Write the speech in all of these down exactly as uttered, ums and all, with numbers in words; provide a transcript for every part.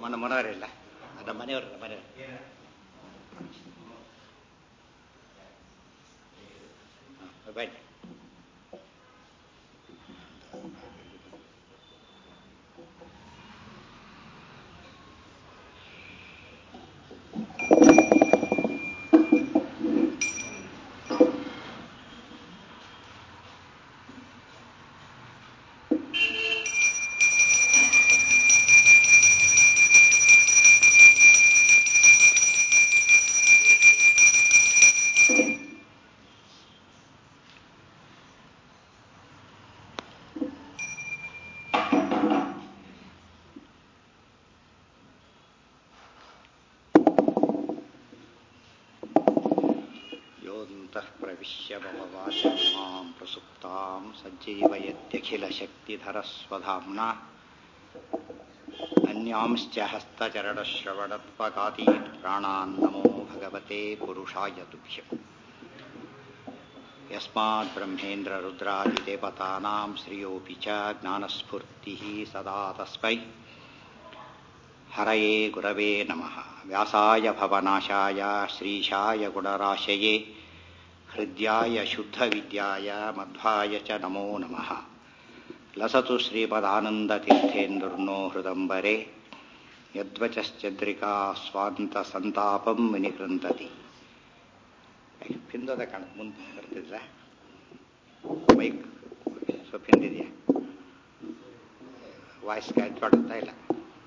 ಮನ ಮನವರಿಲ್ಲ ನಮ್ಮ ಮನೆಯವರಲ್ಲ ಮನೆಯವರು. ಬನ್ನಿ. ಪ್ರವಿಶ್ಯ ಮಮ ವಾಚಂ ಮಾಂ ಪ್ರಸುಪ್ತಾಂ ಸಂಜೀವಯತ್ಯಖಿಲಶಕ್ತಿಧರಸ್ವಧಾಮ್ನಾ ಅನ್ಯಾಂಶ್ಚ ಹಸ್ತಚರಣಶ್ರವಣತ್ವಗಾದೀನ್ ಪ್ರಾಣಾನ್ ನಮೋ ಭಗವತೆ ಪುರುಷಾಯ ತುಭ್ಯಂ. ಯಸ್ಮಾತ್ ಬ್ರಹ್ಮೇಂದ್ರ ರುದ್ರಾದಿದೇವತಾನಾಂ ಶ್ರಿಯೋಪಿ ಚ ಜ್ಞಾನಸ್ಫೂರ್ತಿಃ ಸದಾ ತಸ್ಮೈ ಹರಯೇ ಗುರವೇ ನಮಃ. ವ್ಯಾಸಾಯ ಭವನಾಶಾಯ ಶ್ರೀಶಾಯ ಗುಣರಾಶಯೇ ಹೃದ್ಯಾಯ ಶುದ್ಧವಿದ್ಯಾಯ ಮಧ್ವಾಯ ಚ ನಮೋ ನಮಃ. ಲಸತು ಶ್ರೀಪದಾನಂದತೀರ್ಥೇಂದುರ್ನೋ ಹೃದಂಬರೆ ಯದ್ವಚಶ್ಚಂದ್ರಿಕಾ ಸ್ವಾಂತ ಸಂತಾಪಂ ವಿನಿಕೃಂತತಿ. ಹಿಂದೋದ ಕಾಣ ಮುಂದೆ ಬರ್ತಿದ್ರ ಮೈಕ್ ಸ್ವಲ್ಪ ಹಿಂದಿದೆಯಾ? ವಾಯ್ಸ್ ಕಾಯ್ತಾ ಇಲ್ಲ.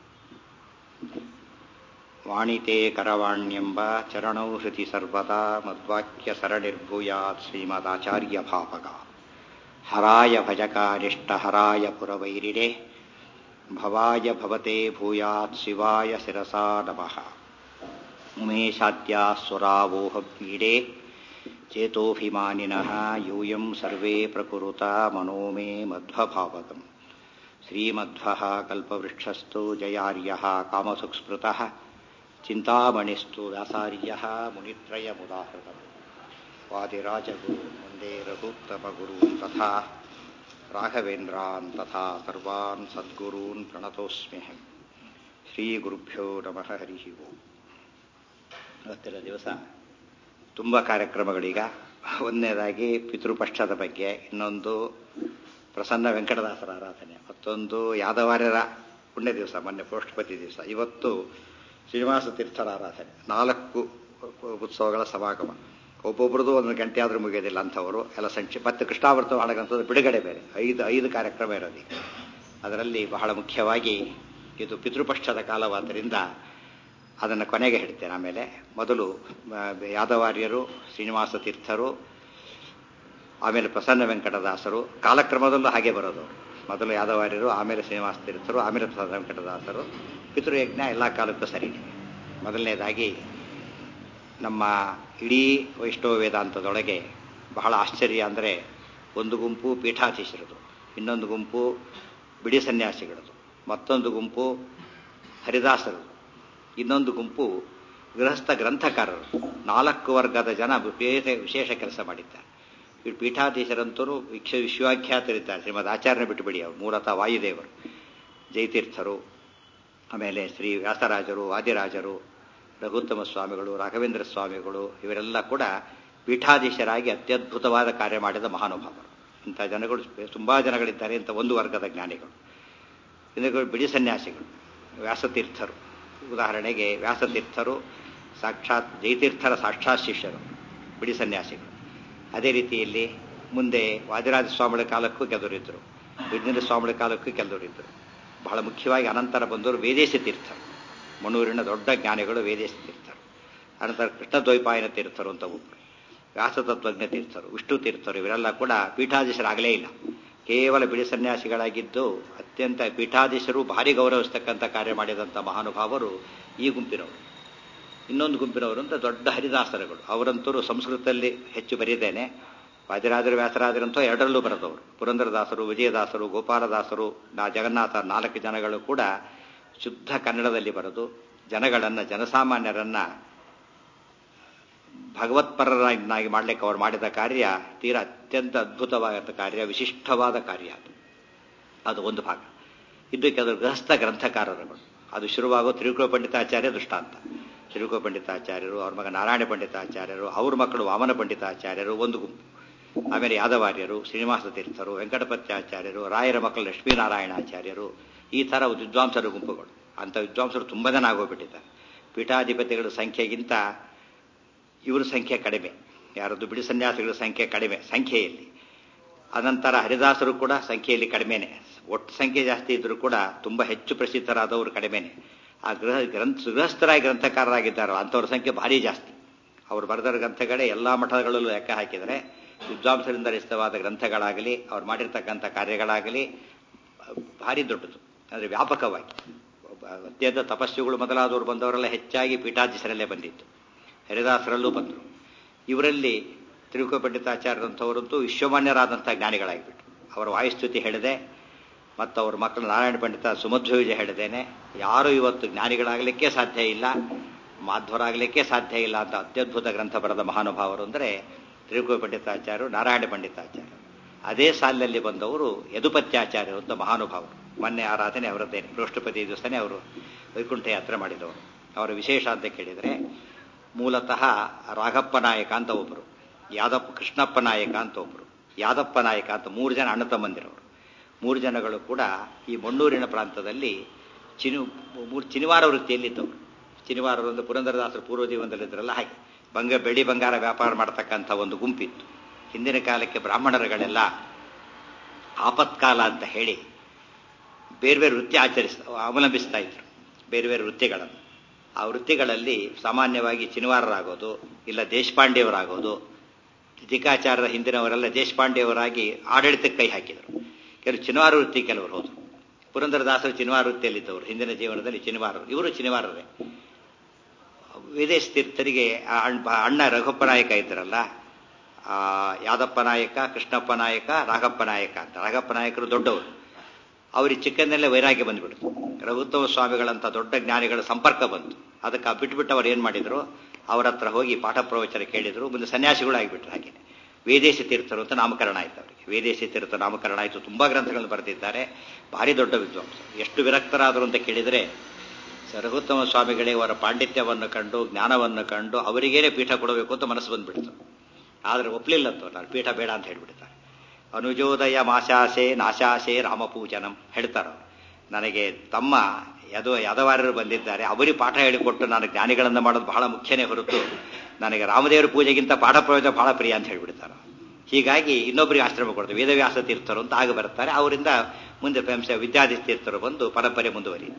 ವಾಣಿತೆ ಕರವಾಣ್ಯಂಬ ಚರಣೌ ಹೃತಿ ಸರ್ವದಾ ಮದ್ವಾಕ್ಯ ಸರಣಿರ್ಭೂಯಾತ್ ಶ್ರೀಮದಾಚಾರ್ಯ ಭಾವಗ. ಹರಾಯ ಭಜಕಾರಿಷ್ಟ ಹರಾಯ ಪುರವೈರಿಣೆ ಭವಾಯ ಭವತೆ ಭೂಯಾತ್ ಶಿವಾಯ ಶಿರಸಾ ನಮಃ. ಉಮೇಶಾದ್ಯಾ ಸುರಾವೋಹಮೀಡೆ ಚೇತೋಭಿಮಾನಿನಃ ಯೂಯಂ ಸರ್ವೇ ಪ್ರಕುರುತ ಮನೋ ಮೇ ಮಧ್ವಭಾವಗಂ. ಶ್ರೀಮಧ್ವಃ ಕಲ್ಪವೃಕ್ಷಸ್ಥೋ ಜಯಾರ್ಯಃ ಕಾಮಸುಸ್ಮೃತಃ ಚಿಂತಾಮಣಿಸ್ತು ವ್ಯಾಸಾರ್ಯಃ ಮುನಿತ್ರಯಮುದಾಹೃತಂ. ವಾದಿರಾಜಗುರು ವಂದೇ ರಘುತ್ತಮಗುರೂನ್ ತಥಾ ರಾಘವೇಂದ್ರಾನ್ ತಥಾ ಸರ್ವಾನ್ ಸದ್ಗುರೂನ್ ಪ್ರಣತೋಸ್ಮ್ಯಹಂ. ಶ್ರೀಗುರುಭ್ಯೋ ನಮಃ. ಹರಿ ಓಂ. ಇವತ್ತಿನ ದಿವಸ ತುಂಬ ಕಾರ್ಯಕ್ರಮಗಳೀಗ. ಒಂದನೇದಾಗಿ ಪಿತೃಪಕ್ಷದ ಬಗ್ಗೆ, ಇನ್ನೊಂದು ಪ್ರಸನ್ನ ವೆಂಕಟದಾಸರ ಆರಾಧನೆ, ಮತ್ತೊಂದು ಯಾದವಾರ್ಯರ ಪುಣ್ಯ ದಿವಸ, ಮೊನ್ನೆ ಪೋಷ್ಠಪತಿ ದಿವಸ, ಇವತ್ತು ಶ್ರೀನಿವಾಸ ತೀರ್ಥರ ಆರಾಧನೆ. ನಾಲ್ಕು ಉತ್ಸವಗಳ ಸಮಾಗಮ. ಒಬ್ಬೊಬ್ರದ್ದು ಒಂದು ಗಂಟೆ ಆದರೂ ಮುಗಿಯೋದಿಲ್ಲ ಅಂಥವರು ಎಲ್ಲ ಸಂಕ್ಷಿಪ್ತ. ಮತ್ತು ಕೃಷ್ಣಾವೃತ ಹಾಡಗಂಥದ್ದು ಬಿಡುಗಡೆ ಬೇರೆ, ಐದು ಐದು ಕಾರ್ಯಕ್ರಮ ಇರೋದು. ಅದರಲ್ಲಿ ಬಹಳ ಮುಖ್ಯವಾಗಿ ಇದು ಪಿತೃಪಕ್ಷದ ಕಾಲವಾದ್ದರಿಂದ ಅದನ್ನು ಕೊನೆಗೆ ಹೇಳ್ತೇನೆ. ಆಮೇಲೆ ಮೊದಲು ಯಾದವಾರ್ಯರು, ಶ್ರೀನಿವಾಸ ತೀರ್ಥರು, ಆಮೇಲೆ ಪ್ರಸನ್ನ ವೆಂಕಟದಾಸರು. ಕಾಲಕ್ರಮದಲ್ಲೂ ಹಾಗೆ ಬರೋದು. ಮೊದಲು ಯಾದವಾರ್ಯರು, ಆಮೇಲೆ ಶ್ರೀನಿವಾಸ ತೀರ್ಥರು, ಆಮೇಲೆ ಪ್ರಸನ್ನ ವೆಂಕಟದಾಸರು. ಪಿತೃಯಜ್ಞ ಎಲ್ಲ ಕಾಲಕ್ಕೂ ಸರಿ. ಮೊದಲನೇದಾಗಿ ನಮ್ಮ ಇಡೀ ವೈಷ್ಣವ ವೇದಾಂತದೊಳಗೆ ಬಹಳ ಆಶ್ಚರ್ಯ ಅಂದರೆ, ಒಂದು ಗುಂಪು ಪೀಠಾಧೀಶರದು, ಇನ್ನೊಂದು ಗುಂಪು ಬಿಡಿ ಸನ್ಯಾಸಿಗಳದು, ಮತ್ತೊಂದು ಗುಂಪು ಹರಿದಾಸರದು, ಇನ್ನೊಂದು ಗುಂಪು ಗೃಹಸ್ಥ ಗ್ರಂಥಕಾರರು. ನಾಲ್ಕು ವರ್ಗದ ಜನ ವಿಶೇಷ ಕೆಲಸ ಮಾಡಿದ್ದಾರೆ. ಈ ಪೀಠಾಧೀಶರಂತರೂ ವಿಶ್ವ ವಿಶ್ವಾಖ್ಯಾತರಿದ್ದಾರೆ. ಶ್ರೀಮದ್ ಆಚಾರ್ಯನ ಬಿಟ್ಟುಬಿಡಿ, ಅವರು ಮೂಲತಃ ವಾಯುದೇವರು. ಜಯತೀರ್ಥರು, ಆಮೇಲೆ ಶ್ರೀ ವ್ಯಾಸರಾಜರು, ವಾದಿರಾಜರು, ರಘುತ್ತಮ ಸ್ವಾಮಿಗಳು, ರಾಘವೇಂದ್ರ ಸ್ವಾಮಿಗಳು, ಇವರೆಲ್ಲ ಕೂಡ ಪೀಠಾಧೀಶರಾಗಿ ಅತ್ಯದ್ಭುತವಾದ ಕಾರ್ಯ ಮಾಡಿದ ಮಹಾನುಭಾವರು. ಇಂಥ ಜನಗಳು ತುಂಬ ಜನಗಳಿದ್ದಾರೆ. ಇಂಥ ಒಂದು ವರ್ಗದ ಜ್ಞಾನಿಗಳು. ಇದಕ್ಕೆ ಬಿಡಿ ಸನ್ಯಾಸಿಗಳು, ವ್ಯಾಸತೀರ್ಥರು. ಉದಾಹರಣೆಗೆ ವ್ಯಾಸತೀರ್ಥರು ಸಾಕ್ಷಾತ್ ಜಯತೀರ್ಥರ ಸಾಕ್ಷಾತ್ ಶಿಷ್ಯರು, ಬಿಡಿ ಸನ್ಯಾಸಿಗಳು. ಅದೇ ರೀತಿಯಲ್ಲಿ ಮುಂದೆ ವಾದಿರಾಜ ಸ್ವಾಮಿಗಳ ಕಾಲಕ್ಕೂ ಕೆಲವರಿದ್ದರು, ವಿಜೇಂದ್ರ ಸ್ವಾಮಿಗಳ ಕಾಲಕ್ಕೂ ಕೆಲವರಿದ್ದರು. ಬಹಳ ಮುಖ್ಯವಾಗಿ ಅನಂತರ ಬಂದವರು ವೇದೇಶ ತೀರ್ಥರು, ಮಣೂರಿನ ದೊಡ್ಡ ಜ್ಞಾನಿಗಳು ವೇದೇಶ ತೀರ್ಥರು. ಅನಂತರ ಕೃಷ್ಣದ್ವೈಪಾಯನ ತೀರ್ಥರು ಅಂತ ಒಬ್ಬರು, ವ್ಯಾಸತತ್ವಜ್ಞ ತೀರ್ಥರು, ವಿಷ್ಣು ತೀರ್ಥರು. ಇವರೆಲ್ಲ ಕೂಡ ಪೀಠಾಧೀಶರಾಗಲೇ ಇಲ್ಲ, ಕೇವಲ ಬಿಡಿ ಸನ್ಯಾಸಿಗಳಾಗಿದ್ದು ಅತ್ಯಂತ ಪೀಠಾಧೀಶರು ಭಾರಿ ಗೌರವಿಸ್ತಕ್ಕಂಥ ಕಾರ್ಯ ಮಾಡಿದಂಥ ಮಹಾನುಭಾವರು ಈ ಗುಂಪಿನವರು. ಇನ್ನೊಂದು ಗುಂಪಿನವರು ಅಂತ ದೊಡ್ಡ ಹರಿದಾಸರುಗಳು. ಅವರಂತರೂ ಸಂಸ್ಕೃತದಲ್ಲಿ ಹೆಚ್ಚು ಬರೀದೇನೆ. ವಾದಿರಾಜರು, ವ್ಯಾಸರಾಜರಂತೂ ಎರಡರಲ್ಲೂ ಬರೆದವರು. ಪುರಂದರದಾಸರು, ವಿಜಯದಾಸರು, ಗೋಪಾಲದಾಸರು, ನಾ ಜಗನ್ನಾಥ, ನಾಲ್ಕು ಜನಗಳು ಕೂಡ ಶುದ್ಧ ಕನ್ನಡದಲ್ಲಿ ಬರೆದು ಜನಗಳನ್ನು, ಜನಸಾಮಾನ್ಯರನ್ನ ಭಗವತ್ಪರರನ್ನಾಗಿ ಮಾಡಲಿಕ್ಕೆ ಅವರು ಮಾಡಿದ ಕಾರ್ಯ ತೀರಾ ಅತ್ಯಂತ ಅದ್ಭುತವಾದ ಕಾರ್ಯ, ವಿಶಿಷ್ಟವಾದ ಕಾರ್ಯ. ಅದು ಅದು ಒಂದು ಭಾಗ. ಇದು ಕೆಲವು ಗೃಹಸ್ಥ ಗ್ರಂಥಕಾರರುಗಳು. ಅದು ಶುರುವಾಗೋ ತ್ರಿವಿಕ್ರಮ ಪಂಡಿತಾಚಾರ್ಯ ದೃಷ್ಟಾಂತ. ತ್ರಿವಿಕ್ರಮ ಪಂಡಿತಾಚಾರ್ಯರು, ಅವ್ರ ಮಗ ನಾರಾಯಣ ಪಂಡಿತಾಚಾರ್ಯರು, ಅವ್ರ ಮಕ್ಕಳು ವಾಮನ ಪಂಡಿತಾಚಾರ್ಯರು ಒಂದು ಗುಂಪು. ಆಮೇಲೆ ಯಾದವಾರ್ಯರು, ಶ್ರೀನಿವಾಸ ತೀರ್ಥರು, ವೆಂಕಟಪತ್ಯಾಚಾರ್ಯರು, ರಾಯರ ಮಕ್ಕಳು ಲಕ್ಷ್ಮೀನಾರಾಯಣಾಚಾರ್ಯರು, ಈ ಥರ ವಿದ್ವಾಂಸರ ಗುಂಪುಗಳು. ಅಂಥ ವಿದ್ವಾಂಸರು ತುಂಬ ಜನ ಆಗೋಗ್ಬಿಟ್ಟಿದ್ದಾರೆ. ಪೀಠಾಧಿಪತಿಗಳ ಸಂಖ್ಯೆಗಿಂತ ಇವರ ಸಂಖ್ಯೆ ಕಡಿಮೆ. ಯಾರದ್ದು ಬಿಡಿ ಸನ್ಯಾಸಿಗಳ ಸಂಖ್ಯೆ ಕಡಿಮೆ ಸಂಖ್ಯೆಯಲ್ಲಿ. ಅನಂತರ ಹರಿದಾಸರು ಕೂಡ ಸಂಖ್ಯೆಯಲ್ಲಿ ಕಡಿಮೆನೆ. ಒಟ್ಟು ಸಂಖ್ಯೆ ಜಾಸ್ತಿ ಇದ್ರೂ ಕೂಡ ತುಂಬ ಹೆಚ್ಚು ಪ್ರಸಿದ್ಧರಾದವರು ಕಡಿಮೆನೆ. ಆ ಗೃಹ ಗ್ರಂಥ ಗೃಹಸ್ಥರಾಗಿ ಗ್ರಂಥಕಾರರಾಗಿದ್ದಾರೋ ಅಂಥವ್ರ ಸಂಖ್ಯೆ ಭಾರಿ ಜಾಸ್ತಿ. ಅವರು ಬರೆದ ಗ್ರಂಥಗಳೇ ಎಲ್ಲ ಮಠಗಳಲ್ಲೂ ಲೆಕ್ಕ ಹಾಕಿದರೆ ವಿದ್ವಾಂಸರಿಂದ ರಚಿತವಾದ ಗ್ರಂಥಗಳಾಗಲಿ ಅವ್ರು ಮಾಡಿರ್ತಕ್ಕಂಥ ಕಾರ್ಯಗಳಾಗಲಿ ಭಾರಿ ದೊಡ್ಡದು. ಅಂದರೆ ವ್ಯಾಪಕವಾಗಿ ಅತ್ಯಂತ ತಪಸ್ಸುಗಳು ಮೊದಲಾದವರು ಬಂದವರೆಲ್ಲ ಹೆಚ್ಚಾಗಿ ಪೀಠಾಧೀಶರಲ್ಲೇ ಬಂದಿತ್ತು. ಹರಿದಾಸರಲ್ಲೂ ಬಂದರು. ಇವರಲ್ಲಿ ತ್ರಿವಿಕ್ರಮ ಪಂಡಿತಾಚಾರ್ಯರಂಥವರಂತೂ ವಿಶ್ವಮಾನ್ಯರಾದಂಥ ಜ್ಞಾನಿಗಳಾಗಿಬಿಟ್ರು. ಅವರ ವಾಯುಸ್ತುತಿ ಹೇಳಿದೆ ಮತ್ತು ಅವ್ರ ಮಕ್ಕಳು ನಾರಾಯಣ ಪಂಡಿತ ಸುಮಧ್ವವಿಜಯ ಹೇಳಿದ್ದೇನೆ. ಯಾರೂ ಇವತ್ತು ಜ್ಞಾನಿಗಳಾಗಲಿಕ್ಕೆ ಸಾಧ್ಯ ಇಲ್ಲ, ಮಾಧ್ವರಾಗಲಿಕ್ಕೆ ಸಾಧ್ಯ ಇಲ್ಲ ಅಂತ ಅತ್ಯದ್ಭುತ ಗ್ರಂಥ ಬರೆದ ಮಹಾನುಭಾವರು ಅಂದರೆ ತ್ರಿವಿಕ್ರಮ ಪಂಡಿತಾಚಾರ್ಯರು, ನಾರಾಯಣ ಪಂಡಿತಾಚಾರ್ಯರು. ಅದೇ ಸಾಲಿನಲ್ಲಿ ಬಂದವರು ಯದುಪತ್ಯಾಚಾರ್ಯರು ಅಂತ ಮಹಾನುಭಾವರು. ಮೊನ್ನೆ ಆರಾಧನೆ ಅವರದ್ದೇನೆ, ಬೃಹಸ್ಪತಿ ದಿವಸನೇ ಅವರು ವೈಕುಂಠ ಯಾತ್ರೆ ಮಾಡಿದವರು. ಅವರ ವಿಶೇಷ ಅಂತ ಕೇಳಿದರೆ ಮೂಲತಃ ರಾಘಪ್ಪ ನಾಯಕ ಅಂತ ಒಬ್ಬರು, ಯಾದಪ್ಪ ಕೃಷ್ಣಪ್ಪ ನಾಯಕ ಅಂತ ಒಬ್ಬರು, ಯಾದಪ್ಪ ನಾಯಕ ಅಂತ ಮೂರು ಜನ ಅಣ್ಣ ತಮ್ಮಂದಿರವರು. ಮೂರು ಜನಗಳು ಕೂಡ ಈ ಮಣ್ಣೂರಿನ ಪ್ರಾಂತದಲ್ಲಿ ಚಿನು ಮೂರು ಚಿನಿವಾರ ವೃತ್ತಿಯಲ್ಲಿದ್ದವರು. ಚಿನಿವಾರರು ಒಂದು ಪುರಂದರದಾಸರು ಪೂರ್ವ ಜೀವನದಲ್ಲಿದ್ದರಲ್ಲ ಹಾಗೆ ಬಂಗ ಬೆಳ್ಳಿ ಬಂಗಾರ ವ್ಯಾಪಾರ ಮಾಡತಕ್ಕಂಥ ಒಂದು ಗುಂಪಿತ್ತು. ಹಿಂದಿನ ಕಾಲಕ್ಕೆ ಬ್ರಾಹ್ಮಣರುಗಳೆಲ್ಲ ಆಪತ್ಕಾಲ ಅಂತ ಹೇಳಿ ಬೇರೆ ಬೇರೆ ವೃತ್ತಿ ಆಚರಿಸ ಅವಲಂಬಿಸ್ತಾ ಇದ್ರು, ಬೇರೆ ಬೇರೆ ವೃತ್ತಿಗಳನ್ನು. ಆ ವೃತ್ತಿಗಳಲ್ಲಿ ಸಾಮಾನ್ಯವಾಗಿ ಚಿನಿವಾರರಾಗೋದು, ಇಲ್ಲ ದೇಶಪಾಂಡೆಯವರಾಗೋದು. ಧಿಕಾಚಾರ್ಯರ ಹಿಂದಿನವರೆಲ್ಲ ದೇಶಪಾಂಡೆಯವರಾಗಿ ಆಡಳಿತಕ್ಕೆ ಕೈ ಹಾಕಿದರು. ಕೆಲವು ಚಿನಿವಾರ ವೃತ್ತಿ ಕೆಲವರು ಹೋದರು. ಪುರಂದರದಾಸರು ಚಿನಿವಾರ ವೃತ್ತಿಯಲ್ಲಿದ್ದವರು ಹಿಂದಿನ ಜೀವನದಲ್ಲಿ ಚಿನಿವಾರರು. ಇವರು ಚಿನಿವಾರರೇ. ವಿದೇಶ ತೀರ್ಥರಿಗೆ ಅಣ್ಣ ರಘುಪ್ಪ ನಾಯಕ ಇದ್ದರಲ್ಲ, ಯಾದಪ್ಪ ನಾಯಕ, ಕೃಷ್ಣಪ್ಪ ನಾಯಕ, ರಾಘಪ್ಪ ನಾಯಕ ಅಂತ. ರಾಘಪ್ಪ ನಾಯಕರು ದೊಡ್ಡವರು. ಅವ್ರಿಗೆ ಚಿಕ್ಕಂದಲ್ಲೇ ವೈರಾಗ್ಯ ಬಂದ್ಬಿಡ್ತು. ರಘುತ್ತಮ ಸ್ವಾಮಿಗಳಂಥ ದೊಡ್ಡ ಜ್ಞಾನಿಗಳ ಸಂಪರ್ಕ ಬಂತು. ಅದಕ್ಕೆ ಬಿಟ್ಬಿಟ್ಟು ಅವ್ರು ಏನು ಮಾಡಿದ್ರು, ಅವರ ಹತ್ರ ಹೋಗಿ ಪಾಠ ಪ್ರವಚನ ಕೇಳಿದ್ರು. ಮುಂದೆ ಸನ್ಯಾಸಿಗಳು ಆಗಿಬಿಟ್ರು. ಹಾಗೆ ವೇದೇಶ ತೀರ್ಥರು ಅಂತ ನಾಮಕರಣ ಆಯಿತು ಅವರಿಗೆ. ವೇದೇಶ ತೀರ್ಥ ನಾಮಕರಣ ಆಯಿತು. ತುಂಬ ಗ್ರಂಥಗಳನ್ನು ಬರೆದಿದ್ದಾರೆ. ಭಾರಿ ದೊಡ್ಡ ವಿದ್ವಾಂಸ. ಎಷ್ಟು ವಿರಕ್ತರಾದರು ಅಂತ ಕೇಳಿದರೆ ರಘುತ್ತಮ ಸ್ವಾಮಿಗಳೇ ಅವರ ಪಾಂಡಿತ್ಯವನ್ನು ಕಂಡು, ಜ್ಞಾನವನ್ನು ಕಂಡು ಅವರಿಗೇನೆ ಪೀಠ ಕೊಡಬೇಕು ಅಂತ ಮನಸ್ಸು ಬಂದ್ಬಿಡ್ತು. ಆದರೆ ಒಪ್ಪಲಿಲ್ಲಂತ, ನಾನು ಪೀಠ ಬೇಡ ಅಂತ ಹೇಳ್ಬಿಡ್ತಾರೆ. ಅನುಜೋದಯ ಮಾಶಾಸೆ ನಾಶಾಸೆ ರಾಮಪೂಜನಂ ಹೇಳ್ತಾರೆ. ನನಗೆ ತಮ್ಮ ಯದು ಯಾದವಾರ್ಯರು ಬಂದಿದ್ದಾರೆ, ಅವರಿಗೆ ಪಾಠ ಹೇಳಿಕೊಟ್ಟು ನಾನು ಜ್ಞಾನಿಗಳನ್ನು ಮಾಡೋದು ಬಹಳ ಮುಖ್ಯನೇ ಹೊರತು ನನಗೆ ರಾಮದೇವರ ಪೂಜೆಗಿಂತ ಪಾಠ ಪ್ರವಚನ ಬಹಳ ಪ್ರಿಯ ಅಂತ ಹೇಳ್ಬಿಡ್ತಾರೆ. ಹೀಗಾಗಿ ಇನ್ನೊಬ್ಬರಿಗೆ ಆಶ್ರಮ ಕೊಡ್ತಾರೆ, ವೇದವ್ಯಾಸ ತೀರ್ಥರು ಅಂತ ಆಗ ಬರ್ತಾರೆ. ಅವರಿಂದ ಮುಂದೆ ಪಂಶ ವಿದ್ಯಾಧಿ ತೀರ್ಥರು ಬಂದು ಪರಂಪರೆ ಮುಂದುವರಿ.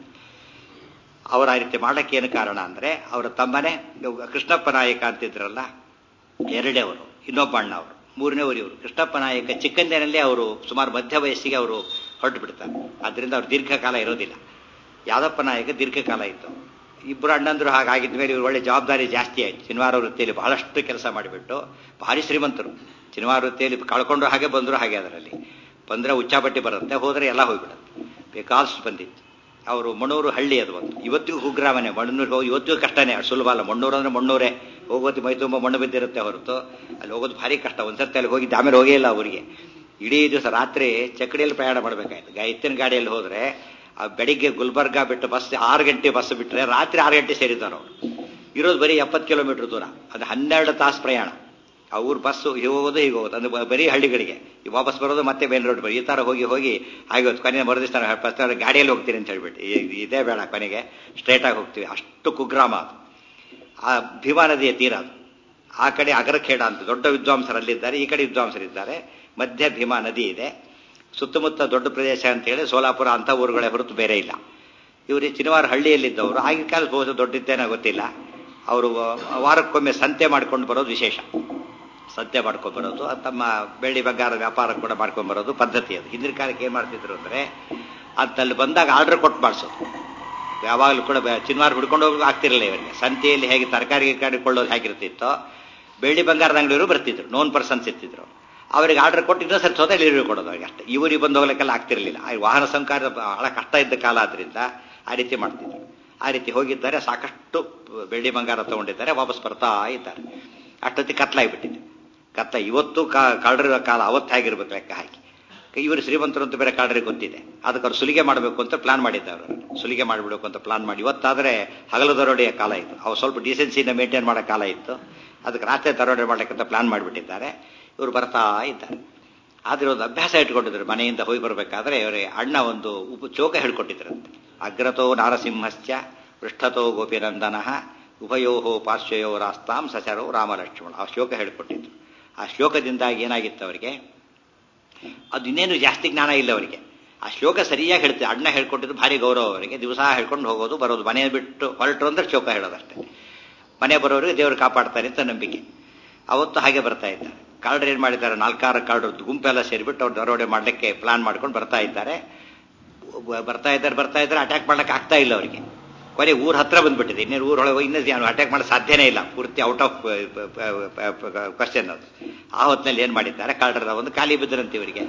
ಅವರ ಆ ರೀತಿ ಮಾಡಕ್ಕೆ ಏನು ಕಾರಣ ಅಂದರೆ ಅವರ ತಮ್ಮನೇ ಕೃಷ್ಣಪ್ಪ ನಾಯಕ ಅಂತಿದ್ರಲ್ಲ, ಎರಡೇ ಅವರು, ಇನ್ನೊಬ್ಬ ಅಣ್ಣ ಅವರು, ಮೂರನೇವರು ಇವರು. ಕೃಷ್ಣಪ್ಪ ನಾಯಕ ಚಿಕ್ಕಂದಿನಲ್ಲಿ ಅವರು ಸುಮಾರು ಮಧ್ಯ ವಯಸ್ಸಿಗೆ ಅವರು ಹೊರಟು ಬಿಡ್ತಾರೆ. ಆದ್ದರಿಂದ ಅವ್ರು ದೀರ್ಘಕಾಲ ಇರೋದಿಲ್ಲ. ಯಾದಪ್ಪ ನಾಯಕ ದೀರ್ಘಕಾಲ ಇತ್ತು. ಇಬ್ಬರು ಅಣ್ಣಂದ್ರು ಹಾಗಾಗಿದ್ದ ಮೇಲೆ ಇವರು ಒಳ್ಳೆ ಜವಾಬ್ದಾರಿ ಜಾಸ್ತಿ ಆಯಿತು. ಶನಿವಾರ ವೃತ್ತಿಯಲ್ಲಿ ಬಹಳಷ್ಟು ಕೆಲಸ ಮಾಡಿಬಿಟ್ಟು ಭಾರಿ ಶ್ರೀಮಂತರು. ಶನಿವಾರ ವೃತ್ತಿಯಲ್ಲಿ ಕಳ್ಕೊಂಡ್ರು ಹಾಗೆ, ಬಂದರು ಹಾಗೆ. ಅದರಲ್ಲಿ ಬಂದರೆ ಉಚ್ಚಾಪಟ್ಟಿ ಬರುತ್ತೆ, ಹೋದರೆ ಎಲ್ಲ ಹೋಗಿಬಿಡುತ್ತೆ. ಬೇಕಾದಷ್ಟು ಬಂದಿತ್ತು. ಅವರು ಮಣ್ಣೂರು ಹಳ್ಳಿ ಅದು ಒಂದು, ಇವತ್ತಿಗೂ ಕುಗ್ರಾಮನೆ. ಮಣ್ಣೂರಿಗೆ ಹೋಗಿ ಇವತ್ತಿಗೂ ಕಷ್ಟನೇ, ಸುಲಭ ಅಲ್ಲ. ಮಣ್ಣೂರು ಅಂದರೆ ಮಣ್ಣೂರೇ. ಹೋಗೋದು ಮೈ ತುಂಬ ಮಣ್ಣು ಬಿದ್ದಿರುತ್ತೆ ಹೊರತು ಅಲ್ಲಿ ಹೋಗೋದು ಭಾರಿ ಕಷ್ಟ. ಒಂದ್ಸರ್ತಿ ಅಲ್ಲಿ ಹೋಗಿದ್ದು ಆಮೇಲೆ ಹೋಗೇ ಇಲ್ಲ ಅವರಿಗೆ. ಇಡೀ ದಿವಸ ರಾತ್ರಿ ಚಕ್ಕಡಿಯಲ್ಲಿ ಪ್ರಯಾಣ ಮಾಡಬೇಕಾಯ್ತು. ಎತ್ತಿನ ಗಾಡಿಯಲ್ಲಿ ಹೋದರೆ ಬೆಳಿಗ್ಗೆ ಗುಲ್ಬರ್ಗ ಬಿಟ್ಟು ಬಸ್ ಆರು ಗಂಟೆ ಬಸ್ ಬಿಟ್ಟರೆ ರಾತ್ರಿ ಆರು ಗಂಟೆ ಸೇರಿದ್ದಾರೆ ಅವರು. ಇರೋದು ಬರೀ ಎಪ್ಪತ್ತು ಕಿಲೋಮೀಟರ್ ದೂರ. ಅದು ಹನ್ನೆರಡು ತಾಸು ಪ್ರಯಾಣ. ಅವ್ರ ಬಸ್ಸು ಹೀಗೆ ಹೋಗೋದು ಹೀಗೆ ಹೋಗೋದು, ಅಂದ್ರೆ ಬರೀ ಹಳ್ಳಿಗಳಿಗೆ ವಾಪಸ್ ಬರೋದು ಮತ್ತೆ ಮೇನ್ ರೋಡ್ ಬರೋದು. ಈ ಥರ ಹೋಗಿ ಹೋಗಿ ಆಗೋದು. ಕೊನೆಗೆ ಮರುದಿಸ್ತಾನೆ ಫಸ್ಟ್ ಗಾಡಿಯಲ್ಲಿ ಹೋಗ್ತೀನಿ ಅಂತ ಹೇಳ್ಬಿಟ್ಟು, ಇದೇ ಬೇಡ, ಕೊನೆಗೆ ಸ್ಟ್ರೇಟಾಗಿ ಹೋಗ್ತೀವಿ. ಅಷ್ಟು ಕುಗ್ರಾಮ ಅದು. ಆ ಭೀಮಾ ನದಿಯ ತೀರ ಅದು. ಆ ಕಡೆ ಅಗರಖೇಡ ಅಂತ ದೊಡ್ಡ ವಿದ್ವಾಂಸರಲ್ಲಿದ್ದಾರೆ, ಈ ಕಡೆ ವಿದ್ವಾಂಸರಿದ್ದಾರೆ. ಮಧ್ಯ ಭೀಮಾ ನದಿ ಇದೆ. ಸುತ್ತಮುತ್ತ ದೊಡ್ಡ ಪ್ರದೇಶ ಅಂತೇಳಿ ಸೋಲಾಪುರ ಅಂಥ ಊರುಗಳೇ ಹೊರತು ಬೇರೆ ಇಲ್ಲ. ಇವರು ಚಿನಿವಾರ ಹಳ್ಳಿಯಲ್ಲಿದ್ದವರು. ಆಗಿನ ಕಾಲ ಬಹುಶಃ ದೊಡ್ಡಿದ್ದೇನೋ ಗೊತ್ತಿಲ್ಲ. ಅವರು ವಾರಕ್ಕೊಮ್ಮೆ ಸಂತೆ ಮಾಡ್ಕೊಂಡು ಬರೋದು ವಿಶೇಷ. ಸಂತೆ ಮಾಡ್ಕೊಂಡು ಬರೋದು, ತಮ್ಮ ಬೆಳ್ಳಿ ಬಂಗಾರ ವ್ಯಾಪಾರ ಕೂಡ ಮಾಡ್ಕೊಂಡು ಬರೋದು ಪದ್ಧತಿ ಅದು. ಹಿಂದಿನ ಕಾಲಕ್ಕೆ ಏನು ಮಾಡ್ತಿದ್ರು ಅಂದರೆ ಅಂತಲ್ಲಿ ಬಂದಾಗ ಆರ್ಡರ್ ಕೊಟ್ಟು ಮಾಡಿಸೋದು. ಯಾವಾಗಲೂ ಕೂಡ ಚಿನಿವಾರ ಹಿಡ್ಕೊಂಡು ಹೋಗಿ ಆಗ್ತಿರಲಿಲ್ಲ ಇವರಿಗೆ. ಸಂತೆಯಲ್ಲಿ ಹೇಗೆ ತರಕಾರಿ ಕೊಳ್ಳೋದು ಹೇಗಿರ್ತಿತ್ತೋ, ಬೆಳ್ಳಿ ಬಂಗಾರದ ಅಂಗಡಿಯವರು ಬರ್ತಿದ್ರು, ನೋನ್ ಪರ್ಸನ್ಸ್ ಇರ್ತಿದ್ರು. ಅವರಿಗೆ ಆರ್ಡರ್ ಕೊಟ್ಟು ಇನ್ನೊಂದು ಸರಿ ಸೋತ ಡೆಲಿವರಿ ಕೊಡೋದು ಅವ್ರಿಗೆ ಅಷ್ಟೇ. ಇವರಿಗೆ ಬಂದು ಹೋಗ್ಲಿಕ್ಕೆಲ್ಲ ಆಗ್ತಿರಲಿಲ್ಲ. ವಾಹನ ಸಂಕಾರ ಬಹಳ ಕಷ್ಟ ಇದ್ದ ಕಾಲ ಆದ್ರಿಂದ ಆ ರೀತಿ ಮಾಡ್ತಿದ್ರು. ಆ ರೀತಿ ಹೋಗಿದ್ದಾರೆ. ಸಾಕಷ್ಟು ಬೆಳ್ಳಿ ಬಂಗಾರ ತಗೊಂಡಿದ್ದಾರೆ, ವಾಪಸ್ ಬರ್ತಾ ಇದ್ದಾರೆ. ಅಷ್ಟೊತ್ತಿ ಕತ್ಲಾಗಿಬಿಟ್ಟಿದೆ. ಕತ್ಲ ಇವತ್ತು ಕಾ ಕಳ್ಳರಿರೋ ಕಾಲ ಅವತ್ತು ಹೇಗಿರ್ಬೇಕು ಲೆಕ್ಕ ಹಾಕಿ. ಇವರು ಶ್ರೀಮಂತರು ಅಂತ ಬೇರೆ ಕಳ್ಳರಿಗೆ ಗೊತ್ತಿದೆ. ಅದಕ್ಕೆ ಅವ್ರು ಸುಲಿಗೆ ಮಾಡಬೇಕು ಅಂತ ಪ್ಲಾನ್ ಮಾಡಿದ್ದಾರೆ. ಸುಲಿಗೆ ಮಾಡಿಬಿಡಬೇಕು ಅಂತ ಪ್ಲಾನ್ ಮಾಡಿ, ಇವತ್ತಾದರೆ ಹಗಲು ದರೋಡೆಯ ಕಾಲ ಇತ್ತು, ಅವ್ರು ಸ್ವಲ್ಪ ಡಿಸೆನ್ಸಿನ ಮೇಂಟೈನ್ ಮಾಡೋ ಕಾಲ ಇತ್ತು. ಅದಕ್ಕೆ ರಾತ್ರಿ ದರೋಡೆ ಮಾಡಲಿಕ್ಕಂತ ಪ್ಲಾನ್ ಮಾಡಿಬಿಟ್ಟಿದ್ದಾರೆ. ಇವರು ಬರ್ತಾ ಇದ್ದಾರೆ. ಆದರೆ ಒಂದು ಅಭ್ಯಾಸ ಇಟ್ಕೊಂಡಿದ್ರು, ಮನೆಯಿಂದ ಹೋಗಿ ಬರಬೇಕಾದ್ರೆ ಇವರೇ ಅಣ್ಣ ಒಂದು ಉಪ ಚೋಕ ಹೇಳ್ಕೊಟ್ಟಿದ್ರಂತೆ. ಅಗ್ರತೋ ನಾರಸಿಂಹಶ್ಚ ಪೃಷ್ಠತೋ ಗೋಪಿನಂದನ ಉಭಯೋಹೋ ಪಾರ್ಶ್ವಯೋ ರಾಸ್ತಾಂ ಸಚರೋ ರಾಮಲಕ್ಷ್ಮಣ. ಆ ಶ್ಲೋಕ ಹೇಳ್ಕೊಟ್ಟಿದ್ರು. ಆ ಶ್ಲೋಕದಿಂದಾಗಿ ಏನಾಗಿತ್ತು ಅವರಿಗೆ, ಅದು ಇನ್ನೇನು ಜಾಸ್ತಿ ಜ್ಞಾನ ಇಲ್ಲ ಅವರಿಗೆ. ಆ ಶ್ಲೋಕ ಸರಿಯಾಗಿ ಹೇಳ್ತಾರೆ. ಅಣ್ಣ ಹೇಳ್ಕೊಟ್ಟಿದ್ದು ಭಾರಿ ಗೌರವ ಅವರಿಗೆ. ದಿವಸ ಹೇಳ್ಕೊಂಡು ಹೋಗೋದು ಬರೋದು, ಮನೆ ಬಿಟ್ಟು ಹೊರಟರು ಅಂದ್ರೆ ಶ್ಲೋಕ ಹೇಳೋದಷ್ಟೇ. ಮನೆ ಬರೋರಿಗೆ ದೇವರು ಕಾಪಾಡ್ತಾರೆ ಅಂತ ನಂಬಿಕೆ. ಅವತ್ತು ಹಾಗೆ ಬರ್ತಾ ಇದ್ದಾರೆ. ಕಳ್ಳರು ಏನು ಮಾಡಿದ್ದಾರೆ, ನಾಲ್ಕಾರು ಕಳ್ಳರು ಗುಂಪೆಲ್ಲ ಸೇರಿಬಿಟ್ಟು ಅವ್ರು ದರೋಡೆ ಮಾಡಲಿಕ್ಕೆ ಪ್ಲಾನ್ ಮಾಡ್ಕೊಂಡು ಬರ್ತಾ ಇದ್ದಾರೆ. ಬರ್ತಾ ಇದ್ದಾರೆ ಬರ್ತಾ ಇದ್ದಾರೆ ಅಟ್ಯಾಕ್ ಮಾಡ್ಲಿಕ್ಕೆ ಆಗ್ತಾ ಇಲ್ಲ ಅವರಿಗೆ. ಕೊನೆ ಊರ ಹತ್ರ ಬಂದ್ಬಿಟ್ಟಿದೆ. ಇನ್ನೇನು ಊರೊಳಗೆ ಇನ್ನೂ ಅಟ್ಯಾಕ್ ಮಾಡೋ ಸಾಧ್ಯನೇ ಇಲ್ಲ, ಪೂರ್ತಿ ಔಟ್ ಆಫ್ ಕ್ವಶನ್ ಅದು. ಆ ಹೊತ್ತಿನಲ್ಲಿ ಏನು ಮಾಡಿದ್ದಾರೆ, ಕಳ್ಳರ ಒಂದು ಖಾಲಿ ಬಿದ್ದರಂತೆ ಇವರಿಗೆ.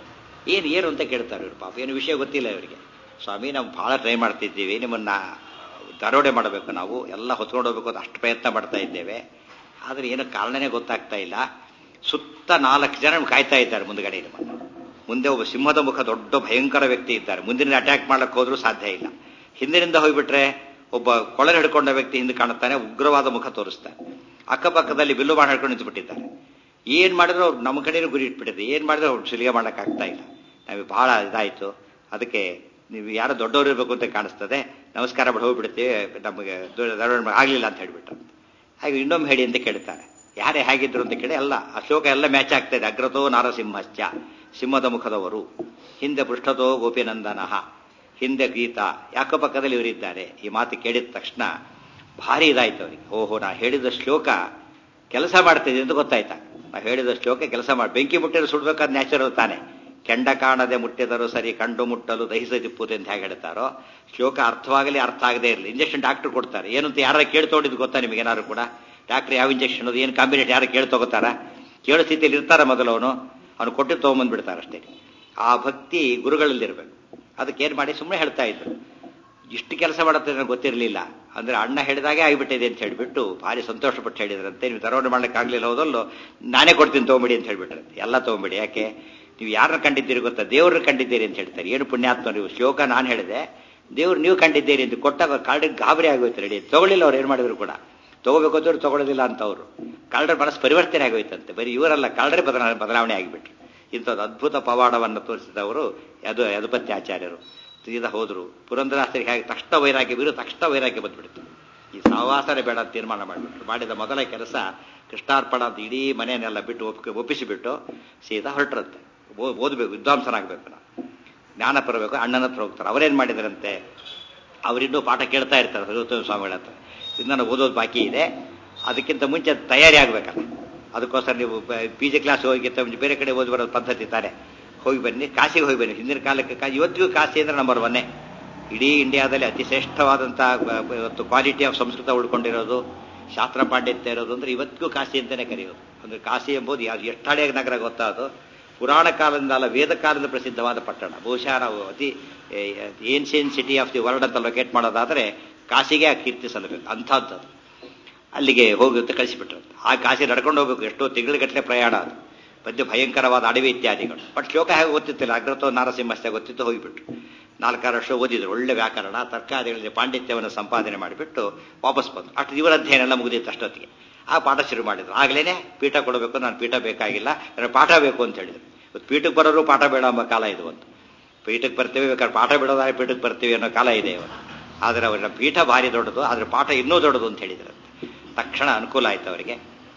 ಏನು ಏನು ಅಂತ ಕೇಳ್ತಾರೆ ಇವರು. ಪಾಪ ಏನು ವಿಷಯ ಗೊತ್ತಿಲ್ಲ ಇವರಿಗೆ. ಸ್ವಾಮಿ ನಾವು ಭಾಳ ಟ್ರೈ ಮಾಡ್ತಿದ್ದೀವಿ, ನಿಮ್ಮನ್ನ ದರೋಡೆ ಮಾಡಬೇಕು, ನಾವು ಎಲ್ಲ ಹೊತ್ಕೊಂಡು ಹೋಗ್ಬೇಕು ಅಂತ ಅಷ್ಟು ಪ್ರಯತ್ನ ಮಾಡ್ತಾ ಇದ್ದೇವೆ, ಆದರೆ ಏನೋ ಕಾರಣನೇ ಗೊತ್ತಾಗ್ತಾ ಇಲ್ಲ. ಸುತ್ತ ನಾಲ್ಕು ಜನ ಕಾಯ್ತಾ ಇದ್ದಾರೆ ಮುಂದ್ಗಡೆ. ನಿಮ್ಮನ್ನು ಮುಂದೆ ಒಬ್ಬ ಸಿಂಹದ ಮುಖ ದೊಡ್ಡ ಭಯಂಕರ ವ್ಯಕ್ತಿ ಇದ್ದಾರೆ. ಮುಂದಿನ ಅಟ್ಯಾಕ್ ಮಾಡ್ಲಿಕ್ಕೆ ಹೋದ್ರೂ ಸಾಧ್ಯ ಇಲ್ಲ. ಹಿಂದಿನಿಂದ ಹೋಗ್ಬಿಟ್ರೆ ಒಬ್ಬ ಕೊಳಲು ಹಿಡ್ಕೊಂಡ ವ್ಯಕ್ತಿ ಹಿಂದೆ ಕಾಣುತ್ತಾನೆ, ಉಗ್ರವಾದ ಮುಖ ತೋರಿಸ್ತಾನೆ. ಅಕ್ಕಪಕ್ಕದಲ್ಲಿ ಬಿಲ್ಲು ಮಾಡಿ ಹಿಡ್ಕೊಂಡು ನಿಂತುಬಿಟ್ಟಿದ್ದಾರೆ. ಏನ್ ಮಾಡಿದ್ರು ಅವ್ರು ನಮ್ಮ ಕಡೆಯೂ ಗುರಿ ಇಟ್ಬಿಟ್ಟಿದೆ. ಏನ್ ಮಾಡಿದ್ರು ಅವ್ರು ಸುಲಿಗೆ ಮಾಡಕ್ ಆಗ್ತಾ ಇಲ್ಲ. ನಮಗೆ ಬಹಳ ಇದಾಯ್ತು. ಅದಕ್ಕೆ ನೀವು ಯಾರೋ ದೊಡ್ಡವರು ಇರಬೇಕು ಅಂತ ಕಾಣಿಸ್ತದೆ, ನಮಸ್ಕಾರ ಮಾಡಿ ಹೋಗ್ಬಿಡ್ತೀವಿ, ನಮಗೆ ಆಗ್ಲಿಲ್ಲ ಅಂತ ಹೇಳ್ಬಿಟ್ರು. ಹಾಗೆ ಇನ್ನೊಮ್ಮೆ ಹೇಳಿ ಅಂತ ಕೇಳ್ತಾರೆ. ಯಾರೇ ಹೇಗಿದ್ರು ಅಂತ ಕೇಳಿ ಎಲ್ಲ ಅಶೋಕ ಎಲ್ಲ ಮ್ಯಾಚ್ ಆಗ್ತಾ ಇದೆ. ಅಗ್ರತೋ ನಾರಸಿಂಹಶ್ಚ, ಸಿಂಹದ ಮುಖದವರು, ಹಿಂದೆ ಪೃಷ್ಠತೋ ಗೋಪಿನಂದನಃ, ಹಿಂದೆ ಗೀತಾ, ಯಾಕೋ ಪಕ್ಕದಲ್ಲಿ ಇವರಿದ್ದಾರೆ. ಈ ಮಾತು ಕೇಳಿದ ತಕ್ಷಣ ಭಾರಿ ಇದಾಯ್ತು ಅವರಿಗೆ. ಓಹೋ, ನಾ ಹೇಳಿದ ಶ್ಲೋಕ ಕೆಲಸ ಮಾಡ್ತಿದೆ ಅಂತ ಗೊತ್ತಾಯ್ತಾ. ನಾ ಹೇಳಿದ ಶ್ಲೋಕ ಕೆಲಸ ಮಾಡಿ, ಬೆಂಕಿ ಮುಟ್ಟಿದ್ರು ಸುಡ್ಬೇಕಾದ ನ್ಯಾಚುರಲ್ ತಾನೆ. ಕೆಂಡ ಕಾಣದೆ ಮುಟ್ಟಿದರು ಸರಿ, ಕಂಡು ಮುಟ್ಟಲು ದಹಿಸದಿಪ್ಪುದು ಅಂತ ಹೇಗೆ ಹೇಳ್ತಾರೋ, ಶ್ಲೋಕ ಅರ್ಥವಾಗಲಿ ಅರ್ಥ ಆಗದೆ ಇರಲಿ. ಇಂಜೆಕ್ಷನ್ ಡಾಕ್ಟರ್ ಕೊಡ್ತಾರೆ, ಏನಂತ ಯಾರು ಕೇಳ್ತೋಡಿದ್ದು ಗೊತ್ತಾ ನಿಮಗೆ? ಏನಾದ್ರು ಕೂಡ ಡಾಕ್ಟರ್ ಯಾವ ಇಂಜೆಕ್ಷನ್ ಅದು ಏನು ಕಾಂಬಿನೇಷನ್ ಯಾರು ಕೇಳಿ ತಗೋತಾರ? ಕೇಳೋ ಸ್ಥಿತಿಯಲ್ಲಿ ಇರ್ತಾರ ಮೊದಲು ಅವನು ಅವನು ಕೊಟ್ಟು ತೊಗೊಂಬಂದ್ಬಿಡ್ತಾರೆ ಅಷ್ಟೇ. ಆ ಭಕ್ತಿ ಗುರುಗಳಲ್ಲಿರ್ಬೇಕು. ಅದಕ್ಕೆ ಏನ್ ಮಾಡಿ ಸುಮ್ಮನೆ ಹೇಳ್ತಾ ಇದ್ರು. ಇಷ್ಟು ಕೆಲಸ ಮಾಡುತ್ತೆ ನನಗೆ ಗೊತ್ತಿರಲಿಲ್ಲ ಅಂದ್ರೆ ಅಣ್ಣ ಹೇಳಿದಾಗೆ ಆಗಿಬಿಟ್ಟಿದೆ ಅಂತ ಹೇಳಿಬಿಟ್ಟು ಭಾರಿ ಸಂತೋಷಪಟ್ಟು ಹೇಳಿದ್ರಂತೆ. ನೀವು ದರೋಡೆ ಮಾಡ್ಲಿಕ್ಕೆ ಆಗ್ಲಿಲ್ಲ ಹೋದಲ್ಲೋ, ನಾನೇ ಕೊಡ್ತೀನಿ ತಗೊಂಬಿಡಿ ಅಂತ ಹೇಳ್ಬಿಟ್ರಂತೆ. ಎಲ್ಲ ತಗೊಂಬಿಡಿ. ಯಾಕೆ, ನೀವು ಯಾರನ್ನ ಕಂಡಿದ್ದೀರಿ ಗೊತ್ತಾ? ದೇವ್ರನ್ನ ಕಂಡಿದ್ದೀರಿ ಅಂತ ಹೇಳ್ತಾರೆ. ಏನು ಪುಣ್ಯಾತ್ಮ ನೀವು, ಶ್ಲೋಕ ನಾನು ಹೇಳಿದೆ, ದೇವ್ರು ನೀವು ಕಂಡಿದ್ದೀರಿ ಅಂತ ಕೊಟ್ಟಾಗ ಕಾಲ್ಡಿಗೆ ಗಾಬರಿ ಆಗೋಯ್ತು. ರೆಡಿ ತಗೊಳ್ಳಿಲ್ಲ ಅವ್ರು, ಏನು ಮಾಡಿದ್ರು ಕೂಡ. ತಗೋಬೇಕು ಅಂತವ್ರು ತಗೊಳ್ಳೋದಿಲ್ಲ ಅಂತ ಅವರು. ಕಳ್ಳರ ಮನಸ್ಸು ಪರಿವರ್ತನೆ ಆಗೋಯ್ತಂತೆ. ಬರೀ ಇವರಲ್ಲ, ಕಳ್ಳರೇ ಬದಲಾ ಬದಲಾವಣೆ ಆಗಿಬಿಟ್ರು. ಇಂಥದ್ದು ಅದ್ಭುತ ಪವಾಡವನ್ನು ತೋರಿಸಿದವರು ಯದು ಯದುಪತಿ ಆಚಾರ್ಯರು. ಸೀದಾ ಹೋದ್ರು. ಪುರಂದರಾಸರಿಗೆ ಹಾಗೆ ತಕ್ಷಣ ವೈರಾಗ್ಯ ಬೀರು ತಕ್ಷಣ ವೈರಾಗ್ಯ ಬಂದ್ಬಿಡ್ತು. ಈ ಸಹವಾಸನೆ ಬೇಡ ಅಂತ ತೀರ್ಮಾನ ಮಾಡಿಬಿಟ್ರು. ಮಾಡಿದ ಮೊದಲ ಕೆಲಸ ಕೃಷ್ಣಾರ್ಪಣ ಅಂತ ಇಡೀ ಮನೆಯನ್ನೆಲ್ಲ ಬಿಟ್ಟು ಒಪ್ಪಿಗೆ ಒಪ್ಪಿಸಿಬಿಟ್ಟು ಸೀದಾ ಹೊರಟ್ರಂತೆ. ಓದಬೇಕು, ವಿದ್ವಾಂಸನಾಗಬೇಕು, ನಾವು ಜ್ಞಾನ ಬರಬೇಕು. ಅಣ್ಣನ ಹತ್ರ ಹೋಗ್ತಾರೆ. ಅವರೇನು ಮಾಡಿದರಂತೆ, ಅವರಿನ್ನೂ ಪಾಠ ಕೇಳ್ತಾ ಇರ್ತಾರೆ ಸರ್ವೋತ್ತಮ ಸ್ವಾಮಿಗಳ ಹತ್ರ. ಇದನ್ನ ಓದೋದು ಬಾಕಿ ಇದೆ, ಅದಕ್ಕಿಂತ ಮುಂಚೆ ತಯಾರಿ ಆಗ್ಬೇಕಲ್ಲ. ಅದಕ್ಕೋಸ್ಕರ ನೀವು ಪಿ ಜಿ ಕ್ಲಾಸ್ ಹೋಗಿಂತ ಮುಂಚೆ ಬೇರೆ ಕಡೆ ಓದಿ ಬರೋದು ಪದ್ಧತಿ ತಾನೆ. ಹೋಗಿ ಬನ್ನಿ, ಕಾಶಿಗೆ ಹೋಗಿ ಬನ್ನಿ. ಹಿಂದಿನ ಕಾಲಕ್ಕೆ ಕಾಶಿ, ಇವತ್ತಿಗೂ ಕಾಶಿ ಅಂದ್ರೆ ನಂಬರ್ ಒನ್ನೇ. ಇಡೀ ಇಂಡಿಯಾದಲ್ಲಿ ಅತಿ ಶ್ರೇಷ್ಠವಾದಂಥ ಇವತ್ತು ಕ್ವಾಲಿಟಿ ಆಫ್ ಸಂಸ್ಕೃತ ಉಳ್ಕೊಂಡಿರೋದು, ಶಾಸ್ತ್ರ ಪಾಂಡಿತ್ಯ ಇರೋದು ಅಂದ್ರೆ ಇವತ್ತಿಗೂ ಕಾಶಿ ಅಂತಲೇ ಕರೆಯೋದು. ಅಂದ್ರೆ ಕಾಶಿ ಎಂಬುದು ಯಾರು ಎಷ್ಟು ಹಳೆಯ ನಗರ ಗೊತ್ತಾ? ಅದು ಪುರಾಣ ಕಾಲದಿಂದ ಅಲ್ಲ, ವೇದ ಕಾಲದಿಂದ ಪ್ರಸಿದ್ಧವಾದ ಪಟ್ಟಣ. ಬಹುಶಃ ನಾವು ಅತಿ ancient city of the world ಅಂತ ಲೊಕೇಟ್ ಮಾಡೋದಾದ್ರೆ ಕಾಶಿಗೆ ಆ ಕೀರ್ತಿ ಸಲ್ಲಬೇಕು. ಅಂಥದ್ದು ಅಲ್ಲಿಗೆ ಹೋಗಿ ಅಂತ ಕಳಿಸಿಬಿಟ್ರು. ಆ ಕಾಶಿ ನಡ್ಕೊಂಡು ಹೋಗ್ಬೇಕು, ಎಷ್ಟೋ ತಿಂಗಳಿಗಟ್ಟಲೆ ಪ್ರಯಾಣ. ಅದು ಮಧ್ಯೆ ಭಯಂಕರವಾದ ಅಡವಿ ಇತ್ಯಾದಿಗಳು. ಬಟ್ ಶ್ಲೋಕ ಹೇಗೆ ಗೊತ್ತಿತ್ತಿಲ್ಲ, ಅಗ್ರತೋ ನಾರಸಿಂಹಸ್ಯ ಗೊತ್ತಿತ್ತು, ಹೋಗಿಬಿಟ್ರು. ನಾಲ್ಕಾರು ವರ್ಷ ಓದಿದ್ರು, ಒಳ್ಳೆ ವ್ಯಾಕರಣ ತರ್ಕಾದಿಗಳಲ್ಲಿ ಪಾಂಡಿತ್ಯವನ್ನು ಸಂಪಾದನೆ ಮಾಡಿಬಿಟ್ಟು ವಾಪಸ್ ಬಂದರು. ಅಷ್ಟು ಇವರ ಅಧ್ಯಯನ ಎಲ್ಲ ಮುಗಿದಿತ್ತು ಅಷ್ಟೊತ್ತಿಗೆ. ಆ ಪಾಠ ಶುರು ಮಾಡಿದ್ರು. ಆಗ್ಲೇನೆ ಪೀಠ ಕೊಡಬೇಕು, ನಾನು ಪೀಠ ಬೇಕಾಗಿಲ್ಲ, ನನಗೆ ಪಾಠ ಬೇಕು ಅಂತ ಹೇಳಿದ್ರು. ಇವತ್ತು ಪೀಠಕ್ಕೆ ಬರೋರು ಪಾಠ ಬೇಡ ಎಂಬ ಕಾಲ ಇದು. ಒಂದು ಪೀಠಕ್ಕೆ ಬರ್ತೀವಿ, ಬೇಕಾದ್ರೆ ಪಾಠ ಬಿಡೋದಾದ್ರೆ ಪೀಠಕ್ಕೆ ಬರ್ತೀವಿ ಅನ್ನೋ ಕಾಲ ಇದೆ ಇವತ್ತು. ಆದರೆ ಅವರ ಪೀಠ ಭಾರಿ ದೊಡ್ಡದು, ಆದರೆ ಪಾಠ ಇನ್ನೂ ದೊಡ್ಡದು ಅಂತ ಹೇಳಿದ್ರು. ತಕ್ಷಣ ಅನುಕೂಲ ಆಯ್ತು ಅವರಿಗೆ.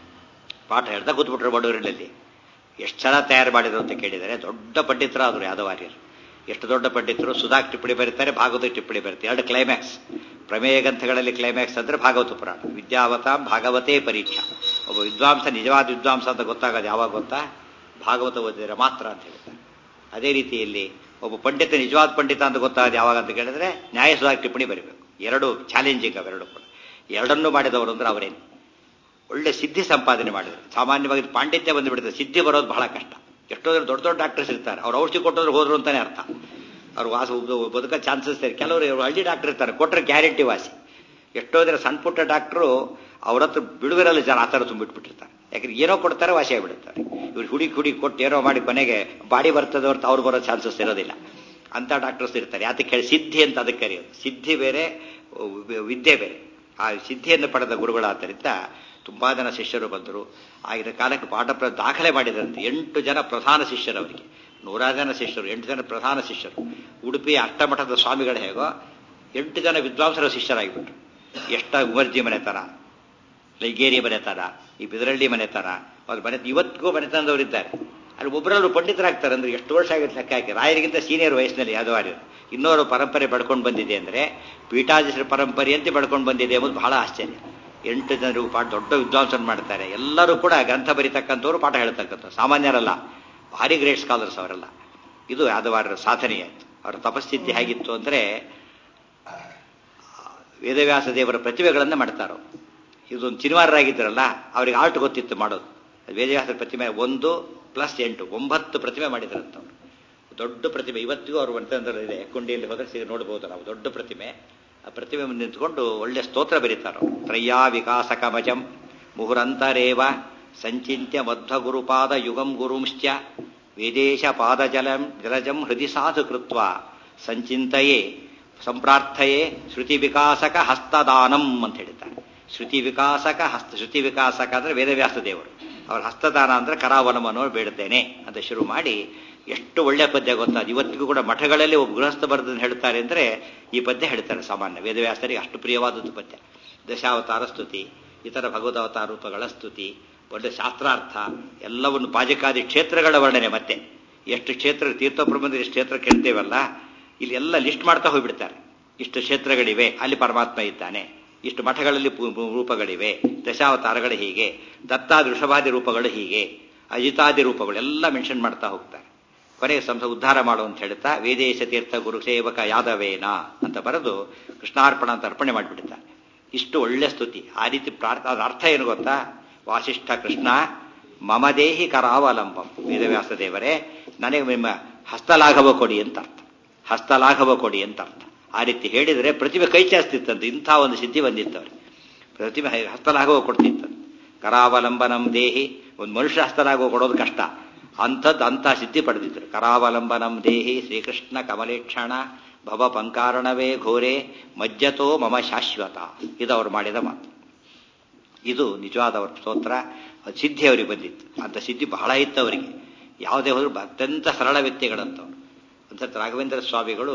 ಪಾಠ ಹೇಳ್ತಾ ಕೂತ್ಬಿಟ್ರು ಬಡವರಲ್ಲಿ. ಎಷ್ಟು ಜನ ತಯಾರು ಮಾಡಿದ್ರು ಅಂತ ಕೇಳಿದರೆ ದೊಡ್ಡ ಪಂಡಿತರು ಆದರು ಯಾದವಾರ್ಯರು. ಎಷ್ಟು ದೊಡ್ಡ ಪಂಡಿತರು. ಸುಧಾಕ್ ಟಿಪ್ಪಣಿ ಬರೀತಾರೆ, ಭಾಗವತ ಟಿಪ್ಪಣಿ ಬರೀತಾರೆ. ಎರಡು ಕ್ಲೈಮ್ಯಾಕ್ಸ್. ಪ್ರಮೇಯ ಗ್ರಂಥಗಳಲ್ಲಿ ಕ್ಲೈಮ್ಯಾಕ್ಸ್ ಅಂದ್ರೆ ಭಾಗವತ ಪುರಾಣ. ವಿದ್ಯಾವತಾಂ ಭಾಗವತೇ ಪರೀಕ್ಷಾ. ಒಬ್ಬ ವಿದ್ವಾಂಸ ನಿಜವಾದ ವಿದ್ವಾಂಸ ಅಂತ ಗೊತ್ತಾಗೋದು ಯಾವಾಗ ಗೊತ್ತಾ? ಭಾಗವತ ಓದಿದರೆ ಮಾತ್ರ ಅಂತ ಹೇಳ್ತಾರೆ. ಅದೇ ರೀತಿಯಲ್ಲಿ ಒಬ್ಬ ಪಂಡಿತ ನಿಜವಾದ ಪಂಡಿತ ಅಂತ ಗೊತ್ತಾಗೋದು ಯಾವಾಗ ಅಂತ ಕೇಳಿದ್ರೆ ನ್ಯಾಯ ಸುಧಾಕ್ ಟಿಪ್ಪಣಿ ಬರೀಬೇಕು. ಎರಡು ಚಾಲೆಂಜಿಂಗ್ ಅವೆರಡು ಕೂಡ. ಎರಡನ್ನೂ ಮಾಡಿದವರು ಅಂದ್ರೆ ಅವರೇನು ಒಳ್ಳೆ ಸಿದ್ಧಿ ಸಂಪಾದನೆ ಮಾಡಿದ್ರು. ಸಾಮಾನ್ಯವಾಗಿ ಪಾಂಡಿತ್ಯ ಬಂದುಬಿಡುತ್ತೆ, ಸಿದ್ಧಿ ಬರೋದು ಬಹಳ ಕಷ್ಟ. ಎಷ್ಟೋ ಜನ ದೊಡ್ಡ ದೊಡ್ಡ ಡಾಕ್ಟರ್ಸ್ ಇರ್ತಾರೆ, ಅವ್ರು ಔಷಧಿ ಕೊಟ್ಟೋದ್ರು ಹೋದ್ರು ಅಂತಾನೆ ಅರ್ಥ. ಅವ್ರು ವಾಸ ಬದುಕೋ ಚಾನ್ಸಸ್ ಇರ್ತಾರೆ. ಕೆಲವರು ಹಳ್ಳಿ ಡಾಕ್ಟರ್ ಇರ್ತಾರೆ, ಕೊಟ್ಟರೆ ಗ್ಯಾರಂಟಿ ವಾಸಿ. ಎಷ್ಟೋ ಜನ ಸಣ್ಣ ಪುಟ್ಟ ಡಾಕ್ಟ್ರು ಅವ್ರ ಹತ್ರ ಬಿಡುವಿರಲ್ಲ ಜನ ಆ ಥರ ತುಂಬಿಟ್ಬಿಟ್ಟಿರ್ತಾರೆ. ಯಾಕಂದ್ರೆ ಏನೋ ಕೊಡ್ತಾರೆ, ವಾಸಿ ಆಗಿಬಿಡುತ್ತಾರೆ. ಇವ್ರು ಹುಡುಕಿ ಹುಡುಕಿ ಕೊಟ್ಟು ಏನೋ ಮಾಡಿ ಕೊನೆಗೆ ಬಾಡಿ ಬರ್ತದೆ ಹೊರತು ಅವ್ರು ಬರೋ ಚಾನ್ಸಸ್ ಇರೋದಿಲ್ಲ. ಅಂತ ಡಾಕ್ಟರ್ಸ್ ಇರ್ತಾರೆ. ಯಾತಕ್ಕೆ ಹೇಳಿ ಸಿದ್ಧಿ ಅಂತ ಅದಕ್ಕೆ ಕರೆಯೋದು. ಸಿದ್ಧಿ ಬೇರೆ, ವಿದ್ಯೆ ಬೇರೆ. ಆ ಸಿದ್ಧಿಯನ್ನು ಪಡೆದ ಗುರುಗಳಾದ್ದರಿಂದ ತುಂಬಾ ಜನ ಶಿಷ್ಯರು ಬಂದರು. ಆಗಿನ ಕಾಲಕ್ಕೆ ಪಾಠ ಪ್ರ ದಾಖಲೆ ಮಾಡಿದ್ರಂತೆ. ಎಂಟು ಜನ ಪ್ರಧಾನ ಶಿಷ್ಯರು, ಅವರಿಗೆ ನೂರಾರು ಜನ ಶಿಷ್ಯರು, ಎಂಟು ಜನ ಪ್ರಧಾನ ಶಿಷ್ಯರು. ಉಡುಪಿ ಅಷ್ಟಮಠದ ಸ್ವಾಮಿಗಳು ಹೇಗೋ ಎಂಟು ಜನ ವಿದ್ವಾಂಸರ ಶಿಷ್ಯರಾಗಿಬಿಟ್ರು. ಎಷ್ಟ ಉಮರ್ಜಿ ಮನೆತನ, ಲೈಗೇರಿ ಮನೆತನ, ಈ ಬಿದರಳ್ಳಿ ಮನೆತನ, ಅವ್ರ ಮನೆ ಇವತ್ತಿಗೂ ಮನೆತನದವರಿದ್ದಾರೆ. ಅಲ್ಲಿ ಒಬ್ಬರಲ್ಲೂ ಪಂಡಿತರಾಗ್ತಾರೆ ಅಂದ್ರೆ ಎಷ್ಟು ವರ್ಷ ಆಗುತ್ತೆ ಲೆಕ್ಕ ಹಾಕಿ. ರಾಯರಿಗಿಂತ ಸೀನಿಯರ್ ವಯಸ್ಸಿನಲ್ಲಿ ಯಾದವಾರ್ಯರು. ಇನ್ನೋರು ಪರಂಪರೆ ಬೆಳ್ಕೊಂಡು ಬಂದಿದೆ ಅಂದರೆ ಪೀಠಾಧೀಶರ ಪರಂಪರೆಯಂತೆ ಬೆಳ್ಕೊಂಡು ಬಂದಿದೆ ಎಂಬುದು ಬಹಳ ಆಶ್ಚರ್ಯ. ಎಂಟು ಜನರು ಪಾಠ ದೊಡ್ಡ ವಿದ್ವಾಂಸನ ಮಾಡ್ತಾರೆ. ಎಲ್ಲರೂ ಕೂಡ ಗ್ರಂಥ ಬರೀತಕ್ಕಂಥವ್ರು, ಪಾಠ ಹೇಳ್ತಕ್ಕಂಥ ಸಾಮಾನ್ಯರಲ್ಲ, ಭಾರಿ ಗ್ರೇಟ್ ಸ್ಕಾಲರ್ಸ್ ಅವರೆಲ್ಲ. ಇದು ಯಾದವಾರ್ಯರ ಸಾಧನೆಯಾಯಿತು. ಅವರ ತಪಸ್ಥಿತಿ ಹೇಗಿತ್ತು ಅಂದರೆ ವೇದವ್ಯಾಸ ದೇವರ ಪ್ರತಿಭೆಗಳನ್ನು ಮಾಡ್ತಾರೋ. ಇದೊಂದು ಚಿನ್ವಾರರಾಗಿದ್ದರಲ್ಲ, ಅವ್ರಿಗೆ ಆರ್ಟ್ ಗೊತ್ತಿತ್ತು ಮಾಡೋದು. ವೇದವ್ಯಾಸರ ಪ್ರತಿಮೆ ಒಂದು ಪ್ಲಸ್ ಎಂಟು ಒಂಬತ್ತು ಪ್ರತಿಮೆ ಮಾಡಿದ್ರಂತವ್ರು. ದೊಡ್ಡ ಪ್ರತಿಮೆ ಇವತ್ತಿಗೂ ಅವ್ರ ಮನೆತನದಲ್ಲಿದೆ. ಕುಂಡಿಯಲ್ಲಿ ಹೋದ್ರೆ ಸಿಗ ನೋಡ್ಬೋದು ನಾವು. ದೊಡ್ಡ ಪ್ರತಿಮೆ. ಆ ಪ್ರತಿಮೆ ಮುಂದೆ ನಿಂತ್ಕೊಂಡು ಒಳ್ಳೆ ಸ್ತೋತ್ರ ಬರೀತಾರೋ. ತ್ರಯ್ಯಾ ವಿಕಾಸಕಮಜಂ ಮುಹುರಂತರೇವ ಸಂಚಿತ್ಯ ಮಧ್ವಗುರುಪಾದ ಯುಗಂ ಗುರುಂಶ್ಚ ವೇದೇಶ ಪಾದಜಲಂ ಜಲಜಂ ಹೃದಯ ಸಾಧು ಕೃತ್ವ ಸಂಚಿಂತೆಯೇ ಸಂಪ್ರಾರ್ಥಯೇ ಶ್ರುತಿ ವಿಕಾಸಕ ಹಸ್ತದಾನಂ ಅಂತ ಹೇಳಿದ್ದಾರೆ. ಶ್ರುತಿ ವಿಕಾಸಕ ಹಸ್ತ ಶ್ರುತಿ ವಿಕಾಸಕ ಅಂದ್ರೆ ವೇದವ್ಯಾಸ ದೇವರು. ಅವರ ಹಸ್ತದಾನ ಅಂದ್ರೆ ಕರಾವಲಂಬನೋ ಬೇಡುತ್ತೇನೆ ಅಂತ ಶುರು ಮಾಡಿ ಎಷ್ಟು ಒಳ್ಳೆ ಪದ್ಯ ಗೊತ್ತಾ. ಇವತ್ತಿಗೂ ಕೂಡ ಮಠಗಳಲ್ಲಿ ಒಬ್ಬ ಗೃಹಸ್ಥ ಬರೆದನ್ನು ಹೇಳ್ತಾರೆ ಅಂದ್ರೆ ಈ ಪದ್ಯ ಹೇಳ್ತಾರೆ. ಸಾಮಾನ್ಯ ವೇದವ್ಯಾಸರಿಗೆ ಅಷ್ಟು ಪ್ರಿಯವಾದದ್ದು ಪದ್ಯ. ದಶಾವತಾರ ಸ್ತುತಿ, ಇತರ ಭಗವತಾವತಾರ ರೂಪಗಳ ಸ್ತುತಿ, ಒಳ್ಳೆ ಶಾಸ್ತ್ರಾರ್ಥ, ಎಲ್ಲವನ್ನು ಪಾಜಕಾದಿ ಕ್ಷೇತ್ರಗಳ ವರ್ಣನೆ. ಮತ್ತೆ ಎಷ್ಟು ಕ್ಷೇತ್ರ ತೀರ್ಥಪ್ರಬಂಧ ಎಷ್ಟು ಕ್ಷೇತ್ರ ಕೇಳ್ತೇವಲ್ಲ, ಇಲ್ಲಿ ಎಲ್ಲ ಲಿಸ್ಟ್ ಮಾಡ್ತಾ ಹೋಗ್ಬಿಡ್ತಾರೆ. ಇಷ್ಟು ಕ್ಷೇತ್ರಗಳಿವೆ, ಅಲ್ಲಿ ಪರಮಾತ್ಮ ಇದ್ದಾನೆ. ಇಷ್ಟು ಮಠಗಳಲ್ಲಿ ರೂಪಗಳಿವೆ, ದಶಾವತಾರಗಳು ಹೀಗೆ, ದತ್ತಾದಿ ವೃಷಭಾದಿ ರೂಪಗಳು ಹೀಗೆ, ಅಜಿತಾದಿ ರೂಪಗಳು ಎಲ್ಲ ಮೆನ್ಷನ್ ಮಾಡ್ತಾ ಹೋಗ್ತಾರೆ. ಕೊನೆಗೆ ಸಂಸ ಉದ್ಧಾರ ಮಾಡು ಅಂತ ಹೇಳ್ತಾ ವೇದೇಶ ತೀರ್ಥ ಗುರುಸೇವಕ ಯಾದವೇನ ಅಂತ ಬರೆದು ಕೃಷ್ಣಾರ್ಪಣ ಅಂತ ಅರ್ಪಣೆ ಮಾಡಿಬಿಡ್ತಾರೆ. ಇಷ್ಟು ಒಳ್ಳೆ ಸ್ತುತಿ. ಆ ರೀತಿ ಪ್ರಾರ್ಥನೆ. ಅದ್ರ ಅರ್ಥ ಏನು ಗೊತ್ತಾ? ವಾಸಿಷ್ಠ ಕೃಷ್ಣ ಮಮದೇಹಿ ಕರಾವಲಂಬಂ. ವೇದವ್ಯಾಸ ದೇವರೇ, ನನಗೆ ನಿಮ್ಮ ಹಸ್ತಲಾಘವ ಕೊಡಿ ಅಂತ ಅರ್ಥ. ಹಸ್ತಲಾಘವ ಕೊಡಿ ಅಂತ ಅರ್ಥ. ಆ ರೀತಿ ಹೇಳಿದರೆ ಪ್ರತಿಭೆ ಕೈ ಚಾಸ್ತಿತ್ತಂತೆ. ಇಂಥ ಒಂದು ಸಿದ್ಧಿ ಬಂದಿತ್ತವ್ರೆ. ಪ್ರತಿಭೆ ಹಸ್ತಲಾಘವ ಕೊಡ್ತಿತ್ತಂತೆ. ಕರಾವಲಂಬನಂ ದೇಹಿ. ಒಂದು ಮನುಷ್ಯ ಹಸ್ತಲಾಘವ ಕೊಡೋದು ಕಷ್ಟ, ಅಂಥದ್ದು ಅಂಥ ಸಿದ್ಧಿ ಪಡೆದಿದ್ರು. ಕರಾವಲಂಬನಂ ದೇಹಿ ಶ್ರೀಕೃಷ್ಣ ಕಮಲೇಕ್ಷಣ ಭವ ಪಂಕಾರಣವೇ ಘೋರೆ ಮಜ್ಜತೋ ಮಮ ಶಾಶ್ವತ. ಇದು ಅವರು ಮಾಡಿದ ಮಾತು. ಇದು ನಿಜವಾದ ಅವ್ರ ಸ್ತೋತ್ರ. ಸಿದ್ಧಿ ಅವರಿಗೆ ಬಂದಿತ್ತು. ಅಂಥ ಸಿದ್ಧಿ ಬಹಳ ಇತ್ತು ಅವರಿಗೆ. ಯಾವುದೇ ಹೋದ್ರು ಅತ್ಯಂತ ಸರಳ ವ್ಯಕ್ತಿಗಳಂತವ್ರು. ಅಂತ ರಾಘವೇಂದ್ರ ಸ್ವಾಮಿಗಳು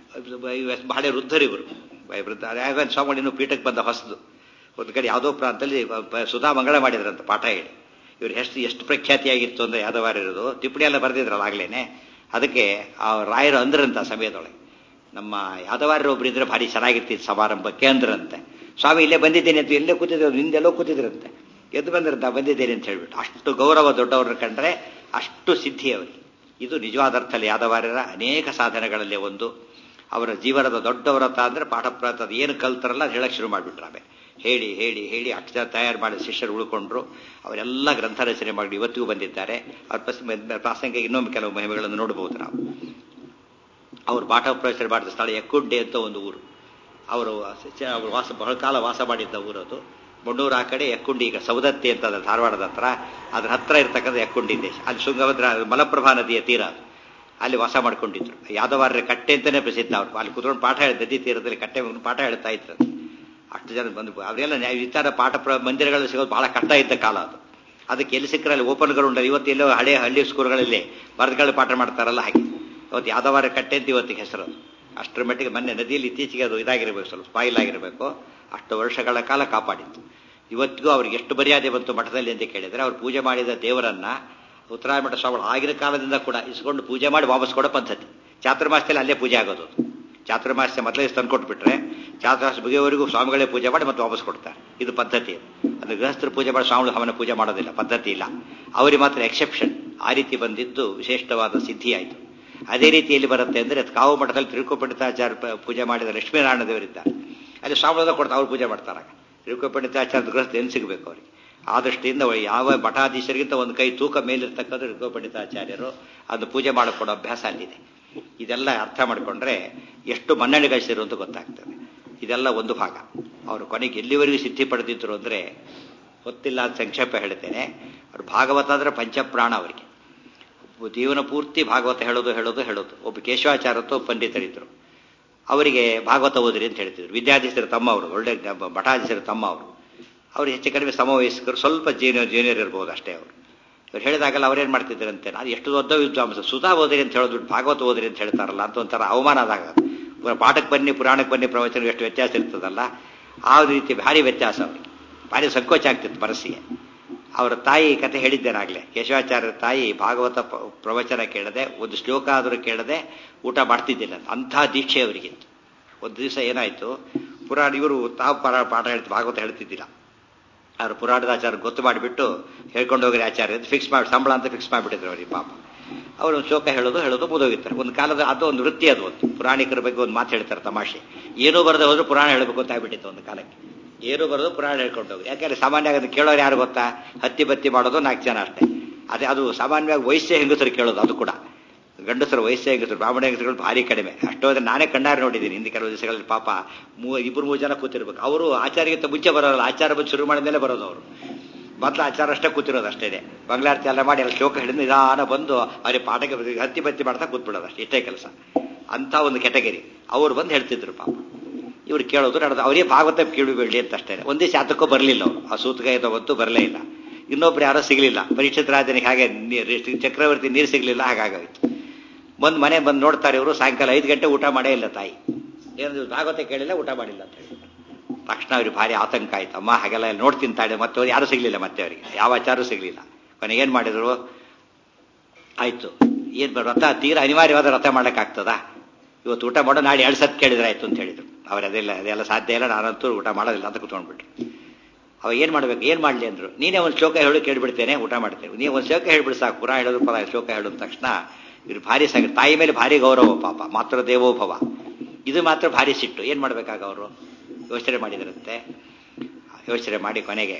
ಬಹಳ ವೃದ್ಧರಿವರು. ವೃದ್ಧ ರಾಘವೇಂದ್ರ ಸ್ವಾಮಿಗಳು ಪೀಠಕ್ಕೆ ಬಂದ ಹೊಸದು. ಒಂದು ಕಡೆ ಯಾವುದೋ ಪ್ರಾಂತದಲ್ಲಿ ಸುಧಾ ಮಂಗಳ ಮಾಡಿದ್ರಂತ ಪಾಠ ಹೇಳಿ. ಇವ್ರು ಎಷ್ಟು ಎಷ್ಟು ಪ್ರಖ್ಯಾತಿಯಾಗಿತ್ತು ಅಂದ್ರೆ ಯಾದವಾರ್ಯರದು ಟಿಪ್ಪಣಿ ಎಲ್ಲ ಬರೆದಿದ್ರಲ್ಲ ಆಗ್ಲೇನೆ. ಅದಕ್ಕೆ ಆ ರಾಯರು ಅಂದ್ರಂತ ಸಮಯದೊಳಗೆ, ನಮ್ಮ ಯಾದವಾರ್ಯರು ಒಬ್ರು ಇದ್ರೆ ಭಾರಿ ಚೆನ್ನಾಗಿರ್ತಿತ್ತು ಸಮಾರಂಭಕ್ಕೆ ಅಂದ್ರಂತೆ. ಸ್ವಾಮಿ ಇಲ್ಲೇ ಬಂದಿದ್ದೇನೆ ಅಂತ ಎಲ್ಲೇ ಕೂತಿದ್ರು, ಹಿಂದೆಲ್ಲೋ ಕೂತಿದ್ರಂತೆ. ಎದ್ದು ಬಂದ್ರಂತ ಬಂದಿದ್ದೇನೆ ಅಂತ ಹೇಳ್ಬಿಟ್ಟು. ಅಷ್ಟು ಗೌರವ ದೊಡ್ಡವ್ರನ್ನ ಕಂಡ್ರೆ ಅಷ್ಟು ಸಿದ್ಧಿ ಅವರಿಗೆ. ಇದು ನಿಜವಾದ ಅರ್ಥದಲ್ಲಿ ಯಾದವಾರ್ಯರ ಅನೇಕ ಸಾಧನೆಗಳಲ್ಲಿ ಒಂದು. ಅವರ ಜೀವನದ ದೊಡ್ಡ ವ್ರತ ಅಂದ್ರೆ ಪಾಠ ಪ್ರತ ಏನು ಕಲ್ತಾರಲ್ಲ ಅದು ಹೇಳಕ್ ಶುರು ಮಾಡಿಬಿಟ್ರು. ಆಮೇಲೆ ಹೇಳಿ ಹೇಳಿ ಹೇಳಿ ಅಕ್ಷರ ತಯಾರು ಮಾಡಿದ ಶಿಷ್ಯರು ಉಳ್ಕೊಂಡ್ರು. ಅವರೆಲ್ಲ ಗ್ರಂಥ ರಚನೆ ಮಾಡಿ ಇವತ್ತಿಗೂ ಬಂದಿದ್ದಾರೆ. ಅವ್ರ ಪ್ರಾಸಂಗಿಕ ಇನ್ನೊಮ್ಮೆ ಕೆಲವು ಮಹಿಮೆಗಳನ್ನು ನೋಡಬಹುದು ನಾವು. ಅವರು ಪಾಠ ಪ್ರವಚನ ಮಾಡಿದ ಸ್ಥಳ ಎಕ್ಕುಂಡೆ ಅಂತ ಒಂದು ಊರು. ಅವರು ಅವರು ವಾಸ ಬಹಳ ಕಾಲ ವಾಸ ಮಾಡಿದ್ದ ಊರದು. ಬಣ್ಣೂರು ಆ ಕಡೆ, ಎಕ್ಕುಂಡಿ ಈಗ ಸೌದತ್ತಿ ಅಂತ ಅದ ಧಾರವಾಡದ ಹತ್ರ. ಅದ್ರ ಹತ್ರ ಇರ್ತಕ್ಕಂಥ ಎಕ್ಕುಂಡಿ ದೇಶ. ಅಲ್ಲಿ ಶೃಂಗಭದ್ರ ಮಲಪ್ರಭಾ ನದಿಯ ತೀರ ಅದು. ಅಲ್ಲಿ ವಾಸ ಮಾಡ್ಕೊಂಡಿದ್ರು. ಯಾದವಾರ್ಯ ಕಟ್ಟೆ ಅಂತಾನೆ ಪ್ರಸಿದ್ಧ. ಅವರು ಅಲ್ಲಿ ಕುತ್ಕೊಂಡು ಪಾಠ ಹೇಳಿ ನದಿ ತೀರದಲ್ಲಿ ಕಟ್ಟೆ ಪಾಠ ಹೇಳ್ತಾ ಇದ್ರು. ಅಷ್ಟು ಜನ ಬಂದು ಅವರೆಲ್ಲ ವಿಚಾರ ಪಾಠ ಪ್ರ ಮಂದಿರಗಳಲ್ಲಿ ಸಿಗೋದು ಬಹಳ ಕಷ್ಟ ಇದ್ದ ಕಾಲ ಅದು. ಅದಕ್ಕೆ ಎಲ್ಲಿ ಸಿಕ್ಕರಲ್ಲಿ ಓಪನ್ ಗ್ರೌಂಡ್ ಇವತ್ತು ಎಲ್ಲೋ ಹಳೆ ಹಳ್ಳಿ ಸ್ಕೂಲ್ಗಳಲ್ಲಿ ಬರೆದುಗಳು ಪಾಠ ಮಾಡ್ತಾರಲ್ಲ ಹಾಗೆ. ಇವತ್ತು ಯಾದವಾರ್ಯ ಕಟ್ಟೆ ಅಂತ ಇವತ್ತಿಗೆ ಹೆಸರು. ಅಷ್ಟರ ಮಟ್ಟಿಗೆ ಮೊನ್ನೆ ನದಿಯಲ್ಲಿ ಇತ್ತೀಚೆಗೆ ಅದು ಇದಾಗಿರ್ಬೇಕು, ಸ್ವಲ್ಪ ಸ್ಪಾಯಿಲ್ ಆಗಿರಬೇಕು. ಅಷ್ಟು ವರ್ಷಗಳ ಕಾಲ ಕಾಪಾಡಿತ್ತು. ಇವತ್ತಿಗೂ ಅವ್ರಿಗೆ ಎಷ್ಟು ಮರ್ಯಾದೆ ಬಂತು ಮಠದಲ್ಲಿ ಅಂತ ಕೇಳಿದರೆ, ಅವ್ರು ಪೂಜೆ ಮಾಡಿದ ದೇವರನ್ನ ಉತ್ತರಾಯ ಮಠ ಸ್ವಾಮಿಗಳು ಆಗಿನ ಕಾಲದಿಂದ ಕೂಡ ಇಸ್ಕೊಂಡು ಪೂಜೆ ಮಾಡಿ ವಾಪಸ್ ಕೊಡೋ ಪದ್ಧತಿ. ಚಾತುರ್ಮಾಸ್ಯದಲ್ಲಿ ಅಲ್ಲೇ ಪೂಜೆ ಆಗೋದು. ಚಾತುರ್ಮಾಸ್ಯ ಮೊದಲೇ ತಂದುಕೊಟ್ಬಿಟ್ರೆ ಚಾತುರ್ಮಾಸ ಮುಗಿಯವರೆಗೂ ಸ್ವಾಮಿಗಳೇ ಪೂಜೆ ಮಾಡಿ ಮತ್ತೆ ವಾಪಸ್ ಕೊಡ್ತಾರೆ. ಇದು ಪದ್ಧತಿ. ಅದು ಗೃಹಸ್ಥರು ಪೂಜೆ ಮಾಡಿ ಸ್ವಾಮಿಗಳು ಅವನ ಪೂಜೆ ಮಾಡೋದಿಲ್ಲ, ಪದ್ಧತಿ ಇಲ್ಲ. ಅವರಿಗೆ ಮಾತ್ರ ಎಕ್ಸೆಪ್ಷನ್. ಆ ರೀತಿ ಬಂದಿದ್ದು ವಿಶಿಷ್ಟವಾದ ಸಿದ್ಧಿ ಆಯಿತು. ಅದೇ ರೀತಿಯಲ್ಲಿ ಬರುತ್ತೆ ಅಂದರೆ ಕಾವು ಮಠದಲ್ಲಿ ತಿರುಕೋಪಂಡಿತಾಚಾರ್ಯ ಪೂಜೆ ಮಾಡಿದ ಲಕ್ಷ್ಮೀನಾರಾಯಣ ದೇವರಿದ್ದಾರೆ. ಅಲ್ಲಿ ಸ್ವಾಮಿಗಳ ಕೊಡ್ತಾ ಅವ್ರು ಪೂಜೆ ಮಾಡ್ತಾರೆ. ತಿರುಕೋಪಂಡಿತಾಚಾರ್ಯದ ಗೃಹಸ್ಥ ಏನು ಸಿಗಬೇಕು ಅವರಿಗೆ. ಆ ದೃಷ್ಟಿಯಿಂದ ಯಾವ ಮಠಾಧೀಶರಿಗಿಂತ ಒಂದು ಕೈ ತೂಕ ಮೇಲಿರ್ತಕ್ಕಂಥ ತಿರುಕೋಪಂಡಿತಾಚಾರ್ಯರು ಅದನ್ನು ಪೂಜೆ ಮಾಡಿಕೊಡೋ ಅಭ್ಯಾಸ ಅಲ್ಲಿದೆ. ಇದೆಲ್ಲ ಅರ್ಥ ಮಾಡಿಕೊಂಡ್ರೆ ಎಷ್ಟು ಮನ್ನಣೆ ಗಳಿಸಿರು ಅಂತ ಗೊತ್ತಾಗ್ತದೆ. ಇದೆಲ್ಲ ಒಂದು ಭಾಗ. ಅವರು ಕೊನೆಗೆ ಎಲ್ಲಿವರೆಗೂ ಸಿದ್ಧಿ ಪಡೆದಿದ್ರು ಅಂದರೆ ಗೊತ್ತಿಲ್ಲ ಅಂತ ಸಂಕ್ಷೇಪ ಹೇಳ್ತೇನೆ. ಅವ್ರು ಭಾಗವತ ಅಂದರೆ ಪಂಚಪ್ರಾಣ ಅವರಿಗೆ. ಜೀವನ ಪೂರ್ತಿ ಭಾಗವತ ಹೇಳೋದು ಹೇಳೋದು ಹೇಳೋದು. ಒಬ್ಬ ಕೇಶವಾಚಾರ್ಯತ್ವ ಪಂಡಿತರಿದ್ದರು, ಅವರಿಗೆ ಭಾಗವತ ಓದ್ರಿ ಅಂತ ಹೇಳ್ತಿದ್ರು. ವಿದ್ಯಾಧೀಶರ ತಮ್ಮ ಅವರು, ಒಳ್ಳೆ ಮಠಾಧೀಶರ ತಮ್ಮ ಅವರು. ಅವ್ರು ಹೆಚ್ಚು ಕಡಿಮೆ ಸಮವಯಸ್ಕರು, ಸ್ವಲ್ಪ ಜೂನಿಯರ್ ಜೂನಿಯರ್ ಇರ್ಬೋದು ಅಷ್ಟೇ ಅವರು. ಇವ್ರು ಹೇಳಿದಾಗಲ್ಲ ಅವ್ರೇನು ಮಾಡ್ತಿದ್ರಂತೆ, ನಾನು ಎಷ್ಟು ದೊಡ್ಡ ವಿದ್ವಾಂಸ, ಸುಧಾ ಓದ್ರಿ ಅಂತ ಹೇಳೋದ್ಬಿಟ್ಟು ಭಾಗವತ ಓದ್ರಿ ಅಂತ ಹೇಳ್ತಾರಲ್ಲ ಅಂತ ಒಂಥರ ಅವಮಾನ ಆದಾಗ, ಪಾಠಕ್ಕೆ ಬನ್ನಿ ಪುರಾಣಕ್ಕೆ ಬನ್ನಿ ಪ್ರವಚನ ಎಷ್ಟು ವ್ಯತ್ಯಾಸ ಇರ್ತದಲ್ಲ, ಆ ರೀತಿ ಭಾರಿ ವ್ಯತ್ಯಾಸ ಅವ್ರಿಗೆ, ಭಾರಿ ಸಂಕೋಚ ಆಗ್ತಿತ್ತು ಮನಸ್ಸಿಗೆ. ಅವರ ತಾಯಿ ಕತೆ ಹೇಳಿದ್ದೇನಾಗಲೇ, ಕೇಶವಾಚಾರ್ಯರ ತಾಯಿ ಭಾಗವತ ಪ್ರವಚನ ಕೇಳದೆ, ಒಂದು ಶ್ಲೋಕ ಆದರೂ ಕೇಳದೆ ಊಟ ಮಾಡ್ತಿದ್ದಿಲ್ಲ. ಅಂಥ ದೀಕ್ಷೆ ಅವರಿಗಿತ್ತು. ಒಂದು ದಿವಸ ಏನಾಯಿತು, ಪುರಾಣ ಇವರು ತಾವು ಪರ ಪಾಠ ಹೇಳ್ತಿ ಭಾಗವತ ಹೇಳ್ತಿದ್ದಿಲ್ಲ. ಅವರು ಪುರಾಣದ ಆಚಾರ ಗೊತ್ತು ಮಾಡಿಬಿಟ್ಟು ಹೇಳ್ಕೊಂಡು ಹೋಗ್ರಿ ಆಚಾರ್ಯ ಅಂತ ಫಿಕ್ಸ್ ಮಾಡಿ, ಸಂಬಳ ಅಂತ ಫಿಕ್ಸ್ ಮಾಡಿಬಿಟ್ಟಿದ್ರು ಅವ್ರಿಗೆ ಪಾಪ. ಅವರು ಒಂದು ಶ್ಲೋಕ ಹೇಳೋದು ಹೇಳೋದು ಮುದೋಗಿರ್ತಾರೆ. ಒಂದು ಕಾಲದ ಅದು ಒಂದು ವೃತ್ತಿ, ಅದು ಒಂದು ಪುರಾಣಿಕರ ಬಗ್ಗೆ ಒಂದು ಮಾತು ಹೇಳ್ತಾರೆ ತಮಾಷೆ. ಏನೂ ಬರದೆ ಹೋದ್ರು ಪುರಾಣ ಹೇಳಬೇಕು ಅಂತ ಆಗ್ಬಿಟ್ಟಿತ್ತು ಒಂದು ಕಾಲಕ್ಕೆ. ಏನೂ ಬರೋದು ಪುರಾಣ ಹೇಳ್ಕೊಂಡು ಹೋಗಿ. ಯಾಕೆಂದ್ರೆ ಸಾಮಾನ್ಯವಾಗಿ ಅದನ್ನು ಕೇಳೋರು ಯಾರು ಗೊತ್ತಾ, ಹತ್ತಿ ಬತ್ತಿ ಮಾಡೋದು ನಾಲ್ಕು ಜನ ಅಷ್ಟೇ. ಅದೇ ಅದು ಸಾಮಾನ್ಯವಾಗಿ ವಯಸ್ಸೇ ಹೆಂಗಸರು ಕೇಳೋದು, ಅದು ಕೂಡ ಗಂಡಸರು ವಯಸ್ಸೇ ಹೆಂಗಸರು, ಬ್ರಾಹ್ಮಣ ಹೆಂಗಸರುಗಳು ಭಾರಿ ಕಡಿಮೆ. ಅಷ್ಟೋದ್ರೆ ನಾನೇ ಕಣ್ಣಾರೆ ನೋಡಿದ್ದೀನಿ ಹಿಂದೆ ಕೆಲವು ದಿವಸಗಳಲ್ಲಿ. ಪಾಪ ಮೂ ಇಬ್ಬರು ಮೂರು ಜನ ಕೂತಿರ್ಬೇಕು. ಅವರು ಆಚಾರ್ಯಗಿಂತ ಮುಂಚೆ ಬರೋಲ್ಲ, ಆಚಾರ ಬಂದು ಶುರು ಮಾಡಿದ ಮೇಲೆ ಬರೋದು ಅವರು. ಮೊದಲು ಆಚಾರ ಅಷ್ಟೇ ಕೂತಿರೋದು ಅಷ್ಟೇ. ಬಂಗ್ಲಾರತಿ ಎಲ್ಲ ಮಾಡಿ ಎಲ್ಲ ಶ್ಲೋಕ ಹಿಡಿದು ನಿಧಾನ ಬಂದು ಅವ್ರಿಗೆ ಪಾಠಕ್ಕೆ ಹತ್ತಿ ಬತ್ತಿ ಮಾಡ್ತಾ ಕೂತ್ಬಿಡೋದು ಅಷ್ಟೇ, ಇಷ್ಟೇ ಕೆಲಸ. ಅಂಥ ಒಂದು ಕೆಟಗರಿ ಅವರು ಬಂದು ಹೇಳ್ತಿದ್ರು ಪಾಪ. ಇವ್ರು ಕೇಳೋದು ನಡೆದು ಅವರೇ ಭಾಗವತ ಕೇಳಬೇಡಿ ಅಂತ ಅಷ್ಟೇ. ಒಂದೇ ಶಾತಕ್ಕೂ ಬರಲಿಲ್ಲ ಅವರು, ಆ ಸೂತಕ ಬಂತು ಬರಲೇ ಇಲ್ಲ. ಇನ್ನೊಬ್ರು ಯಾರೋ ಸಿಗಲಿಲ್ಲ, ಪರೀಕ್ಷಿತ ರಾಜನಿಗೆ ಹಾಗೆ ಚಕ್ರವರ್ತಿ ನೀರು ಸಿಗಲಿಲ್ಲ, ಹಾಗಾಗೋಯ್ತು. ಬಂದು ಮನೆ ಬಂದು ನೋಡ್ತಾರೆ ಇವರು, ಸಾಯಂಕಾಲ ಐದು ಗಂಟೆ ಊಟ ಮಾಡೇ ಇಲ್ಲ ತಾಯಿ. ಏನು ಭಾಗವತ ಕೇಳಿಲ್ಲ, ಊಟ ಮಾಡಿಲ್ಲ ಅಂತ ಹೇಳಿ ತಕ್ಷಣ ಅವ್ರಿಗೆ ಭಾರಿ ಆತಂಕ ಆಯ್ತು. ಅಮ್ಮ ಹಾಗೆಲ್ಲ ನೋಡ್ತೀನಿ ತಾಳೆ, ಮತ್ತೆ ಅವ್ರು ಯಾರೂ ಸಿಗಲಿಲ್ಲ, ಮತ್ತೆ ಅವರಿಗೆ ಯಾವ ಆಚಾರೂ ಸಿಗಲಿಲ್ಲ. ಕೊನೆಗೆ ಏನು ಮಾಡಿದ್ರು, ಆಯ್ತು ಏನು ವ್ರತ ತೀರಾ ಅನಿವಾರ್ಯವಾದ ವ್ರತ ಮಾಡೋಕ್ಕಾಗ್ತದಾ, ಇವತ್ತು ಊಟ ಮಾಡೋ ನಾಳೆ ಎರಡು ಸತ್ ಕೇಳಿದ್ರೆ ಆಯ್ತು ಅಂತ ಹೇಳಿದ್ರು. ಅವ್ರು ಅದೆಲ್ಲ ಅದೆಲ್ಲ ಸಾಧ್ಯ ಇಲ್ಲ, ನಾನಂತೂ ಊಟ ಮಾಡೋದಿಲ್ಲ ಅಂತ ಕೂತ್ಕೊಂಡ್ಬಿಟ್ರು. ಅವಾಗ ಏನು ಮಾಡ್ಬೇಕು, ಏನು ಮಾಡಲಿ ಅಂದರು. ನೀನೇ ಒಂದು ಶ್ಲೋಕ ಹೇಳಿ ಕೇಳಿಬಿಡ್ತೇನೆ, ಊಟ ಮಾಡ್ತೇವೆ. ನೀವು ಒಂದು ಶ್ಲೋಕ ಹೇಳ್ಬಿಡಿ ಸಾಕು, ಪುರಾ ಹೇಳೋದು ಪರ ಶ್ಲೋಕ ಹೇಳಿದ ತಕ್ಷಣ ಇವ್ರು ಭಾರಿ ಸಾಗ, ತಾಯಿ ಮೇಲೆ ಭಾರಿ ಗೌರವ ಪಾಪ, ಮಾತೃ ದೇವೋಭವ. ಇದು ಮಾತ್ರ ಭಾರಿ ಸಿಟ್ಟು. ಏನು ಮಾಡಬೇಕಾಗ ಅವರು ಯೋಚನೆ ಮಾಡಿದ್ರಂತೆ. ಯೋಚನೆ ಮಾಡಿ ಕೊನೆಗೆ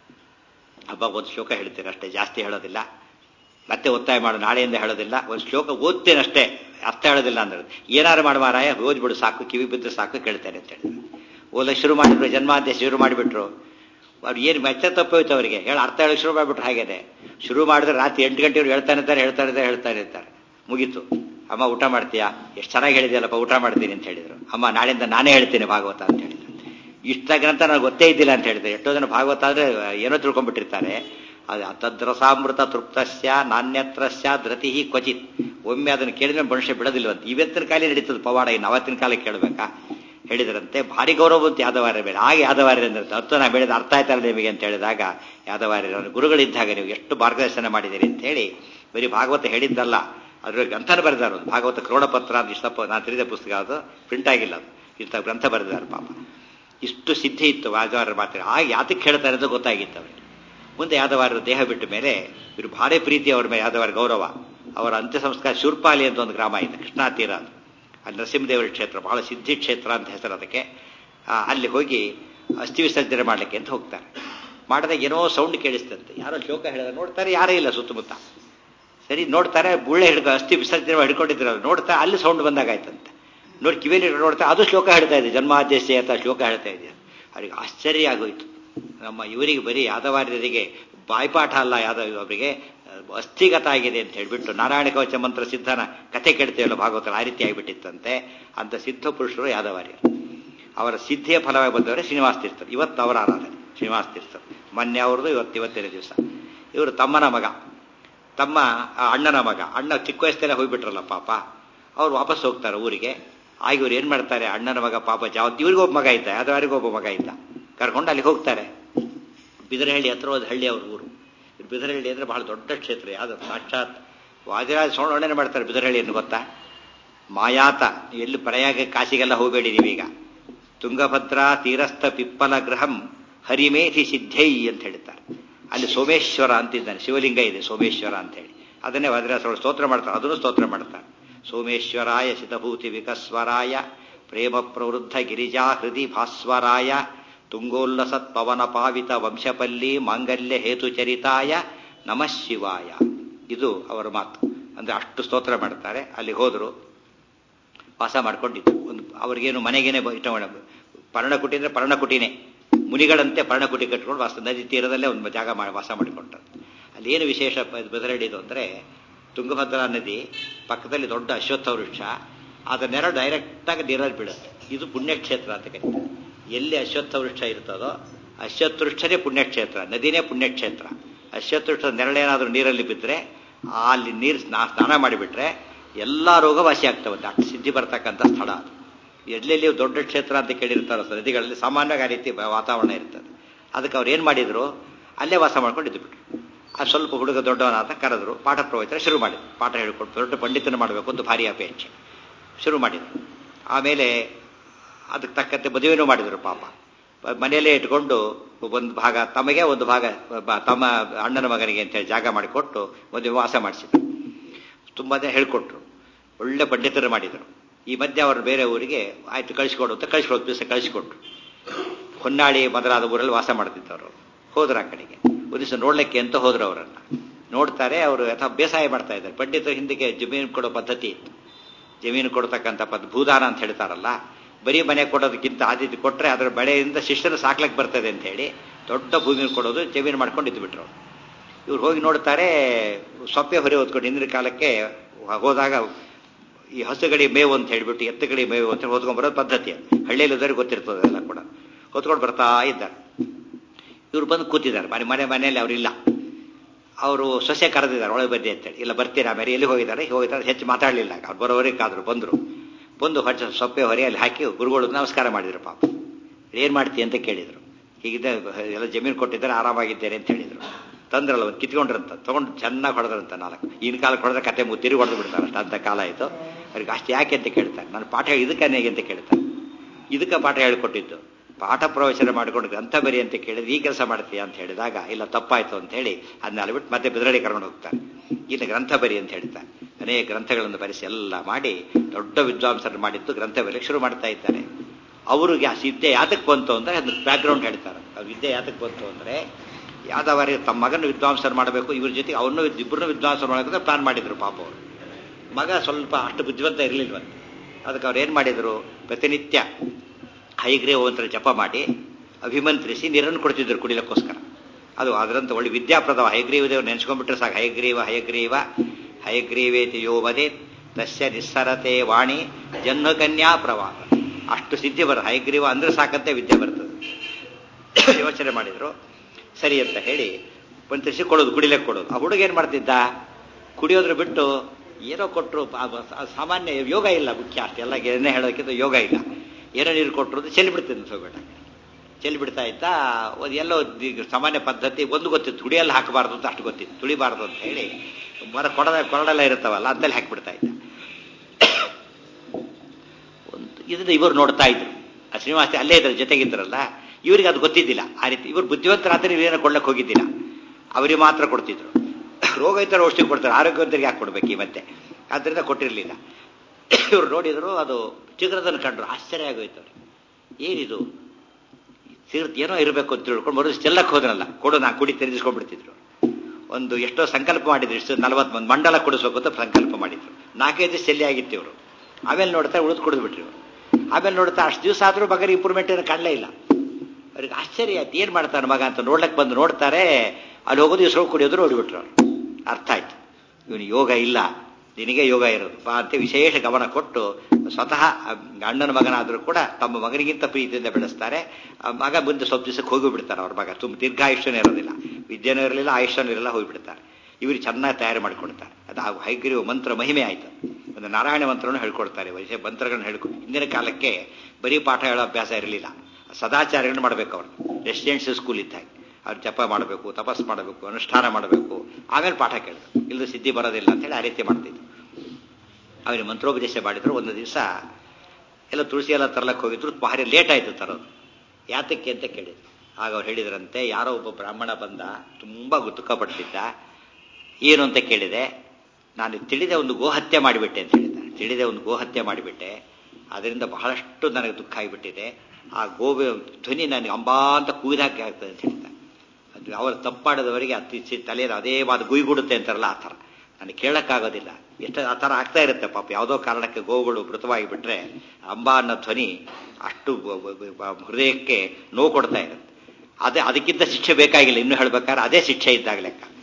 ಹಬ್ಬ ಒಂದು ಶ್ಲೋಕ ಹೇಳ್ತೀರ ಅಷ್ಟೇ, ಜಾಸ್ತಿ ಹೇಳೋದಿಲ್ಲ, ಮತ್ತೆ ಒತ್ತಾಯ ಮಾಡು, ನಾಳೆಯಿಂದ ಹೇಳೋದಿಲ್ಲ, ಒಂದು ಶ್ಲೋಕ ಓದ್ತೇನೆ ಅಷ್ಟೇ, ಅರ್ಥ ಹೇಳೋದಿಲ್ಲ ಅಂದ್ರೆ. ಏನಾರು ಮಾಡುವಾರಾಯ ಓದ್ಬಿಡು ಸಾಕು, ಕಿವಿ ಬಿದ್ದು ಸಾಕು, ಕೇಳ್ತೇನೆ ಅಂತ ಹೇಳಿದ್ರು. ಓದಕ್ಕೆ ಶುರು ಮಾಡಿಬಿಟ್ರು, ಜನ್ಮಾದ್ಯ ಶುರು ಮಾಡಿಬಿಟ್ರು. ಅವ್ರು ಏನು ಮೆಚ್ಚ ತಪ್ಪೋಯ್ತು ಅವರಿಗೆ, ಹೇಳಿ ಅರ್ಥ ಹೇಳಕ್ಕೆ ಶುರು ಮಾಡಿಬಿಟ್ರು. ಹಾಗೇನೆ ಶುರು ಮಾಡಿದ್ರೆ ರಾತ್ರಿ ಎಂಟು ಗಂಟೆಯವ್ರು ಹೇಳ್ತಾನೆ ಇರ್ತಾರೆ ಹೇಳ್ತಾರೆ ಇರ್ತಾರೆ ಹೇಳ್ತಾರೆ ಇರ್ತಾರೆ ಮುಗೀತು. ಅಮ್ಮ ಊಟ ಮಾಡ್ತೀಯಾ, ಎಷ್ಟು ಚೆನ್ನಾಗಿ ಹೇಳಿದೆಯಲ್ಲಪ್ಪ, ಊಟ ಮಾಡ್ತೀನಿ ಅಂತ ಹೇಳಿದ್ರು. ಅಮ್ಮ ನಾಳೆಯಿಂದ ನಾನೇ ಹೇಳ್ತೀನಿ ಭಾಗವತ ಅಂತ ಹೇಳಿದ್ರು. ಇಷ್ಟ ಗ್ರಂಥ ನನಗೆ ಗೊತ್ತೇ ಇದ್ದಿಲ್ಲ ಅಂತ ಹೇಳಿದ್ರೆ. ಎಷ್ಟೋ ಜನ ಭಾಗವತ ಆದರೆ ಏನೋ ತಿಳ್ಕೊಂಡ್ಬಿಟ್ಟಿರ್ತಾರೆ. ಅದು ತದ್ರಸಾಮೃತ ತೃಪ್ತಸ್ಯ ನಾಣ್ಯತ್ರಸ್ಯ ಧೃತಿ ಕ್ವಚಿತ್. ಒಮ್ಮೆ ಅದನ್ನು ಕೇಳಿದ್ರೆ ಮನುಷ್ಯ ಬಿಡೋದಿಲ್ವಂತೆ. ಇವತ್ತಿನ ಕಾಲ ನಡೀತದೆ ಪವಾಡ, ಇನ್ನು ಅವತ್ತಿನ ಕಾಲಕ್ಕೆ ಕೇಳಬೇಕಾ ಹೇಳಿದ್ರಂತೆ. ಭಾರಿ ಗೌರವ ಬಂತು ಯಾದವಾರ್ಯ ಮೇಲೆ. ಹಾಗೆ ಯಾದವಾರ್ಯ ಅಂದ್ರೆ ಹತ್ತು ನಾ ಬೆಳೆದ ಅರ್ಥ ಆಯ್ತಲ್ಲ ನಿಮಗೆ ಅಂತ ಹೇಳಿದಾಗ, ಯಾದವಾರ್ಯ ಗುರುಗಳಿದ್ದಾಗ ನೀವು ಎಷ್ಟು ಮಾರ್ಗದರ್ಶನ ಮಾಡಿದ್ದೀರಿ ಅಂತ ಹೇಳಿ, ಬರೀ ಭಾಗವತ ಹೇಳಿದ್ದಲ್ಲ, ಅದ್ರ ಗ್ರಂಥನ ಬರೆದಾರ. ಒಂದು ಭಾಗವತ ಕ್ರೋಢಪತ್ರ ಅಂತ ಇಷ್ಟಪ್ಪ ನಾನು ತಿಳಿದ ಪುಸ್ತಕ, ಅದು ಪ್ರಿಂಟ್ ಆಗಿಲ್ಲ, ಅದು ಇಂಥ ಗ್ರಂಥ ಬರೆದಾರೆ ಪಾಪ. ಇಷ್ಟು ಸಿದ್ಧಿ ಇತ್ತು ಯಾದವಾರ್ಯರ ಮಾತ್ರ. ಆಗ ಯಾತಕ್ಕೆ ಹೇಳ್ತಾರೆ ಅಂತ ಗೊತ್ತಾಗಿತ್ತು ಅವರಿಗೆ. ಮುಂದೆ ಯಾದವಾರ್ಯರು ದೇಹ ಬಿಟ್ಟ ಮೇಲೆ ಇವರು ಭಾರಿ ಪ್ರೀತಿ ಅವ್ರ ಮೇಲೆ, ಯಾದವಾರ್ಯ ಗೌರವ. ಅವರ ಅಂತ್ಯ ಸಂಸ್ಕಾರ ಶೂರ್ಪಾಲಿ ಅಂತ ಒಂದು ಗ್ರಾಮ ಇದೆ, ಕೃಷ್ಣಾ ತೀರ, ಅದು ಅಲ್ಲಿ ನರಸಿಂಹದೇವರ ಕ್ಷೇತ್ರ, ಬಹಳ ಸಿದ್ಧಿ ಕ್ಷೇತ್ರ ಅಂತ ಹೆಸರು ಅದಕ್ಕೆ. ಅಲ್ಲಿ ಹೋಗಿ ಅಸ್ಥಿ ವಿಸರ್ಜನೆ ಮಾಡಲಿಕ್ಕೆ ಅಂತ ಹೋಗ್ತಾರೆ. ಮಾಡಿದಾಗ ಏನೋ ಸೌಂಡ್ ಕೇಳಿಸ್ತಂತೆ, ಯಾರೋ ಶ್ಲೋಕ ಹೇಳಿದ್ರೆ ನೋಡ್ತಾರೆ, ಯಾರೇ ಇಲ್ಲ ಸುತ್ತಮುತ್ತ. ಸರಿ ನೋಡ್ತಾರೆ, ಬುಳ್ಳೆ ಹಿಡ್ಕೊ ಅಸ್ಥಿ ವಿಸರ್ಜನೆ ಹಿಡ್ಕೊಂಡಿದ್ರು, ನೋಡ್ತಾ ಅಲ್ಲಿ ಸೌಂಡ್ ಬಂದಾಗಾಯ್ತಂತೆ. ನೋಡಿ ಕಿವಿಯಲ್ಲಿ ನೋಡ್ತಾ ಅದು ಶ್ಲೋಕ ಹೇಳ್ತಾ ಇದೆ, ಜನ್ಮಾದ್ಯಸ್ಯ ಅಂತ ಶ್ಲೋಕ ಹೇಳ್ತಾ ಇದೆ. ಅವರಿಗೆ ಆಶ್ಚರ್ಯ ಆಗೋಯ್ತು. ನಮ್ಮ ಇವರಿಗೆ ಬರೀ ಯಾದವಾರ್ಯರಿಗೆ ಬಾಯ್ಪಾಠ ಅಲ್ಲ, ಯಾದವ ಅವರಿಗೆ ಅಸ್ಥಿಗತ ಆಗಿದೆ ಅಂತ ಹೇಳ್ಬಿಟ್ಟು ನಾರಾಯಣ ಕವಚ ಮಂತ್ರ ಸಿದ್ಧನ ಕಥೆ ಕೇಳ್ತೇವಲ್ಲ ಭಾಗವತ, ಆ ರೀತಿ ಆಗಿಬಿಟ್ಟಿತ್ತಂತೆ. ಅಂತ ಸಿದ್ಧ ಪುರುಷರು ಯಾದವಾರ್ಯರು. ಅವರ ಸಿದ್ಧಿಯ ಫಲವಾಗಿ ಬಂದವರೇ ಶ್ರೀನಿವಾಸ ತೀರ್ಥರು. ಇವತ್ತು ಅವರ ಆರಾಧನೆ ಶ್ರೀನಿವಾಸ ತೀರ್ಥರು. ಮೊನ್ನೆ ಅವ್ರದ್ದು ಇವತ್ತು ಇವತ್ತಿನ ದಿವಸ. ಇವರು ತಮ್ಮನ ಮಗ, ತಮ್ಮ ಅಣ್ಣನ ಮಗ. ಅಣ್ಣ ಚಿಕ್ಕ ವಯಸ್ಸಲ್ಲೇ ಹೋಗ್ಬಿಟ್ರಲ್ಲ ಪಾಪ, ಅವ್ರು ವಾಪಸ್ ಹೋಗ್ತಾರೆ ಊರಿಗೆ. ಆಗ ಇವ್ರು ಏನು ಮಾಡ್ತಾರೆ, ಅಣ್ಣನ ಮಗ ಪಾಪ ಜಾವತ್, ಇವ್ರಿಗೊಬ್ಬ ಮಗ ಇದ್ದ, ಯಾದವಾರಿಗೊಬ್ಬ ಮಗ ಇದ್ದ, ಕರ್ಕೊಂಡು ಅಲ್ಲಿ ಹೋಗ್ತಾರೆ. ಬಿದರಹಳ್ಳಿ ಹತ್ರ ಒಂದು ಹಳ್ಳಿ ಅವ್ರ ಊರು. ಬಿದರಹಳ್ಳಿ ಅಂದರೆ ಬಹಳ ದೊಡ್ಡ ಕ್ಷೇತ್ರ, ಯಾವುದು ಸಾಕ್ಷಾತ್ ವಾದಿರಾಜ ಸೋಣನೆ ಮಾಡ್ತಾರೆ ಬಿದರಹಳ್ಳಿಯನ್ನು, ಗೊತ್ತಾ? ಮಾಯಾತ, ಎಲ್ಲಿ ಪ್ರಯಾಗ ಕಾಶಿಗೆಲ್ಲ ಹೋಗಬೇಡಿ ನೀವೀಗ. ತುಂಗಭದ್ರಾ ತೀರಸ್ಥ ಪಿಪ್ಪಲ ಗೃಹಂ ಹರಿಮೇಧಿ ಸಿದ್ಧೈ ಅಂತ ಹೇಳ್ತಾರೆ. ಅಲ್ಲಿ ಸೋಮೇಶ್ವರ ಅಂತಿದ್ದಾನೆ, ಶಿವಲಿಂಗ ಇದೆ ಸೋಮೇಶ್ವರ ಅಂತ ಹೇಳಿ. ಅದನ್ನೇ ವಾದಿರಾಜ ಸ್ತೋತ್ರ ಮಾಡ್ತಾರೆ, ಅದನ್ನು ಸ್ತೋತ್ರ ಮಾಡ್ತಾರೆ. ಸೋಮೇಶ್ವರಾಯ ಶಿತಭೂತಿ ವಿಕಸ್ವರಾಯ ಪ್ರೇಮ ಪ್ರವೃದ್ಧ ಗಿರಿಜಾ ಹೃದಿ ಭಾಸ್ವರಾಯ ತುಂಗೋಲ್ಲಸತ್ ಪವನ ಪಾವಿತ ವಂಶಪಲ್ಲಿ ಮಾಂಗಲ್ಯ ಹೇತುಚರಿತಾಯ ನಮಃ ಶಿವಾಯ. ಇದು ಅವರ ಮಾತು. ಅಂದರೆ ಅಷ್ಟು ಸ್ತೋತ್ರ ಮಾಡ್ತಾರೆ. ಅಲ್ಲಿ ಹೋದರು, ವಾಸ ಮಾಡ್ಕೊಂಡಿದ್ದು. ಒಂದು ಅವ್ರಿಗೇನು ಮನೆಗೇನೆ ಇಟ್ಟ ಪರ್ಣಕುಟಿ ಅಂದರೆ ಪರ್ಣಕುಟಿನೇ, ಮುನಿಗಳಂತೆ ಪರ್ಣಕುಟಿ ಕಟ್ಕೊಂಡು ವಾಸ, ನದಿ ತೀರದಲ್ಲೇ ಒಂದು ಜಾಗ ಮಾಡಿ ವಾಸ ಮಾಡಿಕೊಂಡ್ರು. ಅಲ್ಲಿ ಏನು ವಿಶೇಷ ಬೆದರಡಿದು ಅಂದರೆ ತುಂಗಭದ್ರಾ ನದಿ ಪಕ್ಕದಲ್ಲಿ ದೊಡ್ಡ ಅಶ್ವತ್ಥ ವೃಕ್ಷ, ಅದರ ನೆರಳು ಡೈರೆಕ್ಟಾಗಿ ನೀರಲ್ಲಿ ಬೀಳುತ್ತೆ. ಇದು ಪುಣ್ಯಕ್ಷೇತ್ರ ಅಂತ ಕರೀತಾರೆ. ಎಲ್ಲಿ ಅಶ್ವತ್ಥ ವೃಕ್ಷ ಇರ್ತದೋ ಅಶ್ವತ್ಥ ವೃಕ್ಷನೇ ಪುಣ್ಯಕ್ಷೇತ್ರ, ನದಿನೇ ಪುಣ್ಯಕ್ಷೇತ್ರ. ಅಶ್ವತ್ಥ ವೃಕ್ಷದ ನೆರಳೇನಾದರೂ ನೀರಲ್ಲಿ ಬಿದ್ದರೆ ಅಲ್ಲಿ ನೀರು ಸ್ನಾ ಸ್ನಾನ ಮಾಡಿಬಿಟ್ರೆ ಎಲ್ಲ ರೋಗ ವಾಸಿ ಆಗ್ತವಂತೆ. ಅಷ್ಟು ಸಿದ್ಧಿ ಬರ್ತಕ್ಕಂಥ ಸ್ಥಳ ಅದು. ಎಲ್ಲೆಲ್ಲಿ ದೊಡ್ಡ ಕ್ಷೇತ್ರ ಅಂತ ಕೇಳಿರ್ತಾರೋ ನದಿಗಳಲ್ಲಿ ಸಾಮಾನ್ಯವಾಗಿ ಆ ರೀತಿ ವಾತಾವರಣ ಇರ್ತದೆ. ಅದಕ್ಕೆ ಅವ್ರು ಏನು ಮಾಡಿದರು, ಅಲ್ಲೇ ವಾಸ ಮಾಡ್ಕೊಂಡು ಇದ್ದು ಬಿಟ್ರು. ಅದು ಸ್ವಲ್ಪ ಹುಡುಗ ದೊಡ್ಡವನಾದ ಕರೆದ್ರು, ಪಾಠ ಪ್ರವಚನ ಶುರು ಮಾಡಿದ್ರು. ಪಾಠ ಹೇಳಿಕೊಟ್ಟು ದೊಡ್ಡ ಪಂಡಿತನ ಮಾಡಬೇಕು ಅಂತ ಭಾರಿ ಅಪೇಕ್ಷೆ ಶುರು ಮಾಡಿದರು. ಆಮೇಲೆ ಅದಕ್ಕೆ ತಕ್ಕಂತೆ ಮದುವೆನೂ ಮಾಡಿದರು. ಪಾಪ ಮನೆಯಲ್ಲೇ ಇಟ್ಕೊಂಡು ಒಂದು ಭಾಗ ತಮಗೆ ಒಂದು ಭಾಗ ತಮ್ಮ ಅಣ್ಣನ ಮಗನಿಗೆ ಅಂತೇಳಿ ಜಾಗ ಮಾಡಿಕೊಟ್ಟು ಮದುವೆ ವಾಸ ಮಾಡಿಸಿದ್ರು. ತುಂಬ ಜನ ಹೇಳ್ಕೊಟ್ರು, ಒಳ್ಳೆ ಪಂಡಿತರು ಮಾಡಿದರು. ಈ ಮಧ್ಯೆ ಅವರು ಬೇರೆ ಊರಿಗೆ ಆಯ್ತು ಕಳಿಸ್ಕೊಡು ಅಂತ ಕಳಿಸ್ಕೊಡು ದಿವಸ ಕಳಿಸ್ಕೊಟ್ರು. ಹೊನ್ನಾಳಿ ಮೊದಲಾದ ಊರಲ್ಲಿ ವಾಸ ಮಾಡ್ತಿದ್ದವರು. ಹೋದ್ರು ಆ ಕಡೆಗೆ. ಒಂದು ದಿವಸ ನೋಡ್ಲಿಕ್ಕೆ ಅಂತ ಹೋದ್ರು. ಅವರನ್ನ ನೋಡ್ತಾರೆ, ಅವರು ಯಥಾ ಬೇಸಾಯ ಮಾಡ್ತಾ ಇದ್ದಾರೆ. ಪಂಡಿತರು ಹಿಂದಿಗೆ ಜಮೀನು ಕೊಡೋ ಪದ್ಧತಿ ಇತ್ತು. ಜಮೀನು ಕೊಡ್ತಕ್ಕಂಥ ಪದ್ಧ ಭೂದಾನ ಅಂತ ಹೇಳ್ತಾರಲ್ಲ, ಬರೀ ಮನೆ ಕೊಡೋದಕ್ಕಿಂತ ಆದಿತ್ಯ ಕೊಟ್ಟರೆ ಅದರ ಬೆಳೆಯಿಂದ ಶಿಷ್ಟನ ಸಾಕ್ಲಕ್ಕೆ ಬರ್ತದೆ ಅಂತ ಹೇಳಿ ದೊಡ್ಡ ಭೂಮಿ ಕೊಡೋದು, ಜಮೀನು ಮಾಡ್ಕೊಂಡು ಇದ್ದುಬಿಟ್ರು. ಇವ್ರು ಹೋಗಿ ನೋಡ್ತಾರೆ, ಸೊಪ್ಪೆ ಹೊರೆ ಹೊತ್ಕೊಂಡು ಹಿಂದಿನ ಕಾಲಕ್ಕೆ ಹೋದಾಗ ಈ ಹಸುಗಡಿ ಮೇವು ಅಂತ ಹೇಳ್ಬಿಟ್ಟು ಎತ್ತುಗಡಿ ಮೇವು ಅಂತ ಹೊತ್ಕೊಂಡು ಬರೋದು ಪದ್ಧತಿ. ಹಳ್ಳಿಯಲ್ಲಿದ್ದವ್ರಿಗೆ ಗೊತ್ತಿರ್ತದೆ ಎಲ್ಲ ಕೂಡ. ಹೊತ್ಕೊಂಡು ಬರ್ತಾ ಇದ್ದಾರೆ. ಇವ್ರು ಬಂದು ಕೂತಿದ್ದಾರೆ ಮನೆ ಮನೆ ಮನೆಯಲ್ಲಿ ಅವರಿಲ್ಲ. ಅವರು ಸೊಸೆ ಕರೆದಿದ್ದಾರೆ ಒಳಗೆ ಬದ್ದೆ ಅಂತೇಳಿ. ಇಲ್ಲ ಬರ್ತೀರಾ ಮೇಲೆ ಎಲ್ಲಿ ಹೋಗಿದ್ದಾರೆ ಹೋಗಿದ್ದಾರೆ ಹೆಚ್ಚು ಮಾತಾಡಲಿಲ್ಲ. ಅವ್ರು ಬರೋವರೆಗೆ ಕಾದ್ರು. ಬಂದರು. ಬಂದು ಹೊಚ್ಚ ಸೊಪ್ಪೆ ಹೊರೆ ಅಲ್ಲಿ ಹಾಕಿ ಗುರುಗಳು ನಮಸ್ಕಾರ ಮಾಡಿದ್ರು. ಪಾಪ ಏನು ಮಾಡ್ತೀವಿ ಅಂತ ಕೇಳಿದರು. ಹೀಗಿದ್ದ ಎಲ್ಲ ಜಮೀನು ಕೊಟ್ಟಿದ್ದಾರೆ, ಆರಾಮಾಗಿದ್ದೇನೆ ಅಂತ ಹೇಳಿದರು. ತಂದ್ರಲ್ಲ ಒಂದು ಕಿತ್ಕೊಂಡ್ರಂತ ತೊಗೊಂಡು ಚೆನ್ನಾಗಿ ಹೊಡೆದ್ರಂತ ನಾಲ್ಕು. ಈಗಿನ ಕಾಲಕ್ಕೆ ಹೊಡೆದ್ರೆ ಕತೆ ಮುತ್ತಿರಿ ಹೊಡೆದು ಬಿಡ್ತಾರೆ. ಅಷ್ಟು ಅಂತ ಕಾಲ ಆಯಿತು. ಅವ್ರಿಗೆ ಅಷ್ಟು ಯಾಕೆ ಅಂತ ಕೇಳ್ತಾರೆ. ನಾನು ಪಾಠ ಇದಕ್ಕೆ ಹೇಗೆ ಅಂತ ಕೇಳ್ತಾರೆ. ಇದಕ್ಕೆ ಪಾಠ ಹೇಳಿಕೊಟ್ಟಿದ್ದು. ಪಾಠ ಪ್ರವಚನ ಮಾಡಿಕೊಂಡು ಗ್ರಂಥ ಬರಿ ಅಂತ ಕೇಳಿದ್ರೆ ಈ ಕೆಲಸ ಮಾಡ್ತೀಯಾ ಅಂತ ಹೇಳಿದಾಗ ಇಲ್ಲ ತಪ್ಪಾಯ್ತು ಅಂತ ಹೇಳಿ ಅದನ್ನ ಬಿಟ್ಟು ಮತ್ತೆ ಬೆದರಡಿ ಕರ್ಕೊಂಡು ಹೋಗ್ತಾರೆ. ಇಲ್ಲ ಗ್ರಂಥ ಬರಿ ಅಂತ ಹೇಳ್ತಾರೆ. ಅನೇಕ ಗ್ರಂಥಗಳನ್ನು ಬರೆಸಿ ಎಲ್ಲ ಮಾಡಿ ದೊಡ್ಡ ವಿದ್ವಾಂಸರು ಮಾಡಿದ್ದು ಗ್ರಂಥ ಬರೆಯಕ್ಕೆ ಶುರು ಮಾಡ್ತಾ ಇದ್ದಾರೆ. ಅವ್ರಿಗೆ ಆ ವಿದ್ಯೆ ಯಾತಕ್ಕೆ ಬಂತು ಅಂದರೆ ಅದನ್ನ ಬ್ಯಾಕ್ಗ್ರೌಂಡ್ ಹೇಳ್ತಾರೆ. ಆ ವಿದ್ಯೆ ಯಾತಕ್ಕೆ ಬಂತು ಅಂದರೆ ಯಾವ್ದವರೆ ತಮ್ಮ ಮಗನ ವಿದ್ವಾಂಸರು ಮಾಡಬೇಕು, ಇವ್ರ ಜೊತೆಗೆ ಅವನು ಇಬ್ಬರನ್ನು ವಿದ್ವಾಂಸರು ಮಾಡಬೇಕು ಪ್ಲಾನ್ ಮಾಡಿದ್ರು. ಪಾಪ ಅವರು ಮಗ ಸ್ವಲ್ಪ ಅಷ್ಟು ಬುದ್ಧಿವಂತ ಇರಲಿಲ್ವಂತೆ. ಅದಕ್ಕೆ ಅವ್ರು ಏನು ಮಾಡಿದರು, ಪ್ರತಿನಿತ್ಯ ಹೈಗ್ರೀವ ಮಂತ್ರ ಜಪ ಮಾಡಿ ಅಭಿಮಂತ್ರಿಸಿ ನೀರನ್ನು ಕೊಡ್ತಿದ್ರು ಕುಡಿಲಕ್ಕೋಸ್ಕರ. ಅದು ಅದರಂತ ಒಳ್ಳೆ ವಿದ್ಯಾಪ್ರದವ. ಹಯಗ್ರೀವ ದೇವರು ನೆನೆಸ್ಕೊಂಡ್ಬಿಟ್ರೆ ಸಾಕು. ಹಯಗ್ರೀವ ಹಯಗ್ರೀವ ಹಯಗ್ರೀವೇತಿ ಯೋ ವದೇ ತಸ್ಯ ನಿಸ್ಸರತೆ ವಾಣಿ ಜನ್ಮ ಕನ್ಯಾ ಪ್ರವಾಹ. ಅಷ್ಟು ಸಿದ್ಧಿ ಬರ ಹಯಗ್ರೀವ ಅಂದ್ರೆ ಸಾಕಂತೆ ವಿದ್ಯೆ ಬರ್ತದೆ. ಯೋಚನೆ ಮಾಡಿದ್ರು. ಸರಿ ಅಂತ ಹೇಳಿ ಮಂತ್ರಿಸಿ ಕೊಡೋದು, ಕುಡಿಲಕ್ಕೆ ಕೊಡೋದು. ಆ ಹುಡುಗ ಏನು ಮಾಡ್ತಿದ್ದ, ಕುಡಿಯೋದ್ರ ಬಿಟ್ಟು ಏನೋ ಕೊಟ್ಟರು. ಸಾಮಾನ್ಯ ಯೋಗ ಇಲ್ಲ ಮುಖ್ಯ. ಅಷ್ಟೆಲ್ಲ ಎಣ್ಣೆ ಹೇಳೋದಕ್ಕಿಂತ ಯೋಗ ಇಲ್ಲ. ಏನೋ ನೀರು ಕೊಟ್ಟರು ಚೆಲ್ಲಿ ಬಿಡ್ತಿದ್ದ ಸೋಬೇಟ. ಚೆಲ್ಲಿ ಬಿಡ್ತಾ ಇತ್ತಾ. ಒಂದು ಎಲ್ಲೋ ಸಾಮಾನ್ಯ ಪದ್ಧತಿ ಒಂದು ಗೊತ್ತಿತ್ತು, ತುಳಿಯಲ್ಲಿ ಹಾಕಬಾರ್ದು ಅಂತ ಅಷ್ಟು ಗೊತ್ತಿತ್ತು. ತುಳಿಬಾರ್ದು ಅಂತ ಹೇಳಿ ಮರ ಕೊಡದ ಕೊರಡೆಲ್ಲ ಇರುತ್ತವಲ್ಲ ಅಂತಲ್ಲಿ ಹಾಕಿಬಿಡ್ತಾ ಇದ್ದ. ಒಂದು ಇದನ್ನ ಇವರು ನೋಡ್ತಾ ಇದ್ರು. ಆ ಶ್ರೀನಿವಾಸ ಅಲ್ಲೇ ಇದ್ರು, ಜೊತೆಗಿದ್ರಲ್ಲ. ಇವರಿಗೆ ಅದು ಗೊತ್ತಿದ್ದಿಲ್ಲ. ಆ ರೀತಿ ಇವರು ಬುದ್ಧಿವಂತರಾದ್ರೆ ಇವೇನೋ ಕೊಳ್ಳಕ್ಕೆ ಹೋಗಿದ್ದಿಲ್ಲ. ಅವರಿಗೆ ಮಾತ್ರ ಕೊಡ್ತಿದ್ರು. ರೋಗ ಇದ್ದರೆ ಔಷಧಿ ಕೊಡ್ತಾರೆ, ಆರೋಗ್ಯವಂತರಿಗೆ ಯಾಕೆ ಕೊಡ್ಬೇಕು ಈ ಮತ್ತೆ. ಆದ್ದರಿಂದ ಕೊಟ್ಟಿರಲಿಲ್ಲ. ಇವ್ರು ನೋಡಿದ್ರು, ಅದು ಚಿಗುರದನ್ನು ಕಂಡ್ರು. ಆಶ್ಚರ್ಯ ಆಗೋಯ್ತು. ಏನಿದು ಸಿಗುತ್ತೆ ಏನೋ ಇರಬೇಕು ಅಂತ ತಿಳ್ಕೊಂಡು ಮರು ಚೆಲ್ಲಕ್ಕೆ ಹೋದ್ರಲ್ಲ, ಕೊಡು ನಾ ಕುಡಿ ತೆರೆದಿಸ್ಕೊಂಡ್ಬಿಡ್ತಿದ್ರು. ಒಂದು ಎಷ್ಟೋ ಸಂಕಲ್ಪ ಮಾಡಿದ್ರು. ಇಷ್ಟು ನಲವತ್ತು ಮಂಡಲ ಕುಡಿಸ್ಬೇಕು ಅಂತ ಸಂಕಲ್ಪ ಮಾಡಿದ್ರು. ನಾಲ್ಕೈದು ದಿವಸ ಚೆಲ್ಲಿ ಆಗಿತ್ತು ಇವರು. ಆಮೇಲೆ ನೋಡ್ತಾ ಉಳಿದು ಕುಡಿದು ಬಿಟ್ರು ಇವರು. ಆಮೇಲೆ ನೋಡ್ತಾ ಅಷ್ಟು ದಿವಸ ಆದರೂ ಮಗನ ಇಂಪ್ರೂವ್ಮೆಂಟ್ ಏನು ಕಾಣಲೇ ಇಲ್ಲ. ಅವ್ರಿಗೆ ಆಶ್ಚರ್ಯ ಆಯ್ತು, ಏನು ಮಾಡ್ತಾನೆ ಮಗ ಅಂತ ನೋಡ್ಲಕ್ಕೆ ಬಂದು ನೋಡ್ತಾರೆ. ಅಲ್ಲಿ ಹೋಗೋದು ಇಸ್ರೋ ಕುಡಿಯೋದ್ರು ಹೊಡಿಬಿಟ್ರು ಅವ್ರು. ಅರ್ಥ ಆಯ್ತು, ಇವನು ಯೋಗ ಇಲ್ಲ, ನಿನಗೆ ಯೋಗ ಇರೋದು ಬಾ ಅಂತ ವಿಶೇಷ ಗಮನ ಕೊಟ್ಟು ಸ್ವತಃ ಅಣ್ಣನ ಮಗನಾದರೂ ಕೂಡ ತಮ್ಮ ಮಗನಿಗಿಂತ ಪ್ರೀತಿಯಿಂದ ಬೆಳೆಸ್ತಾರೆ. ಮಗ ಮುಂದೆ ಸ್ವಲ್ಪ ದಿವಸಕ್ಕೆ ಹೋಗಿಬಿಡ್ತಾರೆ. ಅವ್ರ ಮಗ ತುಂಬ ದೀರ್ಘಾಯುಷ್ಯನೇ ಇರೋದಿಲ್ಲ, ವಿದ್ಯೆನೂ ಇರಲಿಲ್ಲ, ಆಯುಷ್ಯನೂ ಇರಲ್ಲ, ಹೋಗಿಬಿಡ್ತಾರೆ. ಇವರು ಚೆನ್ನಾಗಿ ತಯಾರು ಮಾಡಿಕೊಡ್ತಾರೆ. ಅದು ಆ ಹೈಗ್ರೀವ ಮಂತ್ರ ಮಹಿಮೆ ಆಯಿತು. ಒಂದು ನಾರಾಯಣ ಮಂತ್ರವನ್ನು ಹೇಳ್ಕೊಡ್ತಾರೆ. ವೈಶೇ ಮಂತ್ರಗಳನ್ನ ಹೇಳ್ಕೊಡು. ಹಿಂದಿನ ಕಾಲಕ್ಕೆ ಬರೀ ಪಾಠ ಹೇಳೋ ಅಭ್ಯಾಸ ಇರಲಿಲ್ಲ. ಸದಾಚಾರಗಳನ್ನು ಮಾಡಬೇಕು. ಅವರು ರೆಸಿಡೆನ್ಷಿಯಲ್ ಸ್ಕೂಲ್ ಇದ್ದಾಗ ಅವ್ರು ಜಪ ಮಾಡಬೇಕು, ತಪಸ್ಸು ಮಾಡಬೇಕು, ಅನುಷ್ಠಾನ ಮಾಡಬೇಕು, ಆಮೇಲೆ ಪಾಠ ಕೇಳಬೇಕು. ಇಲ್ಲದ ಸಿದ್ಧಿ ಬರೋದಿಲ್ಲ ಅಂತೇಳಿ ಆ ರೀತಿ ಮಾಡ್ತಿದ್ರು. ಅವರಿಗೆ ಮಂತ್ರೋಪದೇಶ ಮಾಡಿದ್ರು. ಒಂದು ದಿವಸ ಎಲ್ಲ ತುಳಸಿ ಎಲ್ಲ ತರಲಕ್ಕೆ ಹೋಗಿದ್ರು. ಭಾರಿ ಲೇಟ್ ಆಯಿತು ತರೋದು. ಯಾತಕ್ಕೆ ಅಂತ ಕೇಳಿದ್ರು. ಆಗ ಅವ್ರು ಹೇಳಿದ್ರಂತೆ, ಯಾರೋ ಒಬ್ಬ ಬ್ರಾಹ್ಮಣ ಬಂದ, ತುಂಬ ದುಃಖಪಡ್ತಿದ್ದ. ಏನು ಅಂತ ಕೇಳಿದೆ. ನಾನು ತಿಳಿದೆ ಒಂದು ಗೋಹತ್ಯೆ ಮಾಡಿಬಿಟ್ಟೆ ಅಂತ ಹೇಳಿದ್ದೆ. ತಿಳಿದೆ ಒಂದು ಗೋಹತ್ಯೆ ಮಾಡಿಬಿಟ್ಟೆ, ಅದರಿಂದ ಬಹಳಷ್ಟು ನನಗೆ ದುಃಖ ಆಗಿಬಿಟ್ಟಿದೆ. ಆ ಗೋವೆ ಧ್ವನಿ ನನಗೆ ಅಂಬಾ ಅಂತ ಕೂಗಿದಾಕಿ ಆಗ್ತದೆ ಅಂತ ಹೇಳ್ತಾರೆ. ಅದು ಅವರು ತಪ್ಪಾಡದವರಿಗೆ ಅತಿ ತಲೆಯಲ್ಲಿ ಅದೇ ಮಾತು ಗುಯ್ಗುಡುತ್ತೆ ಅಂತಾರಲ್ಲ, ಆ ಥರ ನನಗೆ ಕೇಳೋಕ್ಕಾಗೋದಿಲ್ಲ. ಎಷ್ಟು ಆ ಥರ ಆಗ್ತಾ ಇರುತ್ತೆ ಪಾಪ. ಯಾವುದೋ ಕಾರಣಕ್ಕೆ ಗೋವುಗಳು ಮೃತವಾಗಿ ಬಿಟ್ರೆ ಅಂಬಾ ಅನ್ನೋ ಧ್ವನಿ ಅಷ್ಟು ಹೃದಯಕ್ಕೆ ನೋವು ಕೊಡ್ತಾ ಇರುತ್ತೆ. ಅದೇ ಅದಕ್ಕಿಂತ ಶಿಕ್ಷೆ ಬೇಕಾಗಿಲ್ಲ. ಇನ್ನೂ ಹೇಳ್ಬೇಕಾದ್ರೆ ಅದೇ ಶಿಕ್ಷೆ ಇದ್ದಾಗ ಲೆಕ್ಕ.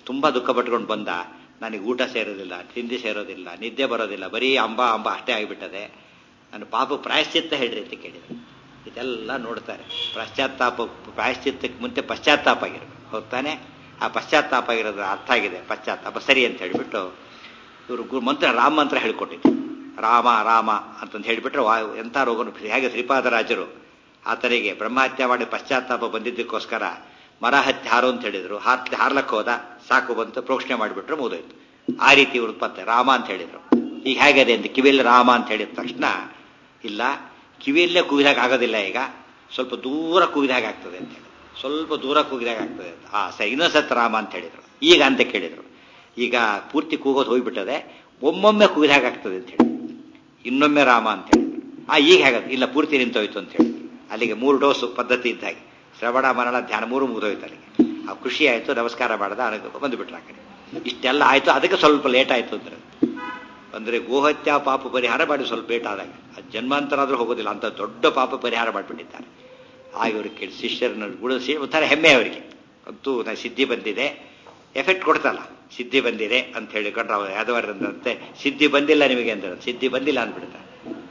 ತುಂಬ ದುಃಖ ಪಟ್ಕೊಂಡು ಬಂದ. ನನಗೆ ಊಟ ಸೇರೋದಿಲ್ಲ, ತಿಂಡಿ ಸೇರೋದಿಲ್ಲ, ನಿದ್ದೆ ಬರೋದಿಲ್ಲ, ಬರೀ ಅಂಬ ಅಂಬ ಅಷ್ಟೇ ಆಗಿಬಿಟ್ಟದೆ. ನನ್ನ ಪಾಪ ಪ್ರಾಯಶ್ಚಿತ್ತ ಹೇಳ್ರಿ ಅಂತ ಕೇಳಿದೆ. ಇದೆಲ್ಲ ನೋಡ್ತಾರೆ. ಪಶ್ಚಾತ್ತಾಪ ಪ್ರಾಯಶ್ಚಿತ್ತಕ್ಕೆ ಮುಂಚೆ ಪಶ್ಚಾತ್ತಾಪ ಆಗಿರ್ಬೇಕು, ಹೋಗ್ತಾನೆ. ಆ ಪಶ್ಚಾತ್ತಾಪ ಆಗಿರೋದ್ರ ಅರ್ಥ ಆಗಿದೆ, ಪಶ್ಚಾತ್ತಾಪ ಸರಿ ಅಂತ ಹೇಳಿಬಿಟ್ಟು ಇವರು ಗು ಮಂತ್ರ ರಾಮ ಮಂತ್ರ ಹೇಳ್ಕೊಟ್ಟಿದ್ರು. ರಾಮ ರಾಮ ಅಂತಂದು ಹೇಳಿಬಿಟ್ರೆ ವಾ ಎಂಥ ರೋಗನು. ಹೇಗೆ ಶ್ರೀಪಾದರಾಜರು ಆತನಿಗೆ ಬ್ರಹ್ಮಹತ್ಯೆ ಮಾಡಿ ಪಶ್ಚಾತ್ತಾಪ ಬಂದಿದ್ದಕ್ಕೋಸ್ಕರ ಮರ ಹತ್ಯೆ ಹಾರು ಅಂತ ಹೇಳಿದ್ರು, ಹಾರ್ತಿ ಹಾರ್ಲಕ್ಕೆ ಹೋದ, ಸಾಕು ಬಂತು, ಪ್ರೋಕ್ಷಣೆ ಮಾಡಿಬಿಟ್ರು, ಮುಗಿದೋಯ್ತು. ಆ ರೀತಿ ಉತ್ಪತ್ತಿ ರಾಮ ಅಂತ ಹೇಳಿದ್ರು. ಈಗ ಹೇಗಿದೆ ಅಂತ ಕಿವಿಯಲ್ಲಿ ರಾಮ ಅಂತ ಹೇಳಿದ ತಕ್ಷಣ ಇಲ್ಲ, ಕಿವಿಯಲ್ಲೇ ಕೂಗಿದಾಗ ಆಗೋದಿಲ್ಲ, ಈಗ ಸ್ವಲ್ಪ ದೂರ ಕೂಗಿದಾಗ ಆಗ್ತದೆ ಅಂತ ಹೇಳಿ, ಸ್ವಲ್ಪ ದೂರ ಕೂಗಿದಾಗ ಆಗ್ತದೆ ಅಂತ. ಆ ಸ ಇನ್ನೊಂದ್ಸತ್ ರಾಮ ಅಂತ ಹೇಳಿದ್ರು. ಈಗ ಅಂತ ಕೇಳಿದ್ರು, ಈಗ ಪೂರ್ತಿ ಕೂಗೋದು ಹೋಗ್ಬಿಟ್ಟದೆ, ಒಮ್ಮೊಮ್ಮೆ ಕೂಗಿದಾಗ ಆಗ್ತದೆ ಅಂತ ಹೇಳಿ, ಇನ್ನೊಮ್ಮೆ ರಾಮ ಅಂತ ಹೇಳಿದ್ರು. ಆ ಈಗ ಹೇಗದು ಇಲ್ಲ, ಪೂರ್ತಿ ನಿಂತೋಯ್ತು ಅಂತ ಹೇಳಿ. ಅಲ್ಲಿಗೆ ಮೂರು ಡೋಸು ಪದ್ಧತಿ ಇದ್ದಾಗೆ ಶ್ರವಣ ಮರಣ ಧ್ಯಾನ ಮೂರು ಮುಗಿದೋಯ್ತು. ಅಲ್ಲಿಗೆ ಆ ಖುಷಿ ಆಯಿತು, ನಮಸ್ಕಾರ ಮಾಡದ ಅನುಗ್ರಹ ಬಂದುಬಿಟ್ರು ಆ ಕಡೆ. ಇಷ್ಟೆಲ್ಲ ಆಯಿತು, ಅದಕ್ಕೆ ಸ್ವಲ್ಪ ಲೇಟ್ ಆಯಿತು ಅಂದ್ರೆ ಅಂದರೆ ಗೋಹತ್ಯಾ ಪಾಪ ಪರಿಹಾರ ಮಾಡಿ ಸ್ವಲ್ಪ ಲೇಟ್ ಆದಾಗ, ಅದು ಜನ್ಮಾಂತರ ಆದರೂ ಹೋಗೋದಿಲ್ಲ, ಅಂತ ದೊಡ್ಡ ಪಾಪ ಪರಿಹಾರ ಮಾಡಿಬಿಟ್ಟಿದ್ದಾರೆ. ಆಗ ಇವ್ರಿಗೆ ಕೇಳಿ ಶಿಷ್ಯರನ್ನ ಗುಡಿಸಿ ಒಂಥರ ಹೆಮ್ಮೆ ಅವರಿಗೆ, ಅಂತೂ ನಾ ಸಿದ್ಧಿ ಬಂದಿದೆ, ಎಫೆಕ್ಟ್ ಕೊಡ್ತಲ್ಲ, ಸಿದ್ಧಿ ಬಂದಿದೆ ಅಂತ ಹೇಳಿಕೊಂಡ್ರೆ ಅವ್ರು ಯಾದವರಂತೆ ಸಿದ್ಧಿ ಬಂದಿಲ್ಲ ನಿಮಗೆ ಅಂದ್ರೆ, ಸಿದ್ಧಿ ಬಂದಿಲ್ಲ ಅಂದ್ಬಿಡ್ತಾರೆ.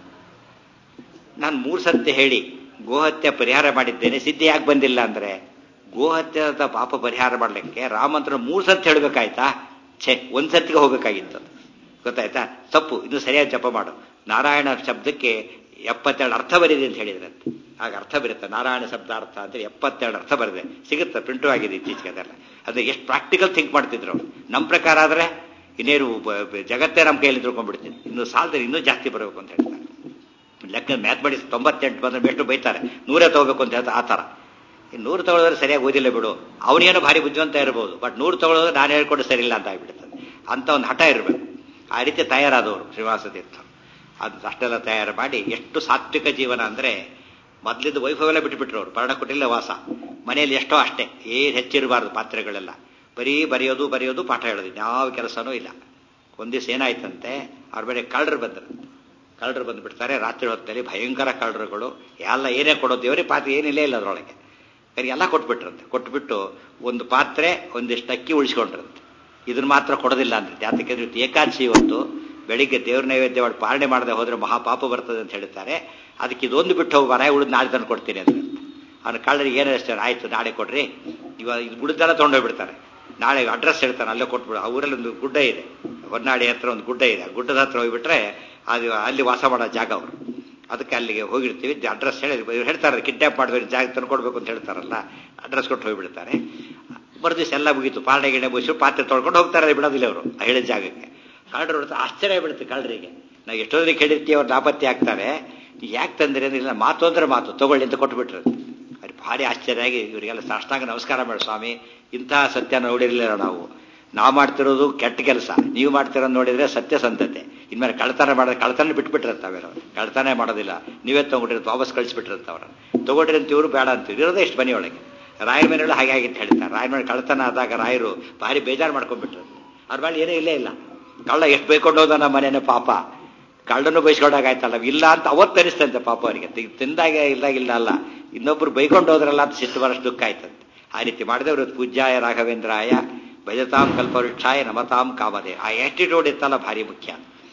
ನಾನು ಮೂರು ಸತ್ಯ ಹೇಳಿ ಗೋಹತ್ಯೆ ಪರಿಹಾರ ಮಾಡಿದ್ದೇನೆ, ಸಿದ್ಧಿ ಯಾಕೆ ಬಂದಿಲ್ಲ ಅಂದರೆ, ಗೋಹತ್ಯದ ಪಾಪ ಪರಿಹಾರ ಮಾಡಲಿಕ್ಕೆ ರಾಮಂತ್ರ ಮೂರು ಸತ್ಯ ಹೇಳಬೇಕಾಯ್ತಾ? ಛೇ, ಒಂದು ಸತ್ತಿಗೆ ಹೋಗಬೇಕಾಗಿತ್ತು, ಗೊತ್ತಾಯ್ತಾ? ತಪ್ಪು, ಇದು ಸರಿಯಾಗಿ ಜಪ ಮಾಡು. ನಾರಾಯಣ ಶಬ್ದಕ್ಕೆ ಎಪ್ಪತ್ತೆರಡು ಅರ್ಥ ಬರಿದೆ ಅಂತ ಹೇಳಿದ್ರಂತೆ. ಆಗ ಅರ್ಥ ಬರುತ್ತೆ, ನಾರಾಯಣ ಶಬ್ದ ಅರ್ಥ ಅಂತೇಳಿ ಎಪ್ಪತ್ತೆರಡು ಅರ್ಥ ಬರಿದೆ, ಸಿಗುತ್ತೆ, ಪ್ರಿಂಟು ಆಗಿದೆ ಇತ್ತೀಚೆಗೆ ಅದೆಲ್ಲ. ಅದು ಎಷ್ಟು ಪ್ರಾಕ್ಟಿಕಲ್ ಥಿಂಕ್ ಮಾಡ್ತಿದ್ರು ಅವರು. ನಮ್ಮ ಪ್ರಕಾರ ಆದರೆ ಇನ್ನೇನು ಜಗತ್ತೇ ನಮ್ಮ ಕೈಯಲ್ಲಿ ತಿಳ್ಕೊಂಡ್ಬಿಡ್ತೀನಿ, ಇನ್ನು ಸಾಲದಲ್ಲಿ ಇನ್ನೂ ಜಾಸ್ತಿ ಬರಬೇಕು ಅಂತ ಹೇಳ್ತಾರೆ. ಲೆಕ್ಕ ಮ್ಯಾಥಮೆಟಿಕ್ಸ್ ತೊಂಬತ್ತೆಂಟು ಬಂದ್ರೆ ಎಷ್ಟು ಬೈತಾರೆ, ನೂರೇ ತಗೋಬೇಕು ಅಂತ ಹೇಳ್ತಾರೆ. ಆ ಥರ ನೂರು ತಗೊಳ್ಳೋದ್ರೆ ಸರಿಯಾಗಿ ಓದಿಲ್ಲ ಬಿಡು, ಅವನೇನೋ ಭಾರಿ ಬುದ್ಧಿವಂತ ಇರ್ಬೋದು, ಬಟ್ ನೂರು ತಗೊಳ್ಳೋದ್ರೆ ನಾನು ಹೇಳ್ಕೊಂಡು ಸರಿ ಇಲ್ಲ ಅಂತ ಆಗಿಬಿಡ್ತದೆ. ಅಂತ ಒಂದು ಹಠ ಇರಬೇಕು. ಆ ರೀತಿ ತಯಾರಾದವರು ಶ್ರೀನಿವಾಸ ತೀರ್ಥ. ಅದು ಅಷ್ಟೆಲ್ಲ ತಯಾರು ಮಾಡಿ ಎಷ್ಟು ಸಾತ್ವಿಕ ಜೀವನ ಅಂದರೆ, ಮೊದಲಿದ್ದು ವೈಭವೆಲ್ಲ ಬಿಟ್ಟುಬಿಟ್ರು ಅವರು. ಪರ್ಣಕುಟಿಲ ವಾಸ, ಮನೆಯಲ್ಲಿ ಎಷ್ಟೋ ಅಷ್ಟೇ, ಏನು ಹೆಚ್ಚಿರಬಾರ್ದು ಪಾತ್ರೆಗಳೆಲ್ಲ, ಬರೀ ಬರೆಯೋದು ಬರೆಯೋದು ಪಾಠ ಹೇಳೋದು, ಯಾವ ಕೆಲಸನೂ ಇಲ್ಲ. ಒಂದು ದಿವಸ ಏನಾಯ್ತಂತೆ, ಅವ್ರ ಮೇಲೆ ಕಳ್ಳರು ಬಂದ್ರಂತೆ. ಕಳ್ಳರು ಬಂದುಬಿಡ್ತಾರೆ ರಾತ್ರಿ ಹೊತ್ತಲ್ಲಿ, ಭಯಂಕರ ಕಳ್ಳರುಗಳು. ಎಲ್ಲ ಏನೇ ಕೊಡೋದು, ದೇವರಿಗೆ ಪಾತ್ರೆ ಏನಿಲ್ಲ ಇಲ್ಲ ಅದರೊಳಗೆ, ಕರಿ ಎಲ್ಲ ಕೊಟ್ಬಿಟ್ರಂತೆ. ಕೊಟ್ಬಿಟ್ಟು ಒಂದು ಪಾತ್ರೆ ಒಂದಿಷ್ಟು ಅಕ್ಕಿ ಉಳಿಸ್ಕೊಂಡ್ರಂತೆ. ಇದನ್ನು ಮಾತ್ರ ಕೊಡೋದಿಲ್ಲ ಅಂದ್ರೆ, ಯಾತಕ್ಕೆ ಏಕಾದಶಿ ಇವತ್ತು ಬೆಳಿಗ್ಗೆ ದೇವ್ರ ನೈವೇದ್ಯ ಮಾಡಿ ಪಾಲನೆ ಮಾಡದೆ ಹೋದ್ರೆ ಮಹಾಪಾಪ ಬರ್ತದೆ ಅಂತ ಹೇಳ್ತಾರೆ. ಅದಕ್ಕೆ ಇದೊಂದು ಬಿಟ್ಟು ಹೋಗಿ ಮರ ಉಳಿದು ನಾಳೆ ತಂದು ಕೊಡ್ತೀನಿ ಅಂತ. ಅವ್ನು ಕಳ್ಳರಿಗೆ ಏನು ಹೇಳ್ತಾರೆ, ಆಯ್ತು ನಾಳೆ ಕೊಡ್ರಿ, ಇವಾಗ ಇದು ಉಳಿದೆಲ್ಲ ತೊಗೊಂಡೋಗ್ಬಿಡ್ತಾರೆ. ನಾಳೆ ಅಡ್ರೆಸ್ ಹೇಳ್ತಾನೆ, ಅಲ್ಲೇ ಕೊಟ್ಬಿಡು. ಆ ಊರಲ್ಲಿ ಒಂದು ಗುಡ್ಡ ಇದೆ, ಹೊನ್ನಾಡಿ ಹತ್ರ ಒಂದು ಗುಡ್ಡ ಇದೆ, ಗುಡ್ಡದ ಹತ್ರ ಹೋಗಿಬಿಟ್ರೆ ಅದು ಅಲ್ಲಿ ವಾಸ ಮಾಡೋ ಜಾಗ ಅವರು. ಅದಕ್ಕೆ ಅಲ್ಲಿಗೆ ಹೋಗಿರ್ತೀವಿ, ಅಡ್ರೆಸ್ ಹೇಳಿ ಹೇಳ್ತಾರೆ, ಕಿಡ್ನಾಪ್ ಮಾಡಿದ್ರೆ ಜಾಗ ತಂದ್ಕೊಡ್ಬೇಕು ಅಂತ ಹೇಳ್ತಾರಲ್ಲ, ಅಡ್ರೆಸ್ ಕೊಟ್ಟು ಹೋಗಿಬಿಡ್ತಾರೆ. ಬರ್ದಿವ್ಸ ಎಲ್ಲ ಮುಗೀತು, ಪಾಲನೆ ಗಿಣೆ ಮುಗಿಸಿ ಪಾತ್ರೆ ತೊಳ್ಕೊಂಡು ಹೋಗ್ತಾರೆ, ಬಿಡೋದಿಲ್ಲ ಅವರು ಆ ಹೇಳಿದ ಜಾಗಕ್ಕೆ. ಕಳ್ಳರು ಬಿಡುತ್ತೆ, ಆಶ್ಚರ್ಯ ಬಿಡುತ್ತೆ ಕಳ್ಳರಿಗೆ. ನಾವು ಎಷ್ಟೋದ್ರಿಗೆ ಹೇಳಿರ್ತೀವಿ, ಅವ್ರು ನಾಪತ್ತಿ ಆಗ್ತಾರೆ, ಯಾಕೆ ತಂದ್ರೆ ಅಂದ್ರೆ ಮಾತು ಅಂದ್ರೆ ಮಾತು ತಗೊಳ್ಳಿ ಅಂತ ಕೊಟ್ಬಿಟ್ರೆ ಅದು ಭಾರಿ ಆಶ್ಚರ್ಯ ಆಗಿ ಇವರಿಗೆಲ್ಲ ಸಾಷ್ಟಾಂಗ ನಮಸ್ಕಾರ ಮಾಡಿ, ಸ್ವಾಮಿ ಇಂತಹ ಸತ್ಯ ನೋಡಿರಲಿಲ್ಲ ನಾವು, ನಾವು ಮಾಡ್ತಿರೋದು ಕೆಟ್ಟ ಕೆಲಸ, ನೀವು ಮಾಡ್ತಿರೋದು ನೋಡಿದ್ರೆ ಸತ್ಯಸಂಧತೆ. ಇನ್ಮೇಲೆ ಕಳ್ತನ ಮಾಡೋದು, ಕಳ್ತನ ಬಿಟ್ಬಿಟ್ಟಿರುತ್ತವೆ, ಕಳ್ತನ ಮಾಡೋದಿಲ್ಲ, ನೀವೇ ತಗೊಂಡಿರುತ್ತೆ, ವಾಪಸ್ ಕಳಿಸ್ಬಿಟ್ಟಿರುತ್ತೆ ಅವ್ರನ್ನ. ತಗೊಂಡ್ರಿ ಅಂತ ಇವರು ಬೇಡ ಅಂತ ಇರೋದೇ ಇಷ್ಟು ಮನೆಯೊಳಗೆ. ರಾಯರ ಮನೆಯೊಳಗೆ ಹಾಗೆ ಆಗಿತ್ತು ಹೇಳ್ತಾರೆ. ರಾಯರ ಮನೆ ಕಳ್ತನ ಆದಾಗ ರಾಯರು ಭಾರಿ ಬೇಜಾರು ಮಾಡ್ಕೊಂಡ್ಬಿಟ್ರು. ಅವ್ರ ಮೇಲೆ ಏನೂ ಇಲ್ಲೇ ಇಲ್ಲ, ಕಳ್ಳ ಎಷ್ಟು ಬೈಕೊಂಡು ಹೋದ ನಮ್ಮ ಮನೇನ ಪಾಪ, ಕಳ್ಳನ್ನು ಬೈಸ್ಕೊಂಡಾಗಾಯ್ತಲ್ಲ, ಇಲ್ಲ ಅಂತ ಅವತ್ತು ಅನಿಸ್ತಂತೆ ಪಾಪ ಅವರಿಗೆ. ತಿಂದಾಗ ಇಲ್ದಾಗಿಲ್ಲ ಅಲ್ಲ, ಇನ್ನೊಬ್ರು ಬೈಕೊಂಡು ಹೋದ್ರಲ್ಲ ಅಂತ ಸಿಟ್ಟು ಬರೋಷ್ಟು ದುಃಖ ಆಯ್ತಂತೆ. ಆ ರೀತಿ ಮಾಡಿದವರು ಪೂಜ್ಯಾಯ ರಾಘವೇಂದ್ರಾಯ ಭಜತಾಂ ಕಲ್ಪವೃಕ್ಷಾಯ ನಮತಾಂ ಕಾಮದೆ. ಆ ಆಟಿಟ್ಯೂಡ್ ಇತ್ತಲ್ಲ ಭಾರಿ ಮುಖ್ಯ.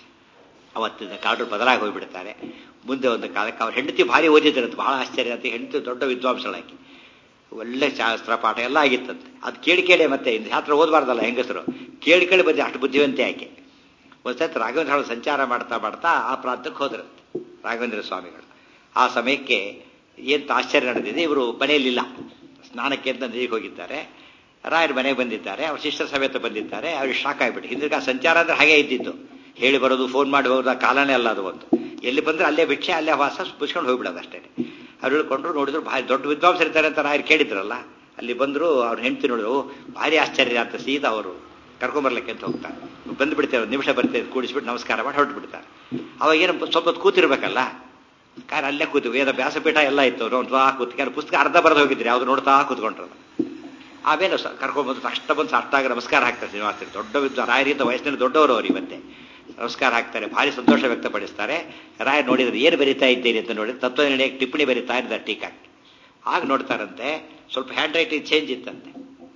ಅವತ್ತಿನ ಕಾಲರು ಬದಲಾಗಿ ಹೋಗ್ಬಿಡ್ತಾರೆ. ಮುಂದೆ ಒಂದು ಕಾಲಕ್ಕೆ ಅವ್ರ ಹೆಂಡತಿ ಭಾರಿ ಓದಿದ್ರಂತೆ, ಬಹಳ ಆಶ್ಚರ್ಯ ಅಂತ. ಹೆಂಡತಿ ದೊಡ್ಡ ವಿದ್ವಾಂಸಳಾಕಿ, ಒಳ್ಳೆ ಶಾಸ್ತ್ರ ಪಾಠ ಎಲ್ಲ ಆಗಿತ್ತಂತೆ. ಅದು ಕೇಳಿ ಕೇಳಿ ಮತ್ತೆ ಇನ್ನು ಶಾಸ್ತ್ರ ಓದಬಾರ್ದಲ್ಲ ಹೆಂಗಸರು, ಕೇಳಿ ಕೇಳಿ ಬಂದು ಅಷ್ಟು ಬುದ್ಧಿವಂತೆ ಆಕೆ. ಒಂದ್ಸತಿ ರಾಘವೇಂದ್ರ ಸಂಚಾರ ಮಾಡ್ತಾ ಮಾಡ್ತಾ ಆ ಪ್ರಾಂತಕ್ಕೆ ಹೋದ್ರಂತೆ ರಾಘವೇಂದ್ರ ಸ್ವಾಮಿಗಳು. ಆ ಸಮಯಕ್ಕೆ ಏನು ಆಶ್ಚರ್ಯ ನಡೆದಿದೆ, ಇವರು ಮನೆಯಲ್ಲಿಲ್ಲ, ಸ್ನಾನಕ್ಕೆ ಅಂತ ನದಿಗೆ ಹೋಗಿದ್ದಾರೆ. ರಾಯರ ಮನೆಗೆ ಬಂದಿದ್ದಾರೆ, ಅವ್ರ ಶಿಷ್ಯರ ಸಮೇತ ಬಂದಿದ್ದಾರೆ. ಅವ್ರಿಗೆ ಶಾಕ್ ಆಗಿಬಿಟ್ಟು, ಹಿಂದಿರ್ಗ ಸಂಚಾರ ಅಂದ್ರೆ ಹಾಗೆ ಇದ್ದಿದ್ದು, ಹೇಳಿ ಬರೋದು, ಫೋನ್ ಮಾಡಿ ಹೋಗೋದು, ಆ ಕಾಲನೇ ಅಲ್ಲ ಅದು. ಒಂದು ಎಲ್ಲಿ ಬಂದ್ರೆ ಅಲ್ಲೇ ಭಿಕ್ಷೆ, ಅಲ್ಲೇ ವಾಸ, ಪುಸ್ಕೊಂಡು ಹೋಗ್ಬಿಡೋದು ಅಷ್ಟೇ. ಅವ್ರು ಹೇಳ್ಕೊಂಡ್ರು, ನೋಡಿದ್ರು ಭಾರಿ ದೊಡ್ಡ ವಿದ್ವಾಂಸರು ಇರ್ತಾರೆ ಅಂತ ರಾಯರು ಕೇಳಿದ್ರಲ್ಲ, ಅಲ್ಲಿ ಬಂದರು. ಅವ್ರು ಹೆಂಡ್ತಿ ನೋಡಿದ್ರು, ಭಾರಿ ಆಶ್ಚರ್ಯ ಅಂತ ಸೀದಾ ಅವರು ಕರ್ಕೊಂಬರ್ಲಿಕ್ಕೆ ಅಂತ ಹೋಗ್ತಾರೆ. ಬಂದುಬಿಡ್ತಾರೆ, ಒಂದು ನಿಮಿಷ ಬರ್ತೇವೆ, ಕೂಡಿಸ್ಬಿಟ್ಟು ನಮಸ್ಕಾರ ಮಾಡಿ ಹೊರಟು ಬಿಡ್ತಾರೆ. ಅವಾಗ ಏನು ಸ್ವಲ್ಪ ಹೊತ್ತು ಕೂತಿರ್ಬೇಕಲ್ಲ, ಕಾರಣ ಅಲ್ಲೇ ಕೂತು ವೇದ ವ್ಯಾಸಪೀಠ ಎಲ್ಲ ಇತ್ತು, ನೋಡ್ತಾ ಕೂತು ಕೆಲವು ಪುಸ್ತಕ ಅರ್ಧ ಬರೆದು ಹೋಗಿದ್ರಿ, ಯಾವ್ದು ನೋಡ್ತಾ ಕೂತ್ಕೊಂಡ್ರು. ಆಮೇಲೆ ಕರ್ಕೊಂಡ್ಬಂದು ಅಷ್ಟ ಬಂದು ಅಷ್ಟಾಗ ನಮಸ್ಕಾರ ಹಾಕ್ತಾರೆ ಶ್ರೀನಿವಾಸ. ದೊಡ್ಡ ವಿದ್ವ ರಾಯರಿಂದ ವಯಸ್ಸಿನಲ್ಲಿ ದೊಡ್ಡವರು ಅವರು ಇವತ್ತೆ. ನಮಸ್ಕಾರ ಹಾಕ್ತಾರೆ, ಭಾರಿ ಸಂತೋಷ ವ್ಯಕ್ತಪಡಿಸ್ತಾರೆ. ರಾಯ ನೋಡಿದ್ರೆ ಏನು ಬರೀತಾ ಇದ್ದೀರಿ ಅಂತ ನೋಡಿದ್ರೆ ತತ್ವನಿರ್ಣಯಕ್ಕೆ ಟಿಪ್ಪಣಿ ಬರೀತಾ ಇದ್ದಾರೆ ಟೀಕಾಕಿ. ಆಗ ನೋಡ್ತಾರಂತೆ ಸ್ವಲ್ಪ ಹ್ಯಾಂಡ್ ರೈಟಿಂಗ್ ಚೇಂಜ್ ಇತ್ತಂತೆ.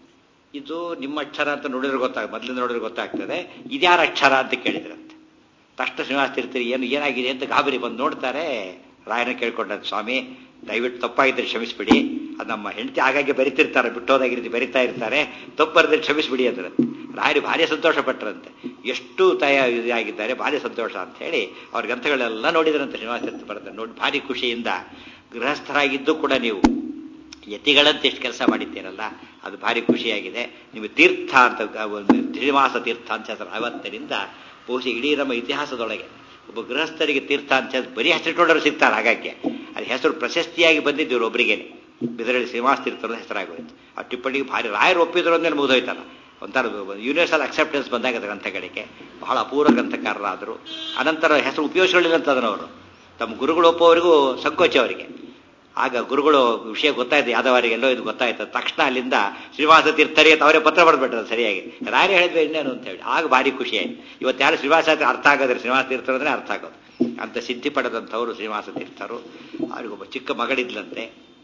ಇದು ನಿಮ್ಮ ಅಕ್ಷರ ಅಂತ ನೋಡಿದ್ರೆ ಗೊತ್ತಾಗ ಮೊದಲಿಂದ ನೋಡಿದ್ರೆ ಗೊತ್ತಾಗ್ತದೆ, ಇದ್ಯಾರ ಅಕ್ಷರ ಅಂತ ಕೇಳಿದ್ರಂತೆ. ತಕ್ಷಣ ಶ್ರೀನಿವಾಸ ತೀರ್ಥರು ಏನು ಏನಾಗಿದೆ ಅಂತ ಗಾಬರಿ ಬಂದು ನೋಡ್ತಾರೆ. ರಾಯನ ಕೇಳ್ಕೊಂಡ, ಸ್ವಾಮಿ ದಯವಿಟ್ಟು ತಪ್ಪಾಗಿದ್ರೆ ಕ್ಷಮಿಸ್ಬಿಡಿ, ಅದು ನಮ್ಮ ಹೆಂಡತಿ ಆಗಾಗ್ಗೆ ಬರಿತಿರ್ತಾರೆ, ಬಿಟ್ಟೋದಾಗಿ ರೀತಿ ಬರಿತಾ ಇರ್ತಾರೆ, ತಪ್ಪು ಬರೆದ್ರೆ ಕ್ಷಮಿಸ್ಬಿಡಿ ಅಂದ್ರಂತೆ. ರಾಯರು ಭಾರಿ ಸಂತೋಷ ಪಟ್ಟರಂತೆ. ಎಷ್ಟು ತಯ ಇದಾಗಿದ್ದಾರೆ, ಭಾರಿ ಸಂತೋಷ ಅಂತ ಹೇಳಿ ಅವ್ರ ಗ್ರಂಥಗಳೆಲ್ಲ ನೋಡಿದ್ರಂತೆ. ಶ್ರೀನಿವಾಸ ತೀರ್ಥ ಬರೆದ ನೋಡಿ ಭಾರಿ ಖುಷಿಯಿಂದ, ಗೃಹಸ್ಥರಾಗಿದ್ದು ಕೂಡ ನೀವು ಯತಿಗಳಂತೆ ಎಷ್ಟು ಕೆಲಸ ಮಾಡಿದ್ದೀರಲ್ಲ, ಅದು ಭಾರಿ ಖುಷಿಯಾಗಿದೆ. ನಿಮಗೆ ತೀರ್ಥ ಅಂತ ಶ್ರೀನಿವಾಸ ತೀರ್ಥ ಅಂತ ಹೆಸರು. ಅವತ್ತರಿಂದ ಬಹುಶಃ ಇಡೀ ನಮ್ಮ ಇತಿಹಾಸದೊಳಗೆ ಒಬ್ಬ ಗೃಹಸ್ಥರಿಗೆ ತೀರ್ಥ ಅಂತ ಬರೀ ಹೆಸರಿಟ್ಟೊಂಡರು ಸಿಗ್ತಾರೆ. ಹಾಗಾಗಿ ಅದು ಹೆಸರು ಪ್ರಶಸ್ತಿಯಾಗಿ ಬಂದಿದ್ದು ಒಬ್ಬರಿಗೇನೆ, ಬಿದರಳ್ಳಿ ಶ್ರೀನಿವಾಸ ತೀರ್ಥರ ಹೆಸರಾಗೋಯ್ತು. ಆ ಟಿಪ್ಪಣಿಗೆ ಭಾರಿ ರಾಯರು ಒಪ್ಪಿದ್ರು ಅಂದ್ಮೇಲೆ ಮುಗಿದೋಯ್ತಲ್ಲ, ಒಂಥರ ಯೂನಿವರ್ಸಲ್ ಅಕ್ಸೆಪ್ಟೆನ್ಸ್ ಬಂದಾಗ ಗ್ರಂಥಗಳಿಗೆ ಬಹಳ ಅಪೂರ್ವ ಗ್ರಂಥಕಾರರಾದರು. ಅನಂತರ ಹೆಸರು ಉಪಯೋಗಿಸಲಿಲ್ಲ ಅಂತ ಅದನ್ನವರು ತಮ್ಮ ಗುರುಗಳು ಒಪ್ಪುವವರೆಗೂ ಸಂಕೋಚ ಅವರಿಗೆ. ಆಗ ಗುರುಗಳು ವಿಷಯ ಗೊತ್ತಾಯ್ತು, ಯಾದವರಿಗೆ ಎಲ್ಲೋ ಇದು ಗೊತ್ತಾಯ್ತು. ತಕ್ಷಣ ಅಲ್ಲಿಂದ ಶ್ರೀನಿವಾಸ ತೀರ್ಥರಿಗೆ ಅಂತ ಅವರೇ ಪತ್ರ ಬರೆದ್ಬಿಟ್ರು ಸರಿಯಾಗಿ, ರಾಯರು ಹೇಳಿದ್ವಿ ಇನ್ನೇನು ಅಂತ ಹೇಳಿ. ಆಗ ಭಾರಿ ಖುಷಿ ಆಯ್ತು. ಇವತ್ತು ಯಾರು ಶ್ರೀನಿವಾಸ ಅರ್ಥ ಆಗೋದ್ರೆ ಶ್ರೀನಿವಾಸ ತೀರ್ಥರು ಅಂದ್ರೆ ಅರ್ಥ ಆಗೋದು ಅಂತ ಸಿದ್ಧಿ ಪಡೆದಂಥವರು ಶ್ರೀನಿವಾಸ ತೀರ್ಥರು. ಅವ್ರಿಗೊಬ್ಬ ಚಿಕ್ಕ ಮಗಳಿದ್ಲಂತೆ,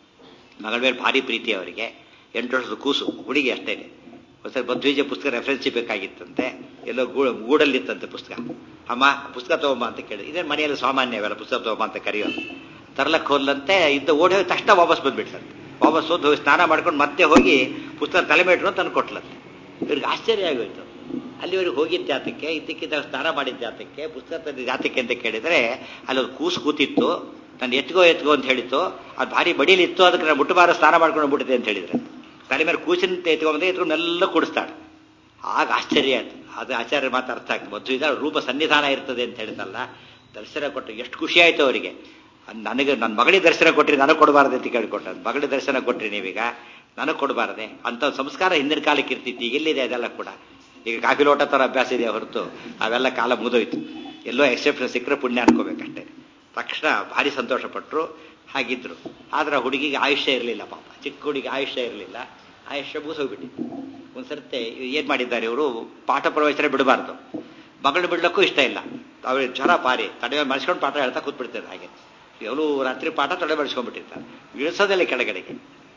ಮಗಳ ಮೇಲೆ ಭಾರಿ ಪ್ರೀತಿ ಅವರಿಗೆ. ಎಂಟು ವರ್ಷದ ಕೂಸು ಹುಡುಗಿ ಅಷ್ಟೇನೆ. ಒಂದ್ಸರಿ ಮಧ್ವೀಜ ಪುಸ್ತಕ ರೆಫರೆನ್ಸ್ ಬೇಕಾಗಿತ್ತಂತೆ, ಎಲ್ಲೋ ಗೂಡ ಗೂಡಲ್ಲಿತ್ತಂತೆ ಪುಸ್ತಕ. ಅಮ್ಮ ಪುಸ್ತಕ ತಗೊಂಬ ಅಂತ ಕೇಳಿದ್ರು. ಇದೇ ಮನೆಯಲ್ಲಿ ಸಾಮಾನ್ಯ ಅವೆಲ್ಲ ಪುಸ್ತಕ ತಗೊಂಬ ಅಂತ ಕರೆಯೋದು. ತರ್ಲಕ್ಕೆ ಹೋದ್ಲಂತೆ, ಇದ್ದ ಓಡಿ ಹೋಗಿ ತಕ್ಷಣ ವಾಪಸ್ ಬಂದ್ಬಿಟ್ಲಂತೆ. ವಾಪಸ್ ಹೋದ್ ಹೋಗಿ ಸ್ನಾನ ಮಾಡ್ಕೊಂಡು ಮತ್ತೆ ಹೋಗಿ ಪುಸ್ತಕ ತಲೆಮೇಟ್ರು ಅಂತ ತಂದ್ಕೊಟ್ಲಂತೆ. ಇವ್ರಿಗೆ ಆಶ್ಚರ್ಯ ಆಗೋಯ್ತು. ಅಲ್ಲಿವರೆಗೆ ಹೋಗಿದ್ದ ಜಾತಕ್ಕೆ, ಇದ್ದಕ್ಕಿದ್ದ ಸ್ನಾನ ಮಾಡಿದ ಜಾತಕ್ಕೆ, ಪುಸ್ತಕ ತಂದ ಜಾತಕ್ಕೆ ಅಂತ ಕೇಳಿದ್ರೆ ಅಲ್ಲಿ ಒಂದು ಕೂಸು ಕೂತಿತ್ತು. ನಾನು ಎತ್ಗೋ ಎತ್ಗೋ ಅಂತ ಹೇಳಿತ್ತು, ಅದು ಭಾರಿ ಬಡಿಲಿತ್ತು, ಅದಕ್ಕೆ ನಾನು ಮುಟ್ಟುಬಾರ ಸ್ನಾನ ಮಾಡ್ಕೊಂಡು ಬಿಟ್ಟಿದೆ ಅಂತ ಹೇಳಿದ್ರೆ, ತಲೆ ಮೇಲೆ ಕೂಸಿನ ಎತ್ಕೊಂಡ್ರೆ ಎತ್ಕೊಂಡೆಲ್ಲ ಕೂಡಿಸ್ತಾಳೆ. ಆಗ ಆಶ್ಚರ್ಯ ಆಯ್ತು. ಅದು ಆಚಾರ್ಯ ಮಾತು ಅರ್ಥ ಆಗ್ತದೆ. ಮದುವೆ ರೂಪ ಸನ್ನಿಧಾನ ಇರ್ತದೆ ಅಂತ ಹೇಳಿದಲ್ಲ, ದರ್ಶನ ಕೊಟ್ಟು ಎಷ್ಟು ಖುಷಿ ಆಯ್ತು ಅವರಿಗೆ. ನನಗೆ ನನ್ನ ಮಗಳಿಗೆ ದರ್ಶನ ಕೊಟ್ರಿ, ನನಗೆ ಕೊಡಬಾರದೆ ಅಂತ ಕೇಳಿಕೊಟ್ಟ. ಮಗಳಿಗೆ ದರ್ಶನ ಕೊಟ್ರಿ ನೀವೀಗ, ನನಗೆ ಕೊಡಬಾರದೆ ಅಂತ ಸಂಸ್ಕಾರ ಹಿಂದಿನ ಕಾಲಕ್ಕೆ ಇರ್ತಿತ್ತು. ಈಗ ಎಲ್ಲಿದೆ ಅದೆಲ್ಲ ಕೂಡ? ಈಗ ಕಾಫಿ ಲೋಟ ಥರ ಅಭ್ಯಾಸ ಇದೆ ಹೊರತು ಅವೆಲ್ಲ ಕಾಲ ಮುಗಿದೋಯ್ತು. ಎಲ್ಲೋ ಎಕ್ಸೆಪ್ಷನ್ ಸಿಕ್ಕರೆ ಪುಣ್ಯ ಅನ್ಕೋಬೇಕಷ್ಟೇ. ತಕ್ಷಣ ಭಾರಿ ಸಂತೋಷ ಪಟ್ಟರು. ಹಾಗಿದ್ರು. ಆದ್ರೆ ಹುಡುಗಿಗೆ ಆಯುಷ್ಯ ಇರಲಿಲ್ಲ, ಪಾಪ ಚಿಕ್ಕ ಹುಡುಗಿಗೆ ಆಯುಷ್ಯ ಇರಲಿಲ್ಲ. ಆಯುಷ್ಯ ಮುಗಿಸೋಗ್ಬಿಟ್ಟಿತ್ತು. ಒಂದ್ಸರ್ತೆ ಏನ್ ಮಾಡಿದ್ದಾರೆ ಇವರು, ಪಾಠ ಪ್ರವಚನ ಬಿಡಬಾರ್ದು, ಮಗಳು ಬಿಡ್ಲಕ್ಕೂ ಇಷ್ಟ ಇಲ್ಲ. ಅವ್ರಿಗೆ ಜ್ವರ ಪಾರಿ ತಡೆ ಮರ್ಸ್ಕೊಂಡು ಪಾಠ ಹೇಳ್ತಾ ಕೂತ್ಬಿಡ್ತಾರೆ. ಹಾಗೆ ಎಲ್ಲೂ ರಾತ್ರಿ ಪಾಠ ತಡೆ ಮರ್ಸ್ಕೊಂಡ್ಬಿಟ್ಟಿರ್ತಾರೆ, ಇಳಿಸೋದಿಲ್ಲ ಕೆಳಗಡೆಗೆ.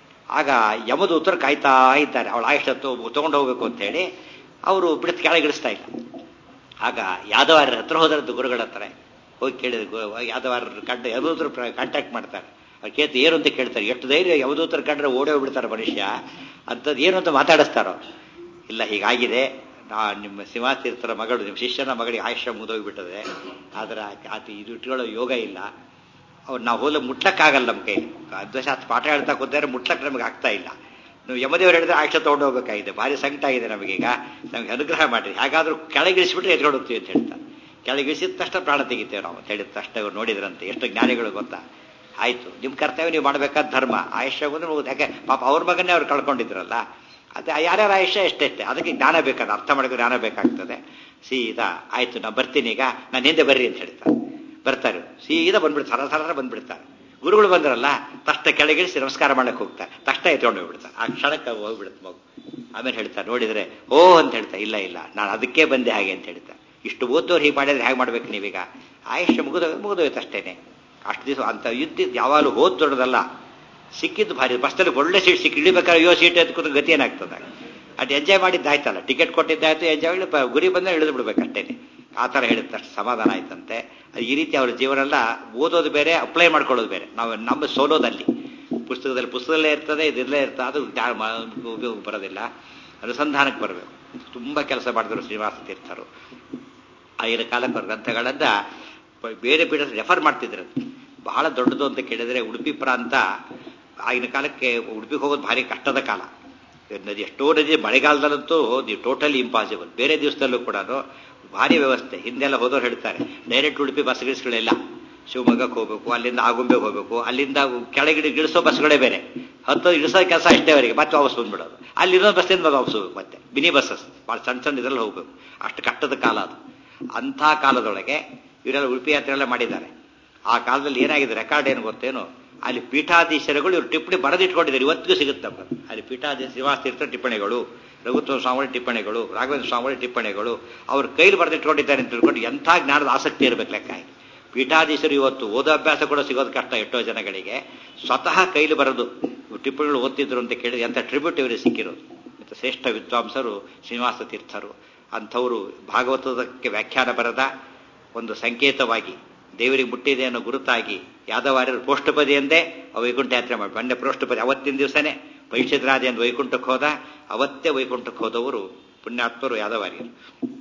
ಆಗ ಯಮದೂತರು ಕಾಯ್ತಾ ಇದ್ದಾರೆ, ಅವಳು ಆಯುಷ್ಯ ತಗೊಂಡು ಹೋಗ್ಬೇಕು ಅಂತ ಹೇಳಿ. ಅವರು ಬಿಡಿಸ್ ಕೆಳಗಿಳಿಸ್ತಾ ಇಲ್ಲ. ಆಗ ಯಾದವಾರ ಹತ್ರ ಹೋದ್ರದ್ದು ಗುರುಗಳ ಹತ್ರ ಹೋಗಿ ಕೇಳಿದ್ರು. ಯಾದವಾರ ಕಂಡ ಯಮದೂತರು ಕಾಂಟ್ಯಾಕ್ಟ್ ಮಾಡ್ತಾರೆ. ಅವ್ರು ಕೇಳ್ತಾರೆ ಏನು ಅಂತ ಕೇಳ್ತಾರೆ. ಎಷ್ಟು ಧೈರ್ಯ ಯಮದೂತರು ಕಂಡ್ರೆ ಓಡೇ ಹೋಗ್ಬಿಡ್ತಾರೆ ಮನುಷ್ಯ ಅಂಥದ್ದು ಏನು ಅಂತ ಮಾತಾಡಿಸ್ತಾರೋ. ಇಲ್ಲ ಹೀಗಾಗಿದೆ, ನಾ ನಿಮ್ಮ ಶ್ರೀನಿವಾಸ ತೀರ್ಥರ ಮಗಳು, ನಿಮ್ಮ ಶಿಷ್ಯನ ಮಗಳಿಗೆ ಆಯುಷ್ಯ ಮುಗಿದೋಗ್ಬಿಟ್ಟದೆ, ಆದ್ರೆ ಆತ ಇದು ಇಟ್ಕೊಳ್ಳೋ ಯೋಗ ಇಲ್ಲ. ಅವ್ರು ನಾವು ಹೋಲ ಮುಟ್ಲಕ್ಕಾಗಲ್ಲ ನಮ್ಮ ಕೈಲಿ. ಅದ್ವಶಾತ್ ಪಾಠ ಹೇಳ್ತಾ ಕೂತಾರೆ, ಮುಟ್ಲಕ್ಕೆ ನಮಗೆ ಆಗ್ತಾ ಇಲ್ಲ. ನೀವು ಯಮದೇವರು ಹೇಳಿದ್ರೆ ಆಯುಷ್ಯ ತೊಗೊಂಡು ಹೋಗ್ಬೇಕಾಗಿದೆ, ಭಾರಿ ಸಂಕಟ ಆಗಿದೆ ನಮಗೀಗ, ನಮ್ಗೆ ಅನುಗ್ರಹ ಮಾಡಿರಿ, ಹಾಗಾದ್ರೂ ಕೆಳಗಿಳಿಸ್ಬಿಟ್ರೆ ಎತ್ಕೊಂಡು ಹೋಗ್ತೀವಿ ಅಂತ ಹೇಳ್ತಾರೆ. ಕೆಳಗಿಳಿಸಿದ ತಕ್ಷಣ ಪ್ರಾಣ ತೆಗಿತೇವೆ ನಾವು ಅಂತ ಹೇಳಿದ ತಕ್ಷಣ ಇವ್ರು ನೋಡಿದ್ರಂತೆ. ಎಷ್ಟು ಜ್ಞಾನಿಗಳು ಗೊತ್ತಾ. ಆಯ್ತು, ನಿಮ್ಮ ಕರ್ತವ್ಯ ನೀವು ಮಾಡಬೇಕಾದ ಧರ್ಮ. ಆಯುಷ್ಯ ಬಂದ್ರೆ ಹೋಗುದು. ಯಾಕೆ ಪಾಪ ಅವ್ರ ಮಗನ್ನೇ ಅವ್ರು ಕಳ್ಕೊಂಡಿದ್ರಲ್ಲ. ಅದೇ ಯಾರ್ಯಾರ ಆಯುಷ್ಯ ಎಷ್ಟೆಷ್ಟೆ, ಅದಕ್ಕೆ ಜ್ಞಾನ ಬೇಕಾದ, ಅರ್ಥ ಮಾಡೋಕೆ ಜ್ಞಾನ ಬೇಕಾಗ್ತದೆ. ಸೀದಾ ಆಯ್ತು ನಾ ಬರ್ತೀನಿ ಈಗ, ನಾನು ಹಿಂದೆ ಬರ್ರಿ ಅಂತ ಹೇಳ್ತಾರೆ. ಬರ್ತಾರೆ, ಸೀದಾ ಬಂದ್ಬಿಡ್ತಾರೆ, ಸರ ಸರ ಬಂದ್ಬಿಡ್ತಾರೆ. ಗುರುಗಳು ಬಂದ್ರಲ್ಲ, ತಕ್ಷಣ ಕೆಳಗಿಳಿಸಿ ನಮಸ್ಕಾರ ಮಾಡಕ್ಕೆ ಹೋಗ್ತಾರೆ, ತಕ್ಷಣ ಎತ್ಕೊಂಡು ಹೋಗ್ಬಿಡ್ತಾರೆ. ಆ ಕ್ಷಣಕ್ಕೆ ಹೋಗ್ಬಿಡುತ್ತೆ ಮಗು. ಆಮೇಲೆ ಹೇಳ್ತಾರೆ, ನೋಡಿದ್ರೆ ಓ ಅಂತ ಹೇಳ್ತಾರೆ. ಇಲ್ಲ ಇಲ್ಲ ನಾನು ಅದಕ್ಕೆ ಬಂದೆ ಹಾಗೆ ಅಂತ ಹೇಳ್ತಾರೆ. ಇಷ್ಟು ಓದೋರು ಹೀಗೆ ಮಾಡಿದ್ರೆ ಹೇಗೆ ಮಾಡ್ಬೇಕು ನೀವೀಗ? ಆಯುಷ್ಯ ಮುಗಿದೋ ಮುಗಿದೋಯ್ತು ಅಷ್ಟೇನೆ. ಅಷ್ಟು ದಿವಸ ಅಂತ ಯುದ್ಧ ಯಾವಾಗಲೂ ಹೋದ್ ದೊಡ್ಡದಲ್ಲ, ಸಿಕ್ಕಿದ್ದು ಭಾರಿ. ಬಸ್ಸಲ್ಲಿ ಒಳ್ಳೆ ಸೀಟ್ ಸಿಕ್ಕಿ ಇಳಿಬೇಕಾದ್ರೆ ಅಯ್ಯೋ ಸೀಟ್ ಎತ್ಕೊಂಡು ಗತಿ ಏನಾಗ್ತದೆ. ಅದು ಎಂಜಾಯ್ ಮಾಡಿದ್ದಾಯ್ತಲ್ಲ, ಟಿಕೆಟ್ ಕೊಟ್ಟಿದ್ದಾಯ್ತು, ಎಂಜಾಯ್ ಮಾಡಿ ಗುರಿ ಬಂದರೆ ಇಳಿದು ಬಿಡ್ಬೇಕು ಅಷ್ಟೇನೆ. ಆ ಥರ ಹೇಳಿದ ತಕ್ಷಣ ಸಮಾಧಾನ ಆಯ್ತಂತೆ. ಈ ರೀತಿ ಅವ್ರ ಜೀವನ ಎಲ್ಲ ಓದೋದು ಬೇರೆ, ಅಪ್ಲೈ ಮಾಡ್ಕೊಳ್ಳೋದು ಬೇರೆ. ನಾವು ನಮ್ಮ ಸೋಲೋದಲ್ಲಿ ಪುಸ್ತಕದಲ್ಲಿ ಪುಸ್ತಕದಲ್ಲೇ ಇರ್ತದೆ, ಇದಿರಲೇ ಇರ್ತದೆ, ಅದು ಉಪಯೋಗ ಬರೋದಿಲ್ಲ. ಅನುಸಂಧಾನಕ್ಕೆ ಬರಬೇಕು. ತುಂಬ ಕೆಲಸ ಮಾಡಿದ್ರು ಶ್ರೀನಿವಾಸ ತೀರ್ಥರು. ಆಗಿನ ಕಾಲಕ್ಕೆ ಅವ್ರ ಗ್ರಂಥಗಳನ್ನ ಬೇರೆ ಬೇರೆ ರೆಫರ್ ಮಾಡ್ತಿದ್ರು. ಬಹಳ ದೊಡ್ಡದು ಅಂತ ಕೇಳಿದ್ರೆ ಉಡುಪಿ ಪ್ರಾಂತ ಆಗಿನ ಕಾಲಕ್ಕೆ ಉಡುಪಿಗೆ ಹೋಗೋದು ಭಾರಿ ಕಷ್ಟದ ಕಾಲ. ನದಿ ಎಷ್ಟೋ ನದಿ ಮಳೆಗಾಲದಲ್ಲಂತೂ ನೀವು ಟೋಟಲಿ ಇಂಪಾಸಿಬಲ್. ಬೇರೆ ದಿವಸದಲ್ಲೂ ಕೂಡ ಭಾರಿ ವ್ಯವಸ್ಥೆ. ಹಿಂದೆಲ್ಲ ಹೋದವ್ರು ಹೇಳ್ತಾರೆ, ಡೈರೆಕ್ಟ್ ಉಡುಪಿ ಬಸ್ ಗಿಳಿಸ್ಗಳೆಲ್ಲ ಶಿವಮೊಗ್ಗಕ್ಕೆ ಹೋಗ್ಬೇಕು, ಅಲ್ಲಿಂದ ಆಗುಂಬೆಗೆ ಹೋಗ್ಬೇಕು, ಅಲ್ಲಿಂದ ಕೆಳಗಿಡಿ ಇಳಿಸೋ ಬಸ್ಗಳೇ ಬೇರೆ, ಹತ್ತು ಇಳಿಸೋ ಕೆಲಸ ಅಷ್ಟೇ ಅವರಿಗೆ. ಮತ್ತೆ ವಾಪಸ್ ಬಂದ್ಬಿಡೋದು, ಅಲ್ಲಿ ಇನ್ನೊಂದು ಬಸ್ಸಿಂದ ವಾಪಸ್ ಹೋಗ್ಬೇಕು, ಮತ್ತೆ ಮಿನಿ ಬಸ್ಸಸ್ ಭಾಳ ಸಣ್ಣ ಸಣ್ಣ ಇದರಲ್ಲಿ ಹೋಗ್ಬೇಕು. ಅಷ್ಟು ಕಷ್ಟದ ಕಾಲ ಅದು. ಅಂಥ ಕಾಲದೊಳಗೆ ಇವರೆಲ್ಲ ಉಡುಪಿ ಯಾತ್ರೆ ಎಲ್ಲ ಮಾಡಿದ್ದಾರೆ. ಆ ಕಾಲದಲ್ಲಿ ಏನಾಗಿದೆ ರೆಕಾರ್ಡ್ ಏನು ಗೊತ್ತೇನು, ಅಲ್ಲಿ ಪೀಠಾಧೀಶರುಗಳು ಇವರು ಟಿಪ್ಪಣಿ ಬರೆದಿಟ್ಕೊಂಡಿದ್ದಾರೆ, ಇವತ್ತಿಗೂ ಸಿಗುತ್ತೆ ನಮ್ಗೆ. ಅಲ್ಲಿ ಪೀಠಾಧೀಶ ಶ್ರೀನಿವಾಸ ತೀರ್ಥ ಟಿಪ್ಪಣಿಗಳು, ರಘುತ್ವ ಸ್ವಾಮಿ ಟಿಪ್ಪಣಿಗಳು, ರಾಘವೇಂದ್ರ ಸ್ವಾಮಿ ಟಿಪ್ಪಣಿಗಳು ಅವ್ರ ಕೈಲಿ ಬರೆದಿಟ್ಕೊಂಡಿದ್ದಾರೆ ಅಂತ ತಿಳ್ಕೊಂಡು ಎಂಥ ಜ್ಞಾನದ ಆಸಕ್ತಿ ಇರಬೇಕು ಲೆಕ್ಕ. ಪೀಠಾಧೀಶರು ಇವತ್ತು ಓದೋ ಅಭ್ಯಾಸ ಕೂಡ ಸಿಗೋದು ಕಷ್ಟ ಎಷ್ಟೋ ಜನಗಳಿಗೆ. ಸ್ವತಃ ಕೈಲಿ ಬರೋದು ಟಿಪ್ಪಣಿಗಳು ಓದ್ತಿದ್ರು ಅಂತ ಕೇಳಿದ್ರೆ ಎಂಥ ಟ್ರಿಬ್ಯೂಟ್ ಇವರಿಗೆ ಸಿಕ್ಕಿರೋದು. ಇಂಥ ಶ್ರೇಷ್ಠ ವಿದ್ವಾಂಸರು ಶ್ರೀನಿವಾಸ ತೀರ್ಥರು. ಅಂಥವರು ಭಾಗವತದಕ್ಕೆ ವ್ಯಾಖ್ಯಾನ ಬರದ ಒಂದು ಸಂಕೇತವಾಗಿ ದೇವರಿಗೆ ಮುಟ್ಟಿದೆ ಅನ್ನೋ ಗುರುತಾಗಿ ಯಾದವಾರ್ಯರು ಪ್ರೋಷ್ಠಪದಿ ಎಂದೇ ವೈಕುಂಠ ಯಾತ್ರೆ ಮಾಡಿ ಮೊನ್ನೆ ಪ್ರೋಷ್ಠಪದಿ ಅವತ್ತಿನ ದಿವಸನೇ ಪರೀಕ್ಷಿತರಾಜ ಎಂದು ವೈಕುಂಠಕ್ಕೆ ಹೋದ, ಅವತ್ತೇ ವೈಕುಂಠಕ್ಕೆ ಹೋದವರು ಪುಣ್ಯಾತ್ಮರು ಯಾದವಾರ್ಯರು.